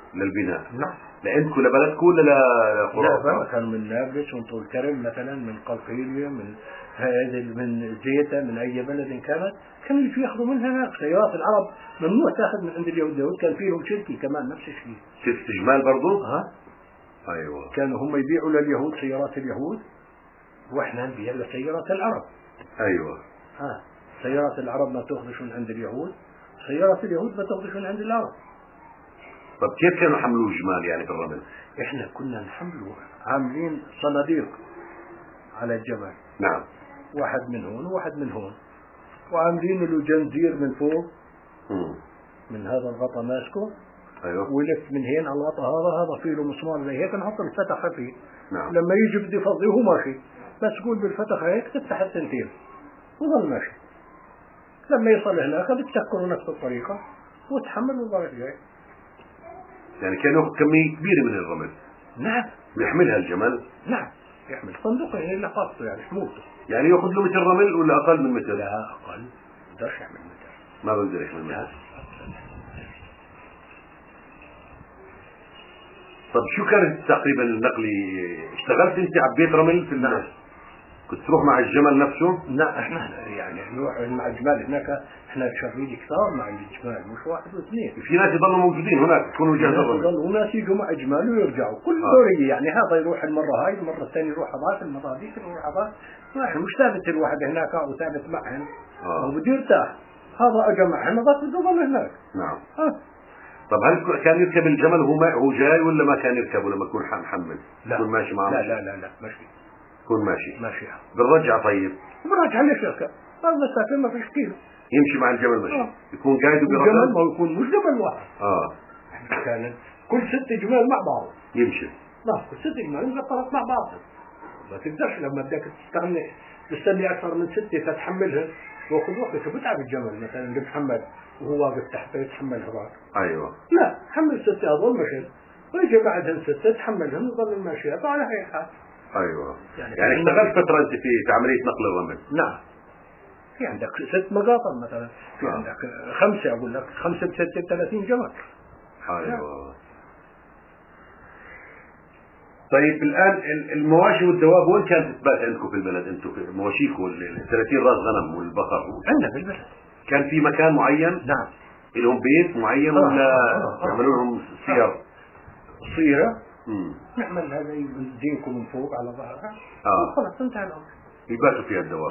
للبناء. نعم. لعندكم لبلدكم ولا لقرى؟ لا، كانوا من نابلس، من طول كرم مثلا، من قلقيلية، من هذه، من زيتا، من أي بلد كانوا يجوا ياخذوا منها هناك. سيارات العرب ممنوع تاخذ من عند اليهود. اليهود كان فيهم شركة كمان نفس الشيء. ست جمال برضو؟ أيوة. كانوا هم يبيعوا لليهود سيارات اليهود، وإحنا نبيع لسيارات العرب. أيوة. سيارات العرب ما تاخذش من عند اليهود، سيارات اليهود ما تاخذش من عند العرب. طب كيف كانوا حملوا الجمال يعني في الرمل؟ إحنا كنا نحملوا عاملين صناديق على الجبل. نعم. واحد من هون وواحد من هون، وعاملين له جنزير من فوق. من هذا الغطاء ماسكه. أيوه. ولف من هين على الغطاء هذا فيه له مسمار زي هيك، نحط الفتحة فيه. نعم. لما يجي بده يفضي هو ماشي، بس قول بالفتحة هيك تفتح التنتين وظل ماشي. لما يصل هناك بتسكروا نفس الطريقة وتحمل وضغط جاي. يعني كان ياخذ كمية كبيرة من الرمل. نعم. يحملها الجمل. نعم، يحمل صندوق اللي خاصه يعني حمولته. يعني ياخذ له متر رمل ولا أقل من متر؟ لا أقل، ما بقدرش يحمل متر. ما بقدر يحمل متر. طب شو كانت تقريبا النقلة؟ اشتغلت انت عبيت رمل في الناس؟ كنت تروح مع الجمل نفسه؟ لا، احنا يعني نروح مع الجمال هناك. احنا شغالين كثار مع الجمال، مش واحد واثنين. في ناس يضلوا موجودين هناك يكونوا جاهزين الرمل. وناس يجوا مع جمال ويرجعوا كل دورية. يعني هذا يروح المرة هاي، المرة الثانية يروح هذاك، المرة هذيك يروح هذاك. مش ثابت الواحد هناك او ثابت معهم. هو بده يرتاح. هذا اجى معهم، هذاك بده يضل هناك. نعم. طب هل كان يركب الجمل وهو جاي ولا ما كان يركبه لما يكون محمل؟ لا. يكون ماشي معه؟ لا ماشي. يكون ماشي. ماشي. بالرجعة طيب. بالرجعة ليش يركب؟ هذا مسافة ما فيش كيلو. يمشي مع الجمل ماشي. يكون قاعد وبيركب. الجمل ما يكون مش جمل واحد. كان كل 6 جمال مع بعض. يمشي. لا، كل 6 جمال مقطرات مع بعض. ما تقدرش لما بدك تستني أكثر من 6 فتحملها. وخذ وقتك بتعب الجمل مثلا اللي محمل وهو واقف تحت يتحمل هذاك. ايوه. لا، حمل 6 هذول مشي، ويجي بعدهم 6 تحملهم وظل الماشية على هي حال. ايوه. يعني اشتغلت فترة انت في عملية نقل الرمل؟ نعم. في عندك 6 مقاطر مثلا، في عندك 5 اقول لك 5 ب 30 جمل. ايوه. طيب الان المواشي والدواب وين كانت تبات عندكم في البلد؟ انتم في مواشيكم ال 30 راس غنم والبقر؟ عندنا في البلد. كان في مكان معين؟ نعم. لهم بيت معين ولا يعملوا لهم صيرة؟ نعمل هذا يدينكم من فوق على ظهرها. خلاص انتهى الامر. يباتوا فيها الدواب.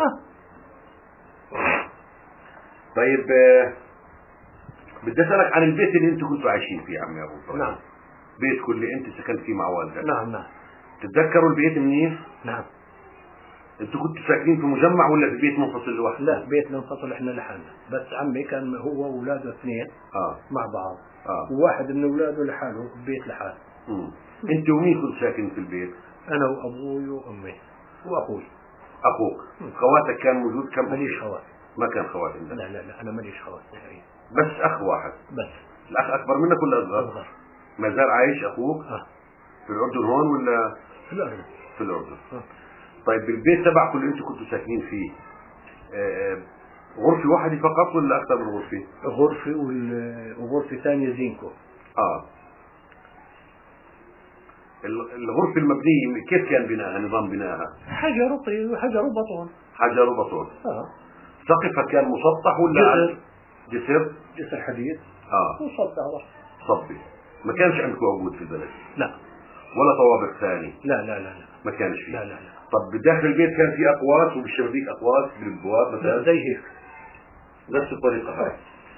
طيب بدي اسالك عن البيت اللي انتم كنتوا عايشين فيه عمي ابو فرج. نعم. بيتكم اللي انت سكنت فيه مع والدك. نعم. تتذكروا البيت منيح؟ نعم. انتوا كنتوا ساكنين في مجمع ولا في بيت منفصل لوحده؟ لا، بيت منفصل احنا لحالنا، بس عمي كان هو واولاده 2 مع بعض. وواحد من اولاده لحاله في بيت لحاله. انت ومين كنت ساكن في البيت؟ انا وابوي وامي واخوي. اخوك. خواتك كان موجود كم؟ ماليش خوات. ما كان خوات عندك؟ لا انا ماليش خوات نهائيا. بس اخ واحد بس. الاخ اكبر منك ولا اصغر؟ ما زال عايش اخوك؟ في الاردن هون ولا؟ في الاردن. في الاردن. طيب بالبيت تبعكم اللي انتم كنتوا ساكنين فيه غرفة واحدة فقط ولا اكثر من غرفة؟ غرفة وغرفة ثانية زينكو. الغرفة المبنية كيف كان بناءها؟ نظام بناءها؟ حجر وبطون. حجر وبطون. سقفها كان مسطح ولا جسر حديد. وصب صبي. ما كانش عندكم عبود في البلد؟ لا. ولا طوابق ثاني؟ لا ما كانش فيه؟ لا. طب بداخل البيت كان في اقواس وبالشبابيك اقواس بالابواب مثلا؟ زي هيك نفس الطريقة هاي.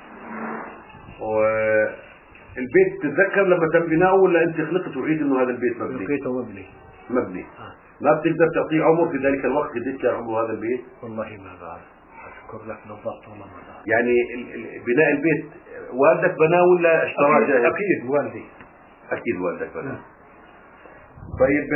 والبيت تتذكر لما تم بناؤه ولا انت خلقت وعيد انه هذا البيت مبني؟ لقيته مبني. ما بتقدر تعطيه عمر في ذلك الوقت قديش كان عمره هذا البيت؟ والله ما بعرف اذكر لك بالضبط، والله ما بعرف. يعني بناء البيت والدك بناه ولا اشتراه جاهز؟ اكيد والدي. اكيد والدك بناه. طيب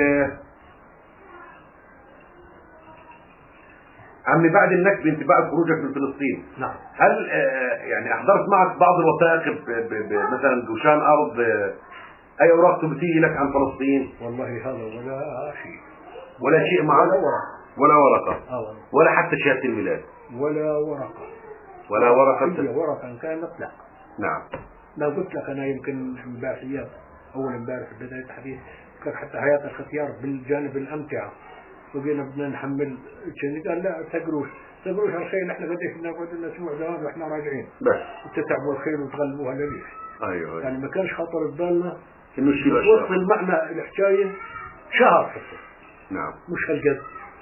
عمي بعد النكبة انت بعد خروجك من فلسطين، نعم، هل يعني احضرت معك بعض الوثائق مثلا دوشان ارض اي اوراق تبتيه لك عن فلسطين؟ والله هذا ولا شيء معك؟ ولا ورقة. ولا حتى شهادة الميلاد؟ ولا ورقة. ولا ورقة. هي ورقة كانت لا. نعم. لا قلت لك انا يمكن باقيات أول امبارح في بداية الحديث كان حتى حياة الختيار بالجانب الأمتعة، وقينا بدنا نحمل شيء، قال لا تقروش الخيل، احنا قديش بدنا نقعد لنا اسبوع دوام واحنا راجعين بس وتتعبوا الخيل وتغلبوها لليش. ايوه يعني ما كانش خطر ببالنا انه الشيء وصل معنى الحكاية شهر حتى. نعم مش هالقد.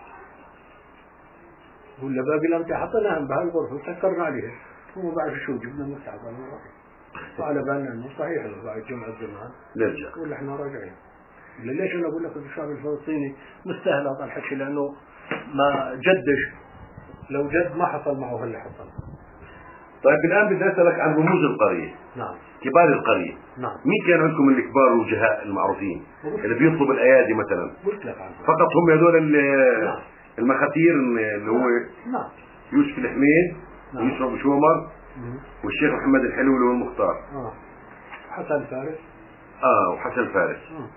ولا باقي الأمتعة حطيناها بهالغرفة وسكرنا عليها، وما بعرف شو جبنا متعب وعلى بالنا انه صحيح بعد جمعة زمان نرجع ولا احنا راجعين. ليش انا اقول لك الشعب الفلسطيني مستاهل هذا الحكي؟ لانه ما جدش، لو جد ما حصل معه اللي حصل. طيب الان بدي اسالك عن رموز القريه. نعم. كبار القريه. نعم. مين كان عندكم من الكبار والوجهاء المعروفين اللي بيطلب الايادي مثلا؟ قلت لك عنه. فقط هم هذول نعم. المخاتير اللي هو نعم. يوسف الحميد، نعم. ويوسف ابو شومر، والشيخ محمد الحلو اللي هو المختار. حسن فارس. وحسن فارس.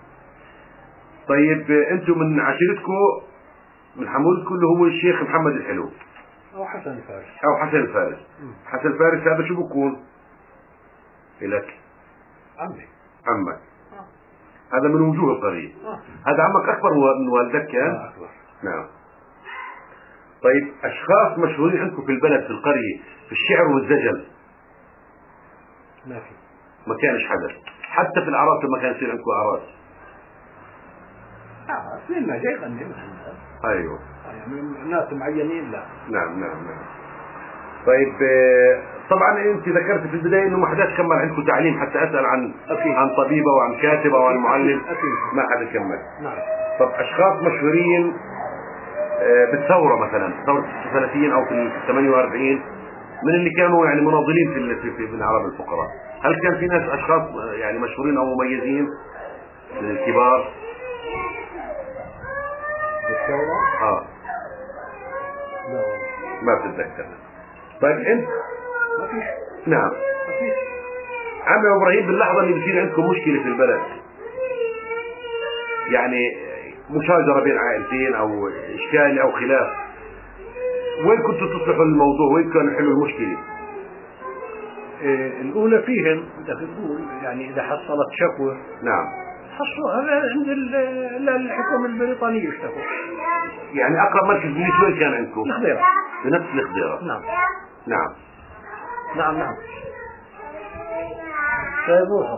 طيب انتم من عشيرتكم من حمولتكم اللي هو الشيخ محمد الحلو او حسن فارس. حسن فارس هذا شو بكون لك؟ عمك. هذا من وجوه القرية. هذا عمك اكبر من والدك كان؟ اكبر. نعم. طيب اشخاص مشهورين عندكم في البلد في القرية في الشعر والزجل؟ ما كانش حدا، حتى في الاعراس ما كان يصير عندكم اعراس؟ فين ما جاي غني. ايوه يعني ناس معينين لا. نعم. طيب طبعا انت ذكرت في البدايه انه ما حداش كمل عندكم تعليم، حتى اسال عن طبيبه وعن كاتبه وعن معلم. ما حدا كمل. نعم. طب اشخاص مشهورين بالثوره مثلا ثوره 36 او في 48 من اللي كانوا يعني مناضلين في من اعراب الفقراء، هل كان في ناس اشخاص يعني مشهورين او مميزين من الكبار؟ بالثوره؟ لا ما بتتذكر. طيب انت ما فيش. نعم. ما فيش. عمي ابراهيم باللحظه اللي بصير عندكم مشكله في البلد، يعني مشاجره بين عائلتين او اشكال او خلاف، وين كنتوا تصلحوا الموضوع؟ وين كانوا يحلوا المشكله؟ الاولى فيهم بدك تقول يعني اذا حصلت شكوى. نعم. حصلوها عند الحكومه البريطانيه اشتكوا. يعني اقرب مركز بوليس وين كان عندكم؟ الخضيره. بنفس الخضيره. نعم. طيب روحوا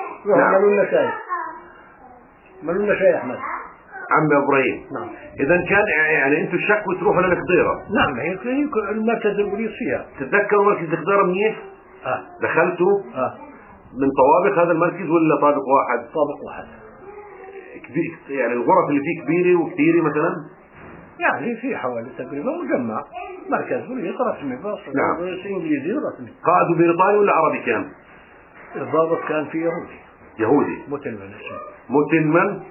عملوا لنا شاي احمد. عمي ابراهيم. نعم. اذا كان يعني انتم الشكوى تروحوا للخضيره. نعم. هي المركز البوليس فيها. تتذكروا مركز الخضيره منيح؟ دخلتوا؟ من طوابق هذا المركز ولا طابق واحد؟ طابق واحد. كبير يعني الغرف اللي فيه كبيره وكثيره مثلا؟ يعني في حوالي تقريبا مجمع مركز بوليس رسمي. نعم. انجليزي رسمي. قائد بريطاني ولا عربي كان؟ الضابط كان في يهودي. متنمن.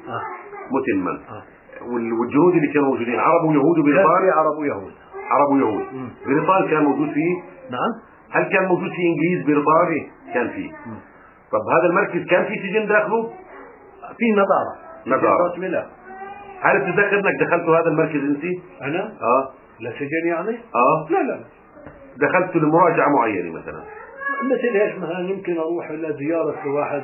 والجنود اللي كانوا موجودين عرب ويهود وبريطاني؟ كان في عرب ويهود. بريطاني كان موجود فيه؟ نعم. هل كان موجود فيه انجليز بريطاني؟ كان فيه. طب هذا المركز كان فيه سجن داخله؟ في نظارة. لا. هل تتذكر انك دخلتوا هذا المركز انت؟ انا؟ لا سجن يعني؟ لا. دخلت لمراجعة معينة مثلا؟ مثل ايش مثلا يمكن اروح الى زيارة لواحد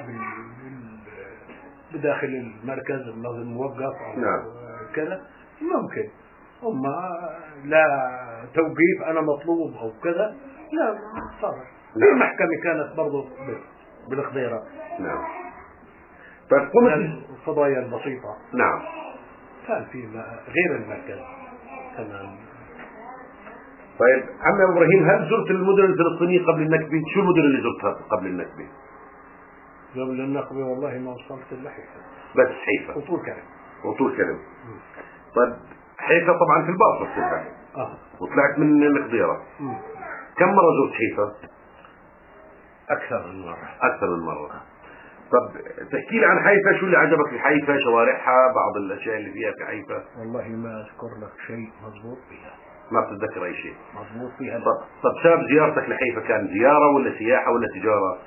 بداخل المركز الموقف او نعم. كذا ممكن. اما لا توقيف انا مطلوب او كذا لا صار. في محكمة كانت برضو بالخضيرة. نعم. فقمت القضايا البسيطة. نعم. كان في غير المركز كمان. طيب عمي ابراهيم، هل زرت المدن الفلسطينية قبل النكبة؟ شو المدن اللي زرتها قبل النكبة؟ قبل النكبة والله ما وصلت إلا حيفا. بس حيفا وطول كرم. طيب حيفا طبعا في الباص كلها. وطلعت من الخضيرة. كم مرة زرت حيفا؟ أكثر من مرة. طب تحكي لي عن حيفا، شو اللي عجبك في حيفا؟ شوارعها، بعض الأشياء اللي فيها في حيفا. والله ما أذكر لك شيء مضبوط فيها. ما بتتذكر أي شيء مضبوط فيها. طب سبب زيارتك لحيفا كان زيارة ولا سياحة ولا تجارة؟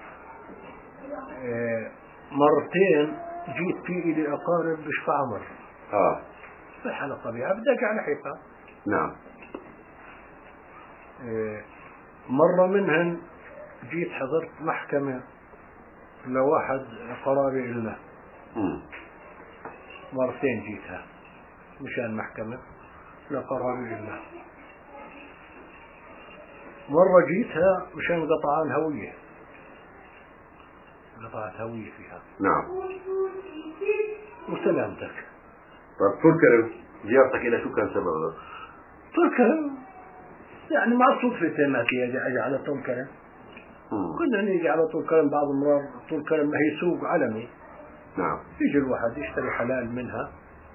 مرتين جيت فيه إلى أقارب بشفع عمر. صح على الطبيعة بدي أجي على حيفا. نعم. مرة منهن جيت حضرت محكمة لواحد قراري إلنا مرتين جيتها مشان محكمة لقراري إلنا. مرة جيتها مشان قطعان هوية، قطعت هوية فيها. نعم. وسلامتك. طيب طول كرم زيارتك إلى شو كان سببها؟ طول كرم يعني مع الصدفة ما أجي على طول كرم. كنا نيجي على طول كرم بعض المرات. طول كرم ما هي سوق عالمي. نعم. يجي الواحد يشتري حلال منها،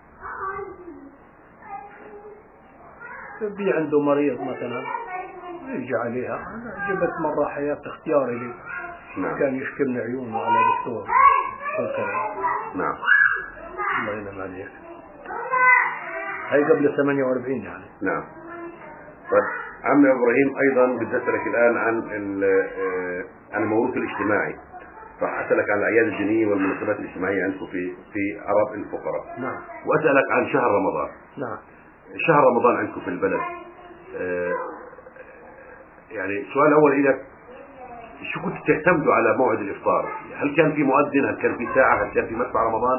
يبي عنده مريض مثلا يجي عليها. أنا جبت مرة حياة اختياري لي. نعم. كان يشكي من عيونه على دكتور طول كرم. نعم. الله ينعم عليك. هاي قبل 48 يعني. نعم. طيب عم إبراهيم، أيضا بدي أسألك الآن عن الموروث الاجتماعي. راح أسألك عن الأعياد الدينية والمناسبات الاجتماعية عندكم في عرب الفقراء. نعم. وأسألك عن شهر رمضان. نعم. شهر رمضان عندكم في البلد، يعني السؤال الأول لك، شو كنت تعتمدوا على موعد الإفطار؟ هل كان في مؤذن؟ هل كان في ساعة؟ هل كان في مدفع رمضان؟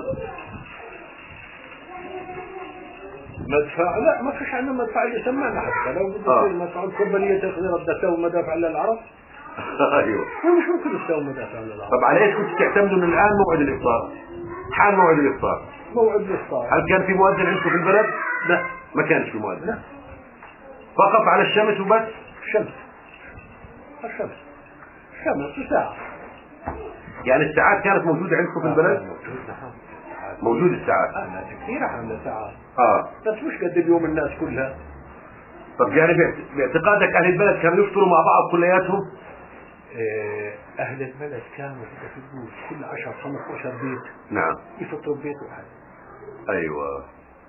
مدفع؟ لا، ما فيش عندنا مدفع اللي سمعنا. حتى لو بدك تصير مدفع الكومبانية تقدر تسوي مدافع للعرب. ايوه. مش ممكن تسوي مدافع للعرب. طب على ايش كنت تعتمدوا من الآن موعد الإفطار؟ حال موعد الإفطار. موعد الإفطار. هل كان في مؤذن عندكم في البلد؟ لا، ما كانش في مؤذن. لا. فقط على الشمس وبس؟ الشمس وساعة. يعني الساعات كانت موجودة عندكم في البلد؟ موجود. نعم. موجود الساعات. ناس كثيرة عندنا ساعات. بس مش قد اليوم الناس كلها. طب يعني باعتقادك أهل البلد كانوا يفطروا مع بعض كلياتهم؟ أهل البلد كانوا يقول كل 10-15 بيت. نعم. يفطروا ببيت واحد. أيوة.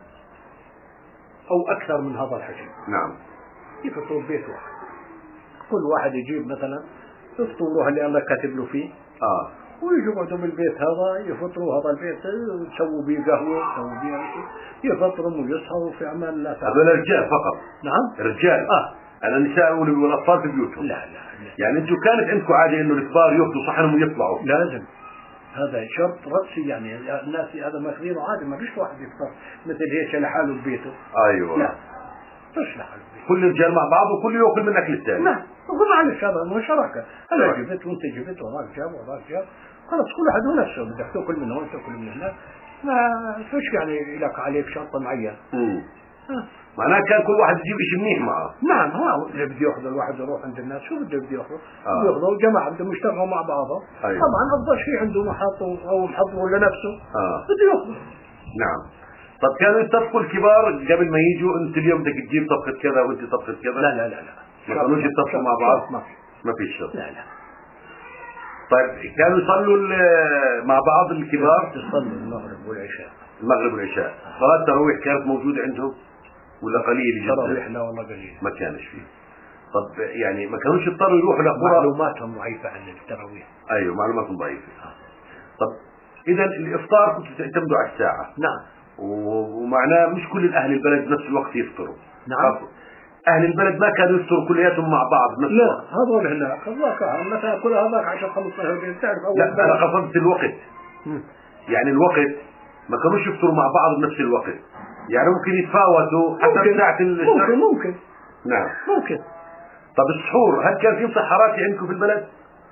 أو أكثر من هذا الحجم. نعم. يفطروا ببيت واحد. كل واحد يجيب مثلا يفطروها اللي الله كاتب له فيه. ويجوا يقعدوا بالبيت هذا يفطروا هذا البيت، يسووا بيه قهوة، يسووا بيه يفطروا ويسهروا في أمان الله تعالى. هذول الرجال فقط؟ نعم. الرجال. النساء والأطفال في بيوتهم؟ لا. يعني انتم كانت عندكم عادة انه الكبار ياخذوا صحنهم ويطلعوا؟ لازم. هذا شرط رأسي. يعني الناس هذا ماخذينه عادي. ما فيش واحد يفطر مثل هيك لحاله ببيته. ايوه. لا، مش لحاله ببيته. كل الرجال مع بعض وكل ياكل من اكل الثاني. لا، معلش هذا مو شراكة. انا جبت وانت جبت وراك جاب خلاص كل واحد هو نفسه. بدك تاكل من هون تاكل من هناك. ما فيش يعني لك عليك شرط معين. معناه كان كل واحد يجيب شيء منيح معه. نعم. هو اللي بده ياخذ الواحد يروح عند الناس. شو بده ياخذ؟ ياخذوا جماعة بدهم يشتغلوا مع بعضهم. أيوة. طبعا افضل شيء عنده محطه او محضره لنفسه. بده ياخذ. نعم. طب كانوا يتفقوا الكبار قبل ما يجوا انت اليوم بدك تجيب طبخة كذا وانت طبخة كذا؟ لا. ما كانوش يتفقوا مع بعض؟ ما في شرط. لا. طيب كانوا يصلوا مع بعض الكبار؟ يصلوا المغرب والعشاء. صلاة التراويح كانت موجودة عندهم ولا قليل جدا؟ التراويح لا والله قليل. ما كانش فيه. طب يعني ما كانوش يضطروا يروحوا لقرى؟ معلوماتهم ضعيفة عن التراويح. ايوه معلوماتهم ضعيفة. طب اذا الافطار كنتوا تعتمدوا على الساعة؟ نعم. ومعناه مش كل اهل البلد بنفس الوقت يفطروا؟ نعم. اهل البلد ما كانوا يفطروا كلياتهم مع بعض بنفس الوقت؟ لا، هذول هناك مثلا كل هذاك 10-15 بيت تعرف. لا انا قصدت الوقت. يعني الوقت ما كانوش يفطروا مع بعض بنفس الوقت. يعني ممكن يتفاوتوا حسب ساعة السحور. ممكن. نعم. ممكن. طب السحور هل كان في مسحرات عندكم في البلد؟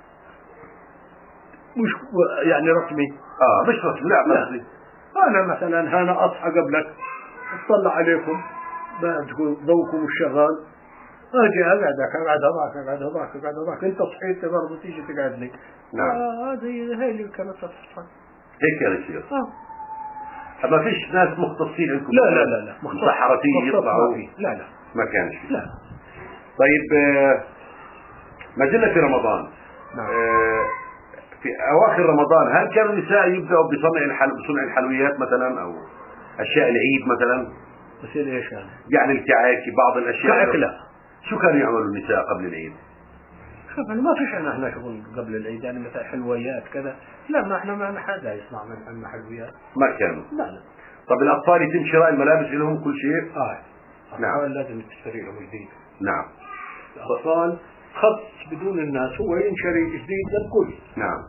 مش يعني رسمي. مش رسمي. لا. أنا مثلا أنا أصحى قبلك أطلع عليكم بعدكم ضوكم الشغال أجي أقعد هذاك أنت صحيت برضه تيجي تقعدني. نعم. هذه هي اللي كانت تصحى. هيك كان يصير. ما فيش ناس مختصين عندكم؟ لا. مسحرتين يطلعوا؟ لا. ما كانش فيه. لا. طيب ما زلنا في رمضان. نعم. في أواخر رمضان هل كانوا النساء يبدأوا بصنع الحلويات مثلا أو أشياء العيد مثلا؟ بصير إيش يعني الكعك بعض الأشياء؟ لا. شو كانوا يعملوا النساء قبل العيد؟ شوف ما فيش احنا شغل قبل العيد يعني مثلا حلويات كذا. لا، ما احنا ما حدا يصنع من حلويات. ما كانوا. لا. طب الأطفال يتم شراء الملابس لهم كل شيء؟ نعم. لازم تشتري لهم جديد. نعم. الأطفال خط بدون الناس هو ينشري جديد للكل. نعم.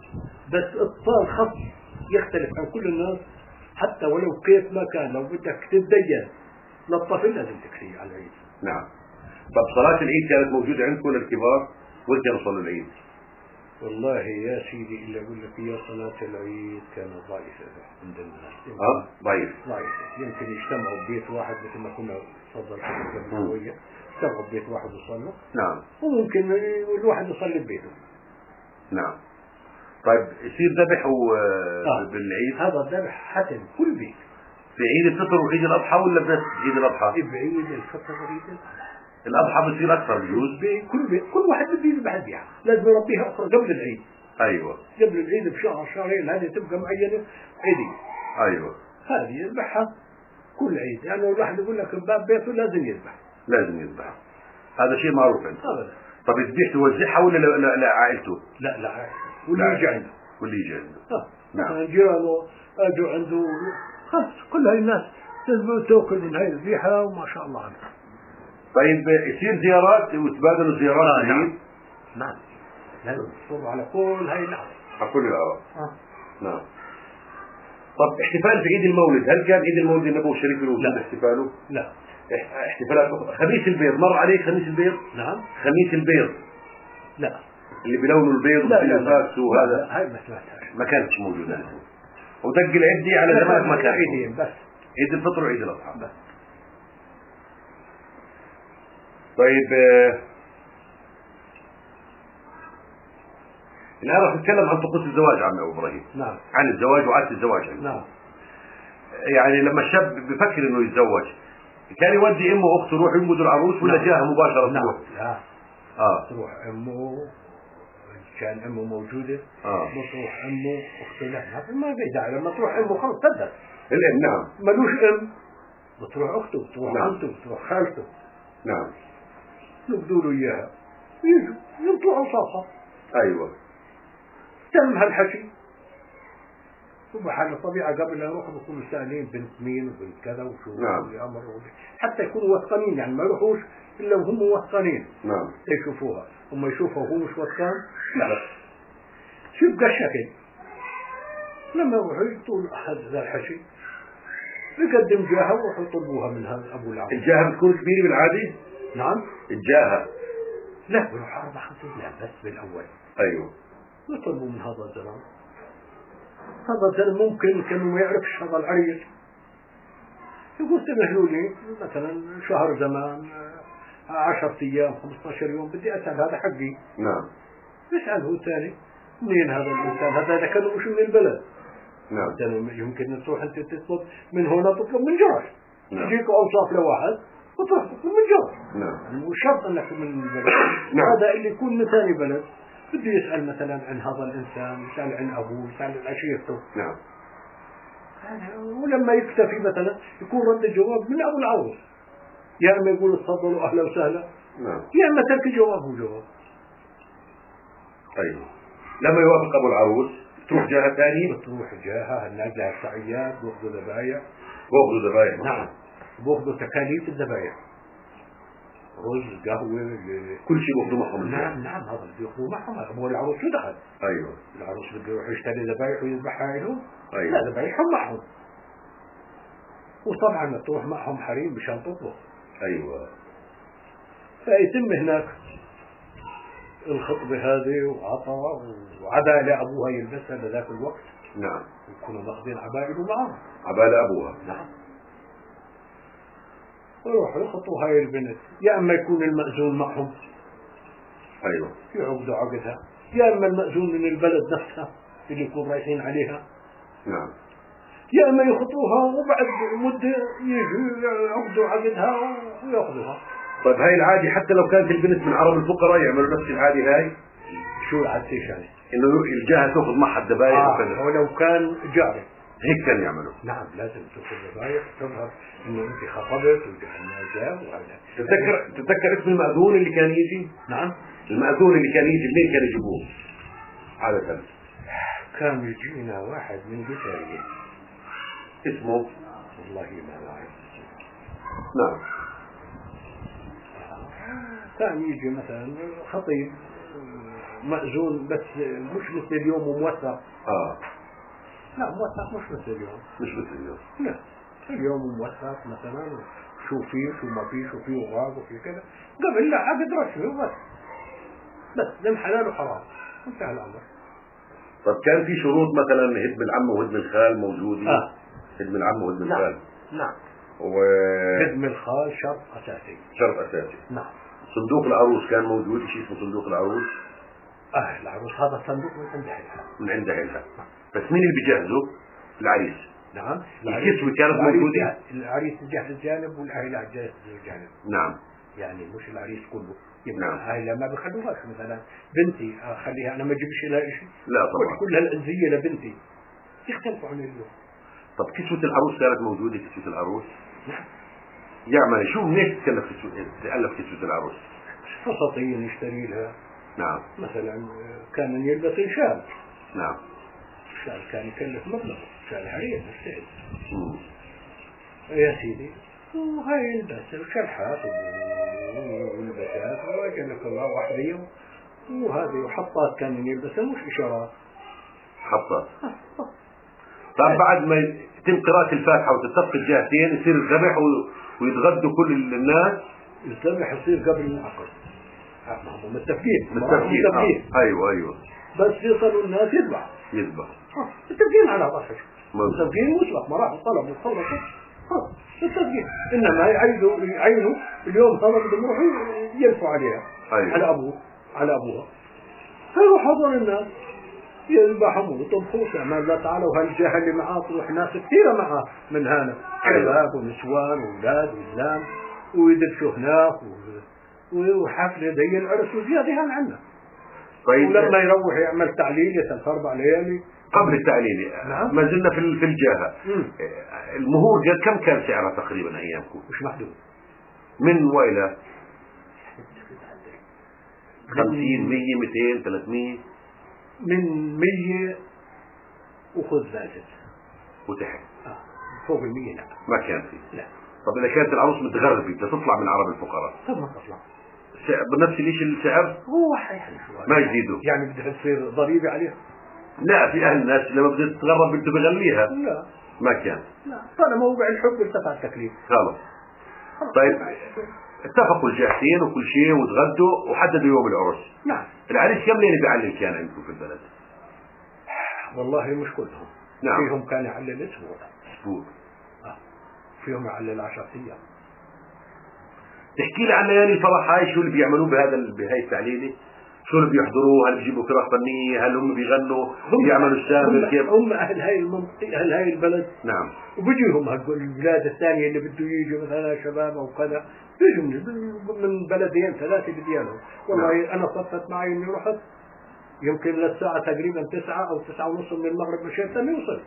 بس اتصال خط يختلف عن كل الناس، حتى ولو كيف ما كان. لو بدك تتدين للطفل لازم تكفيه على العيد. نعم. طب صلاة العيد كانت موجودة عندكم للكبار وين كانوا يصلوا العيد؟ والله يا سيدي إلا أقول لك هي صلاة العيد كانت ضعيفة عند الناس. ضعيف. يمكن يجتمعوا ببيت واحد مثل ما كنا تفضل قبل شوية، يجتمعوا ببيت واحد ويصلوا. نعم. وممكن الواحد يصلي ببيته. نعم. طيب يصير ذبح بالعيد؟ هذا الذبح حسن كل بيت. في عيد الفطر وعيد الأضحى ولا بس عيد الأضحى؟ بعيد الفطر وعيد الأضحى. الأضحى بصير أكثر بجوز؟ كل بيت كل واحد بده يذبح ذبيحة، لازم يربيها أخرى قبل العيد. أيوة. قبل العيد بشهر شهرين هذه تبقى معينة عيدية. أيوة. هذه يذبحها كل عيد، يعني الواحد يقول لك باب بيته لازم يذبح. لازم يذبح. هذا شيء معروف عنده. أبدا. طب الذبيحة توزعها ولا لعائلته؟ لا عائلته. واللي يجي عنده. واللي يجي عنده. نعم. جيرانه أجوا عنده، خلاص كل هاي الناس تأكل من هاي الذبيحة وما شاء الله عنها. طيب يصير زيارات وتبادلوا زيارات العيد؟ نعم. لازم تصبوا على كل هاي الأعراض. على كل الأعراض. نعم. طب احتفال بعيد المولد، هل كان عيد المولد النبوي الشريف له احتفاله؟ لا. احتفالات أخرى. خميس البيض مر عليك خميس البيض؟ نعم. خميس البيض. لا. اللي بلونه البيض والفاكس وهذا. هاي ما سمعتهاش. ما كانتش موجودة. ودق العدي على زمان ما كان. عيدين بس. عيد الفطر وعيد الأضحى بس. طيب الآن راح نتكلم عن طقوس الزواج عم أبو إبراهيم. نعم. عن الزواج وعادة الزواج يعني. نعم. يعني لما الشاب بفكر إنه يتزوج كان يودي أمه وأخته يروح ينقذوا العروس ولا جاها مباشرة؟ نعم. تروح؟ لا. تروح أمه، كان أمه موجودة. بتروح أمه أخته. لا ما في داعي، لما تروح أمه خلص تبدأ. الأم. نعم. ملوش أم، بتروح أخته، بتروح عمته، بتروح خالته. نعم. يبدوا له إياها، يجوا ينطوا عصاصة. أيوة. تم هالحكي. وبحال الطبيعة قبل لا يروحوا بيكونوا سائلين بنت مين وبنت كذا وشو. نعم. الأمر حتى يكونوا وثقانين، يعني ما يروحوش إلا وهم وثقانين. نعم. يشوفوها، هم يشوفوا وهو مش وثقان. لا. شو يبقى الشكل؟ لما يروحوا يطول أحد ذا الحكي يقدم جاهة ويروحوا يطلبوها من هذا أبو العروس. الجاهة بتكون كبيرة بالعادة؟ نعم. الجاهة. لا بيروح 4-5 لا بس بالأول. أيوه. يطلبوا من هذا الزلمة. هذا الزلمة ممكن كانوا ما يعرفش هذا العريس، يقول سمحوا لي مثلا شهر زمان 10 أيام 15 يوم بدي أسأل هذا حقي. نعم. يسأله ثاني منين هذا الإنسان، هذا كانوا مش من البلد. نعم. يمكن تروح أنت تطلب من هنا تطلب من جرش. نعم. يجيك أوصاف لواحد وتروح تطلب من جرش. نعم. مش شرط أنك من البلد. نعم. هذا اللي يكون من ثاني بلد بده يسأل مثلا عن هذا الإنسان، يسأل عن أبوه، يسأل عن عشيرته. نعم. ولما يكتفي مثلا يكون رد الجواب من أبو العروس، يا إما يقول تفضلوا أهلا وسهلا. نعم. يا إما ترك جوابه جواب. أيوه. لما يوافق أبو العروس تروح جهة ثانية. بتروح جهة الناس لها السعيات بيأخذوا ذبايح. بيأخذوا ذبايح. نعم. بيأخذوا تكاليف الذبايح، رز قهوة كل شيء بيأخذوا معهم. نعم هذا اللي بيأخذوا معهم. أبو العروس شو دخل؟ أيوه. العروس بده يروح يشتري ذبايح ويذبحها له. أيوه. لا ذبايحهم معهم. وطبعا تروح معهم حريم مشان تطبخ. أيوه. فيتم هناك الخطبة هذه وعطاء وعباءة لأبوها يلبسها بذاك الوقت. نعم. يكونوا ماخذين عبائله معهم. عباءة لأبوها. نعم. ويروحوا يخطوا هاي البنت، يا اما يكون المأذون معهم. ايوه. يعقدوا عقدها، يا اما المأذون من البلد نفسها اللي يكون رايحين عليها. نعم. يا اما يخطوها وبعد مدة يجوا يعقدوا عقدها وياخذوها. طيب هاي العادة حتى لو كانت البنت من عرب الفقراء يعملوا نفس العادة هاي؟ شو العادة يعني؟ انه الجهة تاخذ معها الذبايح وكذا. ولو كان جاري هيك كان يعملوا. نعم لازم تاخذ ذبايح تظهر انه انت خطبت وجعلنا جاب وهذا. تتذكر اسم المأذون اللي كان يجي؟ نعم. المأذون اللي كان يجي منين كان يجيبوه؟ عادة كان يجينا واحد من جزائر اسمه والله ما أعرف. نعم. كان يجي مثلا خطيب مأذون بس مش مثل اليوم وموثق. لا موثق مش مثل اليوم. مش مثل اليوم. لا اليوم موثق مثلا شو فيه شو ما فيه شو فيه وغاب وفي كذا. قبل لا عقد رسمي وبس. بس دم حلال وحرام انتهى الأمر. طب كان في شروط مثلا هدم العم وهدم الخال موجودة؟ هدم العم وهدم الخال. نعم. هدم الخال شرط أساسي. شرط أساسي. نعم. صندوق العروس كان موجود شيء اسمه صندوق العروس؟ العروس هذا صندوق من عند أهلها. من عند أهلها. بس مين اللي بيجهزه؟ العريس. نعم. الكسوة كانت موجودة؟ العريس يجهز جانب والأهل يجهز جانب. نعم. يعني مش العريس كله. نعم. أهلها ما بيخلوهاش مثلا بنتي أخليها أنا ما أجيبش لها شيء. لا طبعا. كل هالعزية لبنتي. يختلفوا عن اليوم. طب كسوة العروس كانت موجودة كسوة العروس؟ نعم. يعمل شو منين تكلف كسوة العروس؟ فساتين يشتري لها. نعم. مثلا كان يلبس شال. نعم. الشال كان يكلف مبلغ. شال حرير مستعد. يا سيدي وهاي يلبس شلحات ولبسات وجنك الله وحديه وهذه وحطات كان يلبسها مش إشارات. حطات. طب بعد ما يتم قراءة الفاتحة وتتفق الجهتين يصير الذبح ويتغدوا كل الناس. الذبح يصير قبل العقد. متفقين. ايوه. بس يصلوا الناس يذبح. متفقين على ضحك. متفقين وصلت مراحل طلب وخلصوا. متفقين. انما يعينوا اليوم صار بدهم يروحوا يلفوا عليها. على ابوها. فيروح حضر الناس يذبحهم ويطبخوا كمان لا تعالوا هالجهة اللي معاه تروح ناس كثيرة معاه من هنا شباب ونسوان وولاد وزلام ويدرسوا هناك وحفلة زي العرس وزيادة عنا. طيب ولما يروح يعمل تعليل يسال 4 ليالي قبل التعليل. نعم. ما زلنا في الجاهة. المهور كم كان سعرها تقريبا ايامكم؟ مش محدود. من وإلى 50 100 200 300 من 100 وخذ زادت وتحت. فوق 100 لا ما كان فيه. لا. طب إذا كانت العروس متغربة بدها تطلع من عرب الفقراء. طب ما تطلع. بنفس السعر؟ هو حيحل ما يزيدوا. يعني بدها تصير ضريبة عليها؟ لا في أهل الناس لما بدها تتغرب بده بغليها. لا ما كان. لا طالما موقع الحب ارتفع التكليف. خلاص. طيب اتفقوا الجهتين وكل شيء وتغدوا وحددوا يوم العرس. نعم. العريس كم ليلة بيعلل كان عندكم في البلد؟ والله مش كلهم. نعم. فيهم كان يعلل اسبوع. فيهم يعلل 10 أيام. تحكي لي عن ليالي الفرح هاي شو اللي بيعملوه بهاي التعليلة؟ شو اللي بيحضروه؟ هل بيجيبوا فرق فنية؟ هل هم بيغنوا؟ بيعملوا السامر كيف؟ هم أهل هاي المنطقة أهل هاي البلد. نعم. وبيجيهم البلاد الثانية اللي بده يجوا مثلا شباب أو كذا بيجوا من بلدين 3 بديانهم. والله نعم. أنا صفت معي إني رحت يمكن للساعة تقريبا 9 أو 9:30 من المغرب مشيت ثاني وصل.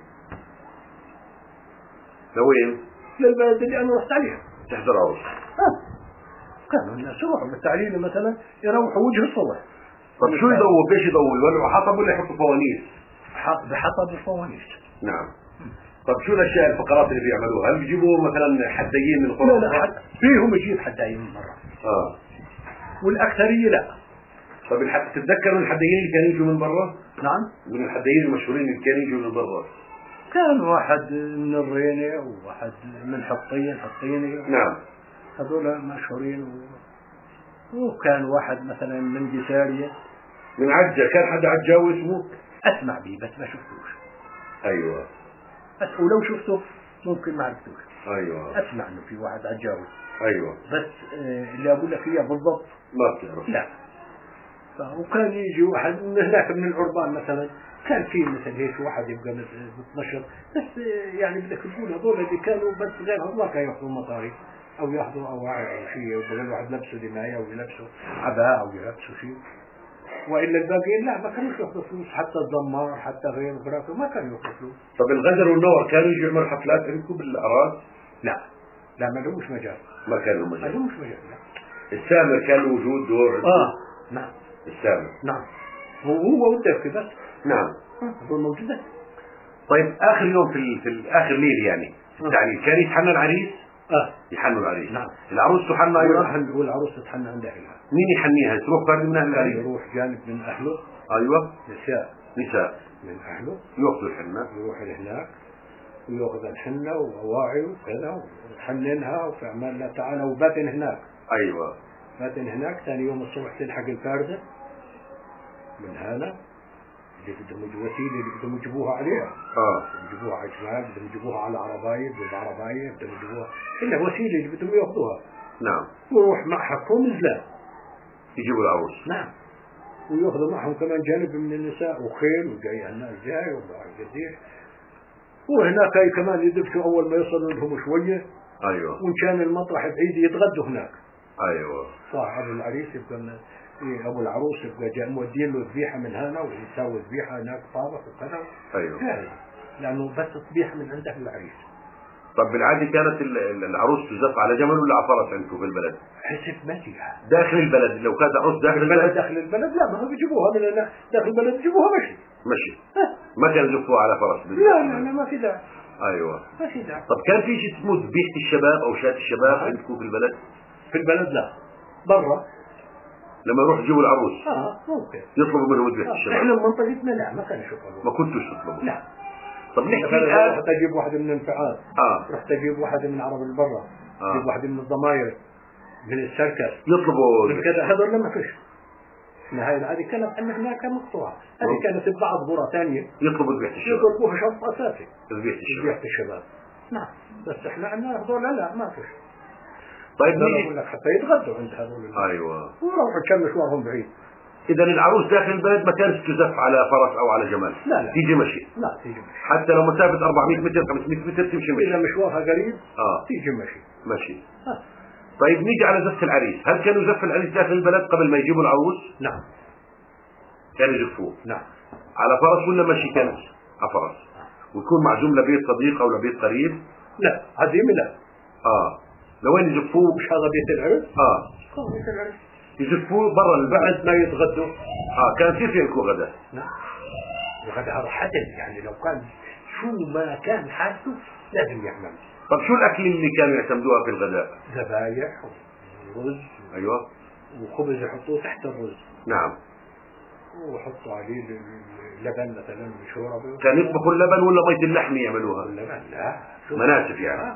لوين؟ للبلد اللي أنا رحت عليها. تحضر عروس. كانوا الناس يروحوا بالتعليل مثلا يروحوا وجه الصبح. طب شو يضووا؟ بيش يضووا؟ يولعوا حطب ولا يحطوا فوانيس؟ بحطب الفوانيس. نعم. طب شو الاشياء الفقرات اللي بيعملوها؟ هل بيجيبوا مثلا حدايين من القرى؟ لا فيهم يجيب حدايين من برا. والاكثريه لا. طب تتذكر من الحدايين اللي كانوا يجوا من برا؟ نعم. من الحدايين المشهورين اللي كانوا يجوا من برا. كان واحد من الرينه وواحد من حطينه. نعم. هذول مشهورين وكان واحد مثلا من جسارية. من عجة. كان حدا عجاوي اسمه؟ اسمع بيه بس ما شفتوش. ايوه. بس ولو شفته ممكن ما عرفتوش. ايوه. اسمع انه في واحد عجاوي. ايوه. بس اللي اقول لك اياه بالضبط ما بتعرف. لا. وكان يجي واحد من هناك من العربان مثلا كان في مثل هيك واحد يبقى متنشط بس يعني بدك تقول هذول اللي كانوا بس غير هذول ما كانوا ياخذوا مصاري او ياخذوا اواعي او شيء وبقول واحد لبسه دمايه او يلبسوا عباءه او يلبسوا شيء والا الباقيين لا ما كانوا ياخذوا فلوس حتى الزمار حتى غيره غيره ما كانوا ياخذوا فلوس. طب الغدر والنور كانوا يجوا يعملوا حفلات عندكم بالاعراس؟ لا ما لهمش مجال. ما كان لهم مجال. ما لهمش مجال لا. السامر كان له وجود دور. نعم. السامر. نعم. هو والدفك بس. نعم. هو موجودة. طيب اخر يوم في اخر ليل يعني التعليل كان يتحنى العريس؟ يحنوا العريس. نعم. العروس تحنى أيضا. والعروس تتحنى عند أهلها. مين يحنيها؟ تروح فرد من أهل العريس؟ يروح جانب من أهله. أيوة. نساء من أهله يأخذوا الحنة، يروح لهناك ويأخذ الحنة وأواعي وكذا ويحننها وفعمل لها تعالى وباتن هناك. أيوة. باتن هناك. ثاني يوم الصبح تلحق الفاردة من هنا اللي بدهم وسيلة اللي بدهم يجيبوها عليها. يجيبوها على جمال، بدهم يجيبوها على عرباية، بدهم يجيبوها إلا وسيلة اللي بدهم يأخذوها. نعم. ويروح معها كوم زلال يجيبوا العروس. نعم. ويأخذوا معهم كمان جانب من النساء وخيل وجاي الناس جاي وقديش. وهناك أي كمان يدفشوا أول ما يصلوا لهم شوية. أيوة. وإن كان المطرح بعيد يتغدوا هناك. أيوة. صاحب العريس يبقى أبو العروس يبقى جاء مودين له ذبيحة من هنا ويساوي ذبيحة هناك طابخ وكذا. أيوة. جاهز. لأنه بس ذبيحة من عند العريس. طب بالعادة كانت العروس تزف على جمل ولا على فرس عندكم في البلد؟ حسب مسيحة. داخل البلد. لو كانت عروس داخل البلد. داخل البلد لا ما بيجيبوها من هنا. داخل البلد بيجيبوها مشي. ما كان يزفوها على فرس. لا ما في داعي. أيوة. ما في داعي. طب كان في شيء اسمه ذبيحة الشباب أو شاة الشباب عندكم في البلد؟ في البلد لا. برا. لما يروح يجيبوا العروس. ممكن. يطلبوا منهم ذبيحة الشباب. احنا منطقتنا لا ما كانش يطلبوا. ما كنتوش تطلبوا. لا. طب نحكي الآن. رحت أجيب واحد من الانفعال. رحت أجيب واحد من عرب البرة. أجيب واحد من الضماير. من السركس. يطلبوا. من كذا هذول ما فيش. هذه كانت أن هناك مقطوعة. هذه كانت بعض برة ثانية. يطلبوا ذبيحة الشباب. يطلبوها شرط أساسي. ذبيحة الشباب. نعم. بس احنا عندنا هذول لا ما فيش. طيب أقول لك حتى يتغدوا عند هذول. أيوة. وروحوا كم مشوارهم بعيد. إذا العروس داخل البلد ما كانت تزف على فرس أو على جمال. لا. تيجي مشي. لا تيجي مشي. حتى لو مسافة 400 متر 500 متر تمشي مشي. إذا مشوارها قريب. تيجي مشي. طيب نيجي على زف العريس. هل كانوا يزف العريس داخل البلد قبل ما يجيبوا العروس؟ نعم. كانوا يزفوه. نعم. على فرس ولا مشي كانت؟ على فرس. ويكون معزوم لبيت صديق أو لبيت قريب؟ لا عزيمة لا. لوين يزفوه؟ مش هذا بيت العرس؟ بيت العرس. يزفوه برا البلد ما يتغدوا. كان كيف ياكلوا غدا؟ نعم. وغدا هذا حدث يعني لو كان شو ما كان حالته لازم يعمل. طب شو الأكل اللي كانوا يعتمدوها في الغداء؟ ذبايح ورز. أيوة. وخبز يحطوه تحت الرز. نعم. ويحطوا عليه لبن مثلا شوربه. كان يطبخوا اللبن ولا مية اللحم يعملوها؟ اللبن لا. مناسف يعني.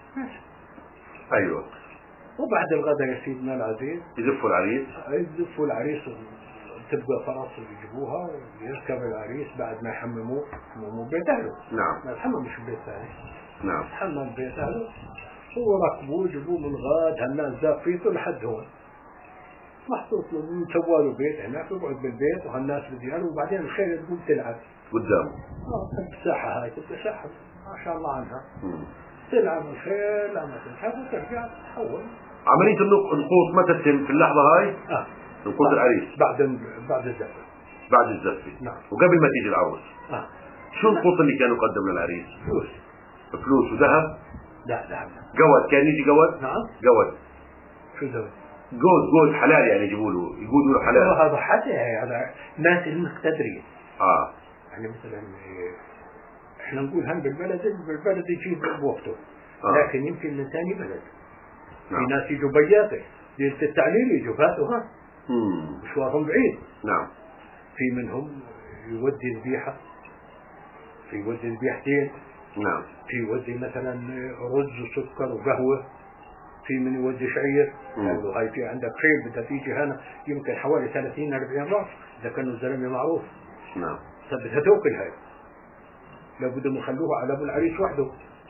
أيوة. وبعد الغداء يا سيدنا العزيز يزفوا العريس. يزفوا العريس تبقى فرس يجيبوها يركب العريس بعد ما يحمموه بيت أهله. نعم. ما يحممش بيت ثاني. نعم. حمم بيت أهله وركبوه جابوه من غاد هالناس زافيته لحد هون محطوط له سووا بيت هناك يقعد بالبيت وهالناس بديانه وبعدين الخير تقوم تلعب قدامه. الساحة هاي تبقى ساحة ما شاء الله عنها. تلعب الخيل لما تلعب وترجع تحول. عملية النقوص متى تتم في اللحظة هاي؟ نقوص العريس بعد الزفة. بعد الزفة. نعم. وقبل ما تيجي العروس. شو النقوص اللي كانوا يقدم للعريس؟ فلوس وذهب؟ لا ذهب. جود كان يجي جود؟ نعم. جود. شو جود؟ جود حلال يعني يقولوا له حلال. هذا حتى هذا ناس المقتدرين. يعني مثلا احنا نقول هم بالبلد يجيب بوقته. لكن يمكن من ثاني بلد. نعم. في ناس يجوا بياته ليلة التعليل يجوا فاتوا مشوارهم بعيد. نعم. في منهم يودي ذبيحة، في يودي ذبيحتين. نعم. في يودي مثلا رز وسكر وقهوة. في من يودي شعير. قالوا هاي في عندك خيل بدها تيجي هنا يمكن حوالي 30-40 راس إذا كانوا الزلمة معروف. نعم. بدها توكل هاي. لو بدهم يخلوها على ابو العريس وحده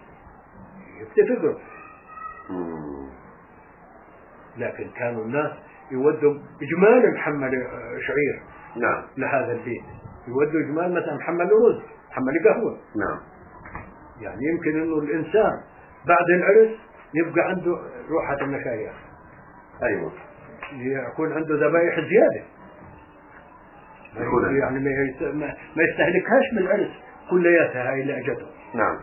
يتفقوا. لكن كانوا الناس يودوا اجمال محمل شعير. نعم. لهذا البيت يودوا اجمال مثلا محمل رز محمل قهوه. نعم. يعني يمكن انه الانسان بعد العرس يبقى عنده روحة المشايخ. ايوه. يكون عنده ذبائح زياده يعني ما يستهلكهاش من العرس كلياتها هاي اللي اجته. نعم.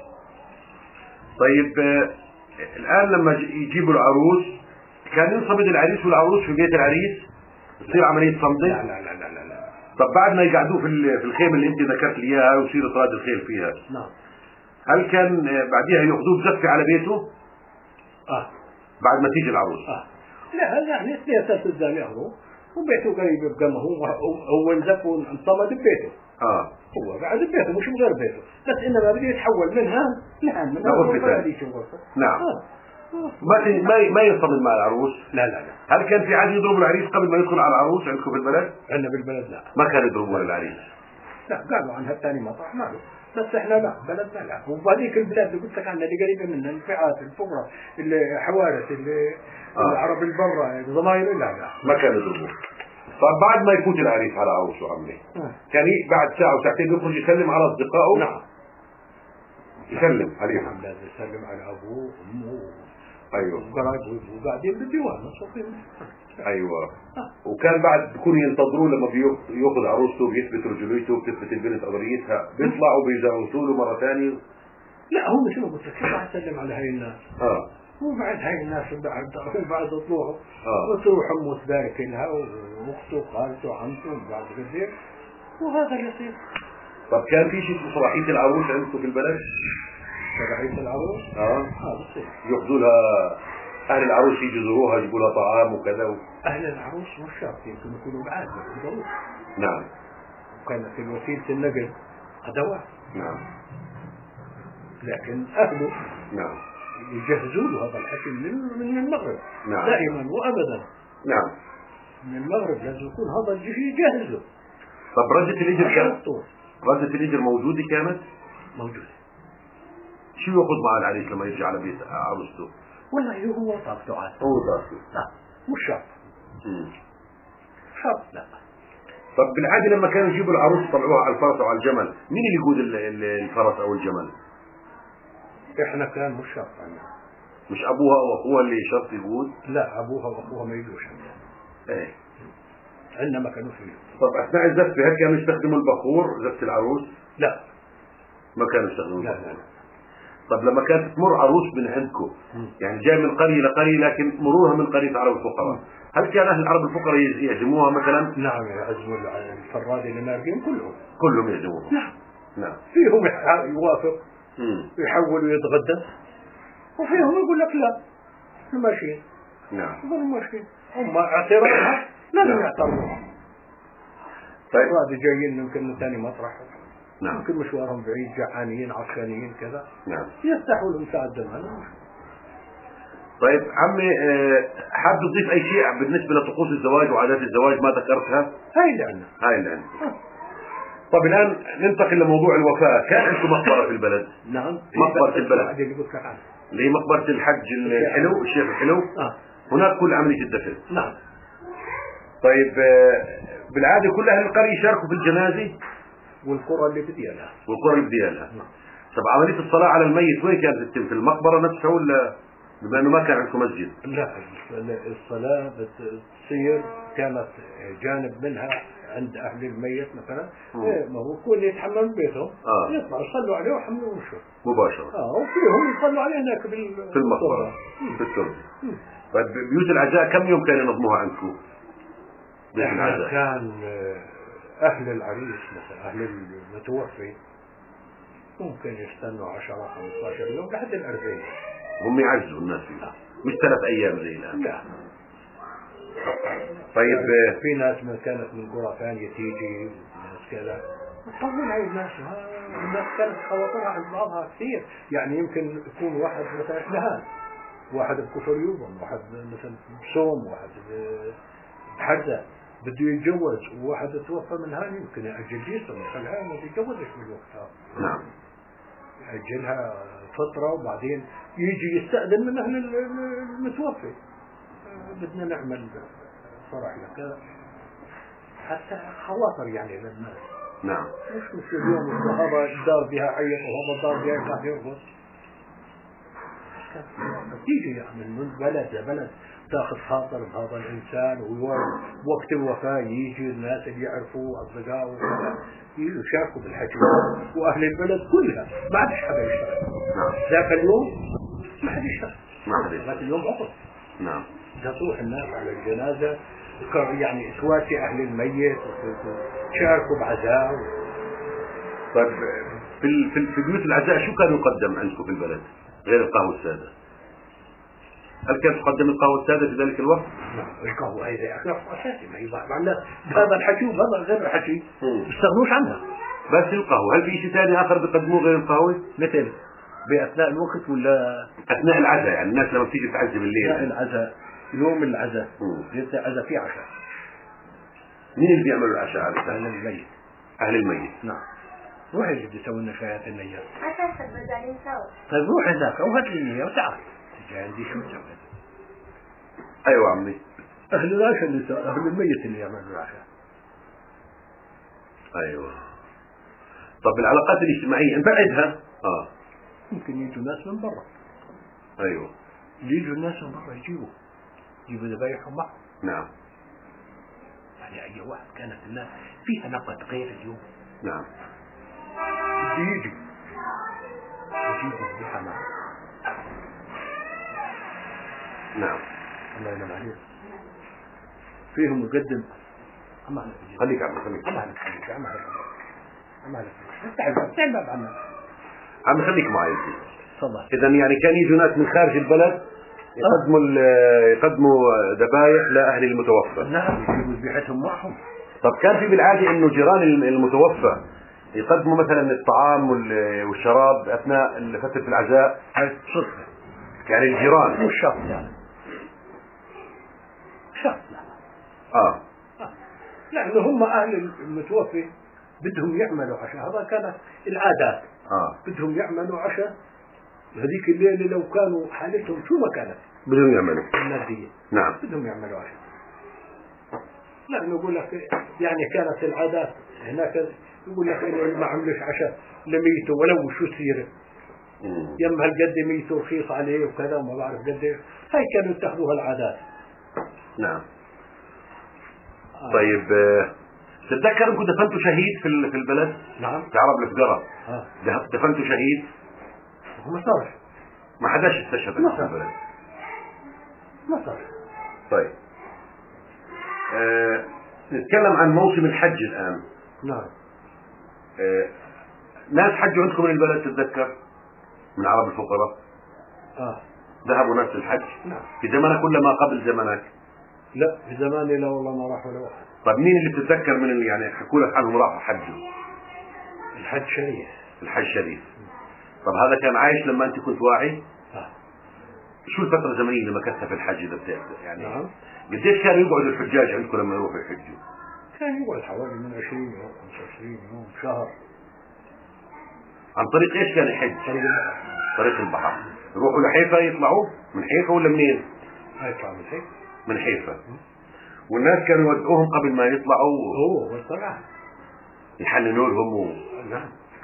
طيب الان لما يجيبوا العروس كان ينصبد العريس والعروس في بيت العريس تصير عمليه صمده؟ لا لا لا لا لا. طب بعد ما يقعدوه في الخيمه اللي انت ذكرت لي اياها ويصير اطراد الخيل فيها. نعم. هل كان بعديها ياخذوه بزفه على بيته؟ بعد ما تيجي العروس. لا يعني 2 سنة قدام ياخذوه وبيته قريب يبقى، ما هو انزف وانصمد ببيته. هو بعد بيته مش غير بيته، بس انما بده يتحول منها غرفة. نعم. ما ينصمد مع العروس. لا. هل كان في عادي يضرب العريس قبل ما يدخل على العروس عندكم في البلد؟ عندنا بالبلد لا، ما كان يضربون العريس. لا قالوا عنها الثاني مطرح ماله، بس احنا لا بلدنا لا. وبهذيك البلاد اللي قلت لك عنها اللي قريبه منها، الفئات الفقراء، الحوارث، العرب البرة، الضماير، لا ما كانوا يضربون. طب بعد ما يفوت العريس على عروسه عمي، كان بعد ساعة وساعتين يخرج يسلم على أصدقائه؟ نعم. يسلم عليهم. نعم لازم يسلم على أبوه وأمه. أيوه. وقرايبه وقاعدين بالديوان مصروفين. أيوه. وكان بعد بيكونوا ينتظرون لما بياخذ عروسته وبيثبت رجوليته وبتثبت البنت قضيتها، بيطلعوا بيجاوزوا له مرة ثانية؟ لا هم شنو قلت لك، راح يسلم على هاي الناس. وبعد هاي الناس بعد طلوعه وتروح امه تبارك لها واخته وخالته وعمته وبعد كثير، وهذا اللي يصير. طب كان في شيء اسمه صلاحية العروس عندكم في البلد؟ صلاحية العروس؟ بتصير. ياخذوا لها اهل العروس يجوا يزوروها يجيبوا لها طعام وكذا اهل العروس مش شرط، يمكن يكونوا بعاد بالضبط. نعم. وكانت في وسيلة النقل ادوات. نعم. لكن اهله نعم يجهزوا له هذا الحكي من المغرب. نعم. دائما وابدا. نعم. من المغرب لازم يكون هذا الشيء يجهز له. طب ردة الإجر كانت؟ ردة الإجر موجودة كانت؟ موجودة. شو يأخذ مع العريس لما يرجع على بيت عروسته؟ والله هو طاقته عاد. هو طاقته. لا مش شرط. شرط لا. طب بالعادة لما كانوا يجيبوا العروس يطلعوها على الفرس أو على الجمل، مين اللي يقود الفرس أو الجمل؟ احنا كان مش شرط عندنا. مش أبوها أو أخوها اللي شرط يقود؟ لا أبوها وأخوها ما يجوش عندنا. إيه. عندنا ما كانوا فيه. طب أثناء الزفة هل كانوا يستخدموا البخور زفة العروس؟ لا. ما كانوا يستخدموا البخور. لا. طب لما كانت تمر عروس من عندكم، يعني جاي من قرية لقرية لكن مرورها من قرية عرب الفقراء، هل كان أهل العرب الفقراء يعزموها مثلا؟ نعم يعزموا الفراد اللي مارقين كلهم يعزموها. نعم. فيهم يوافق يحول ويتغدى، وفيهم يقول لك لا ماشيين. نعم. يقولوا ماشيين، هم اعتراضها لازم يعترضوا. طيب. هذا جايين يمكن من ثاني مطرح. نعم. يمكن مشوارهم بعيد، جعانين عطشانين كذا. نعم. يفتحوا لهم ساعة زمان. طيب عمي، حاب تضيف أي شيء بالنسبة لطقوس الزواج وعادات الزواج ما ذكرتها؟ هاي اللي عندنا. طب الآن ننتقل لموضوع الوفاة. كان عندكم مقبرة في البلد؟ نعم. مقبرة البلد اللي هي مقبرة الحج الحلو، الشيخ الحلو. هناك كل عملية الدفن. نعم. طيب بالعادة كل أهل القرية يشاركوا في الجنازة؟ والقرى اللي بديالها. نعم. طب عملية الصلاة على الميت وين كانت تتم؟ في المقبرة نفسها ولا بما أنه ما كان عندكم مسجد؟ لا، الصلاة بتصير كانت جانب منها عند أهل الميت مثلا. ما هو كل يتحمل بيتهم يطلعوا يصلوا عليه ويحملوا وشوا مباشرة. وفيهم يصلوا عليه هناك في المقبرة في التربة. طيب بيوت العزاء كم يوم كانوا ينظموها عندكم؟ بيت العزاء كان أهل العريس مثلا أهل المتوفي ممكن يستنوا 10-15 يوم لحد 40. هم يعزوا الناس فيها مش 3 أيام زي الآن. لا. طيب في ناس كانت من قرى ثانية تيجي، ناس كذا تطول على الناس. الناس كانت خواطرها عند بعضها كثير، يعني يمكن يكون واحد مثلا إحنا واحد بكفر يوم، واحد مثلا بصوم، واحد بحردة بده يتجوز، وواحد توفى من هان يمكن يأجل جيسه يخليها ما يتجوزش بالوقت. نعم. يأجلها فترة وبعدين يجي يستأذن من أهل المتوفي، بدنا نعمل فرح لك، حتى خواطر يعني للناس. نعم. مش اليوم هذا الدار بها عيط وهذا الدار بها يطلع يرقص. تيجي يعني من بلد لبلد تاخذ خاطر بهذا الانسان، ووقت الوفاه يجي الناس اللي يعرفوه اصدقائه يجوا يشاركوا بالحكي، واهل البلد كلها ما عادش حدا يشتغل. ذاك اليوم ما حدا يشتغل. ذاك اليوم عطل. نعم. تروح الناس على الجنازه يعني تواسي اهل الميت وشاركوا بعزاء. طيب في بيوت العزاء شو كان يقدم عندكم في البلد غير القهوة السادة؟ هل كانت تقدم القهوة السادة في ذلك الوقت؟ نعم، القهوة هذا أساسي، ما يضاع مع الناس هذا الحكي وهذا غير الحكي ما يستغنوش عنها. بس القهوة، هل في شيء ثاني آخر بيقدموه غير القهوة؟ مثل بأثناء الوقت ولا أثناء العزاء، يعني الناس لما بتيجي تعزي بالليل. أثناء العزاء، يوم العزاء ليس عزاء في عشاء. مين اللي بيعملوا العشاء عادة؟ أهل الميت. أهل الميت. نعم. روح اللي بده يسوي لنا شاي النيات. أساسا بدنا نسوي. طيب روح هناك وهات لي إياه وتعال. تجي عندي شو تسوي؟ أيوة عمي. أهل العشاء اللي أهل الميت اللي يعملوا العشاء. أيوة. طب العلاقات الاجتماعية نبعدها. ممكن يجوا ناس من برا. أيوة. يجوا الناس من برا يجيبوا ذبايحهم معهم. نعم. يعني أي واحد كانت الناس فيها نقد غير اليوم. نعم. يجيبوا الذبيحة معهم. نعم. الله ينعم عليك. فيهم يقدم. خليك عمي خليك. عمي خليك معي. تفضل. إذا يعني كان يجوا ناس من خارج البلد يقدموا ذبائح لأهل المتوفى. نعم، يجيبوا ذبيحتهم معهم. طب كان في بالعادة إنه جيران المتوفى يقدموا مثلا الطعام والشراب أثناء فترة العزاء؟ هاي صدفة. يعني الجيران مش شرط يعني. شرط لأنه هم أهل المتوفي بدهم يعملوا عشاء، هذا كانت العادات. بدهم يعملوا عشاء هذيك الليلة لو كانوا حالتهم شو ما كانت بدهم يعملوا النادية. نعم. بدهم يعملوا عشاء. لأنه يقول لك يعني كانت العادات هناك، يقول لك إنه ما عملش عشاء لميته ولو شو سيره يم هالقد ميته رخيص عليه وكذا وما بعرف قد. هاي كانوا يتخذوها العادات. نعم. طيب تتذكر انكم دفنتوا شهيد في البلد؟ نعم. في عرب الفقرة. دفنتوا شهيد؟ ما صارش. ما حداش استشهد في البلد. ما صار. طيب نتكلم عن موسم الحج الآن. نعم. ناس حجوا عندكم من البلد تتذكر من عرب الفقراء؟ ذهبوا ناس للحج؟ نعم. في زمنك ولا ما قبل زمنك؟ لا في زماني لا والله ما راح ولا واحد. طيب مين اللي بتتذكر من يعني حكوا لك عنهم راحوا حجوا؟ الحج شريف. الحج شريف. طب هذا كان عايش لما انت كنت واعي؟ شو الفترة الزمنية اللي مكثها في الحج اذا بتعرف يعني؟ نعم. قديش كانوا يقعدوا الحجاج عندكم لما يروحوا يحجوا؟ كان يقعد حوالي من 20 يوم 25 يوم شهر. عن طريق ايش كان يحج؟ طريق البحر. يروحوا لحيفا يطلعوا من حيفا ولا منين؟ يطلعوا من حيفا. من حيفا. والناس كانوا يودعوهم قبل ما يطلعوا. هو والطلعة. يحننوا لهم نعم.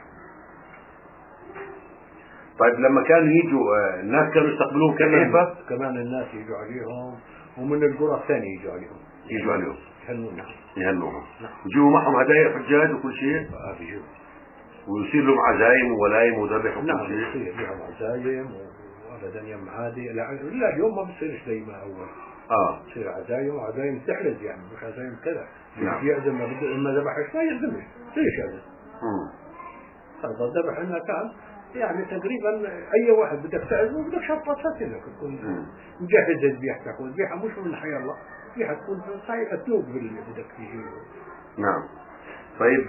طيب لما كانوا يجوا الناس كانوا يستقبلوهم كيف؟ كمان الناس يجوا عليهم ومن القرى الثانية يجوا عليهم. يهنوهم. يجيبوا معهم هدايا حجاج وكل شيء. بيجوا. ويصير لهم عزايم وولايم وذبح وكل نعم. شيء. يصير لهم عزايم وابدا يوم عادي. لا اليوم ما بصيرش زي ما اول. تصير عزايم تحرز يعني مش عزايم كذا. نعم. يعزم ما ذبحش ما يعزمش. ليش يعزم؟ هذا الذبح انه كان يعني تقريبا اي واحد بدك تعزمه بدك شرطات انك تكون مجهز ذبيحتك، والذبيحه مش من حي الله، ذبيحه تكون صحيح تنوب باللي بدك تجيبه. نعم. طيب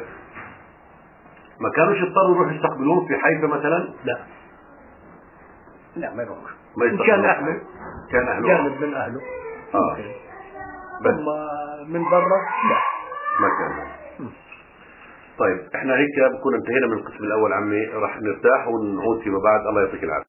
ما كانوش يضطروا يروحوا يستقبلون في حيفا مثلا؟ لا ما يروحش. كان أهله جانب من أهله. بس من برا لا ما كان. طيب احنا هيك بكون انتهينا من القسم الأول عمي، راح نرتاح ونعود فيما بعد. الله يعطيك العافية.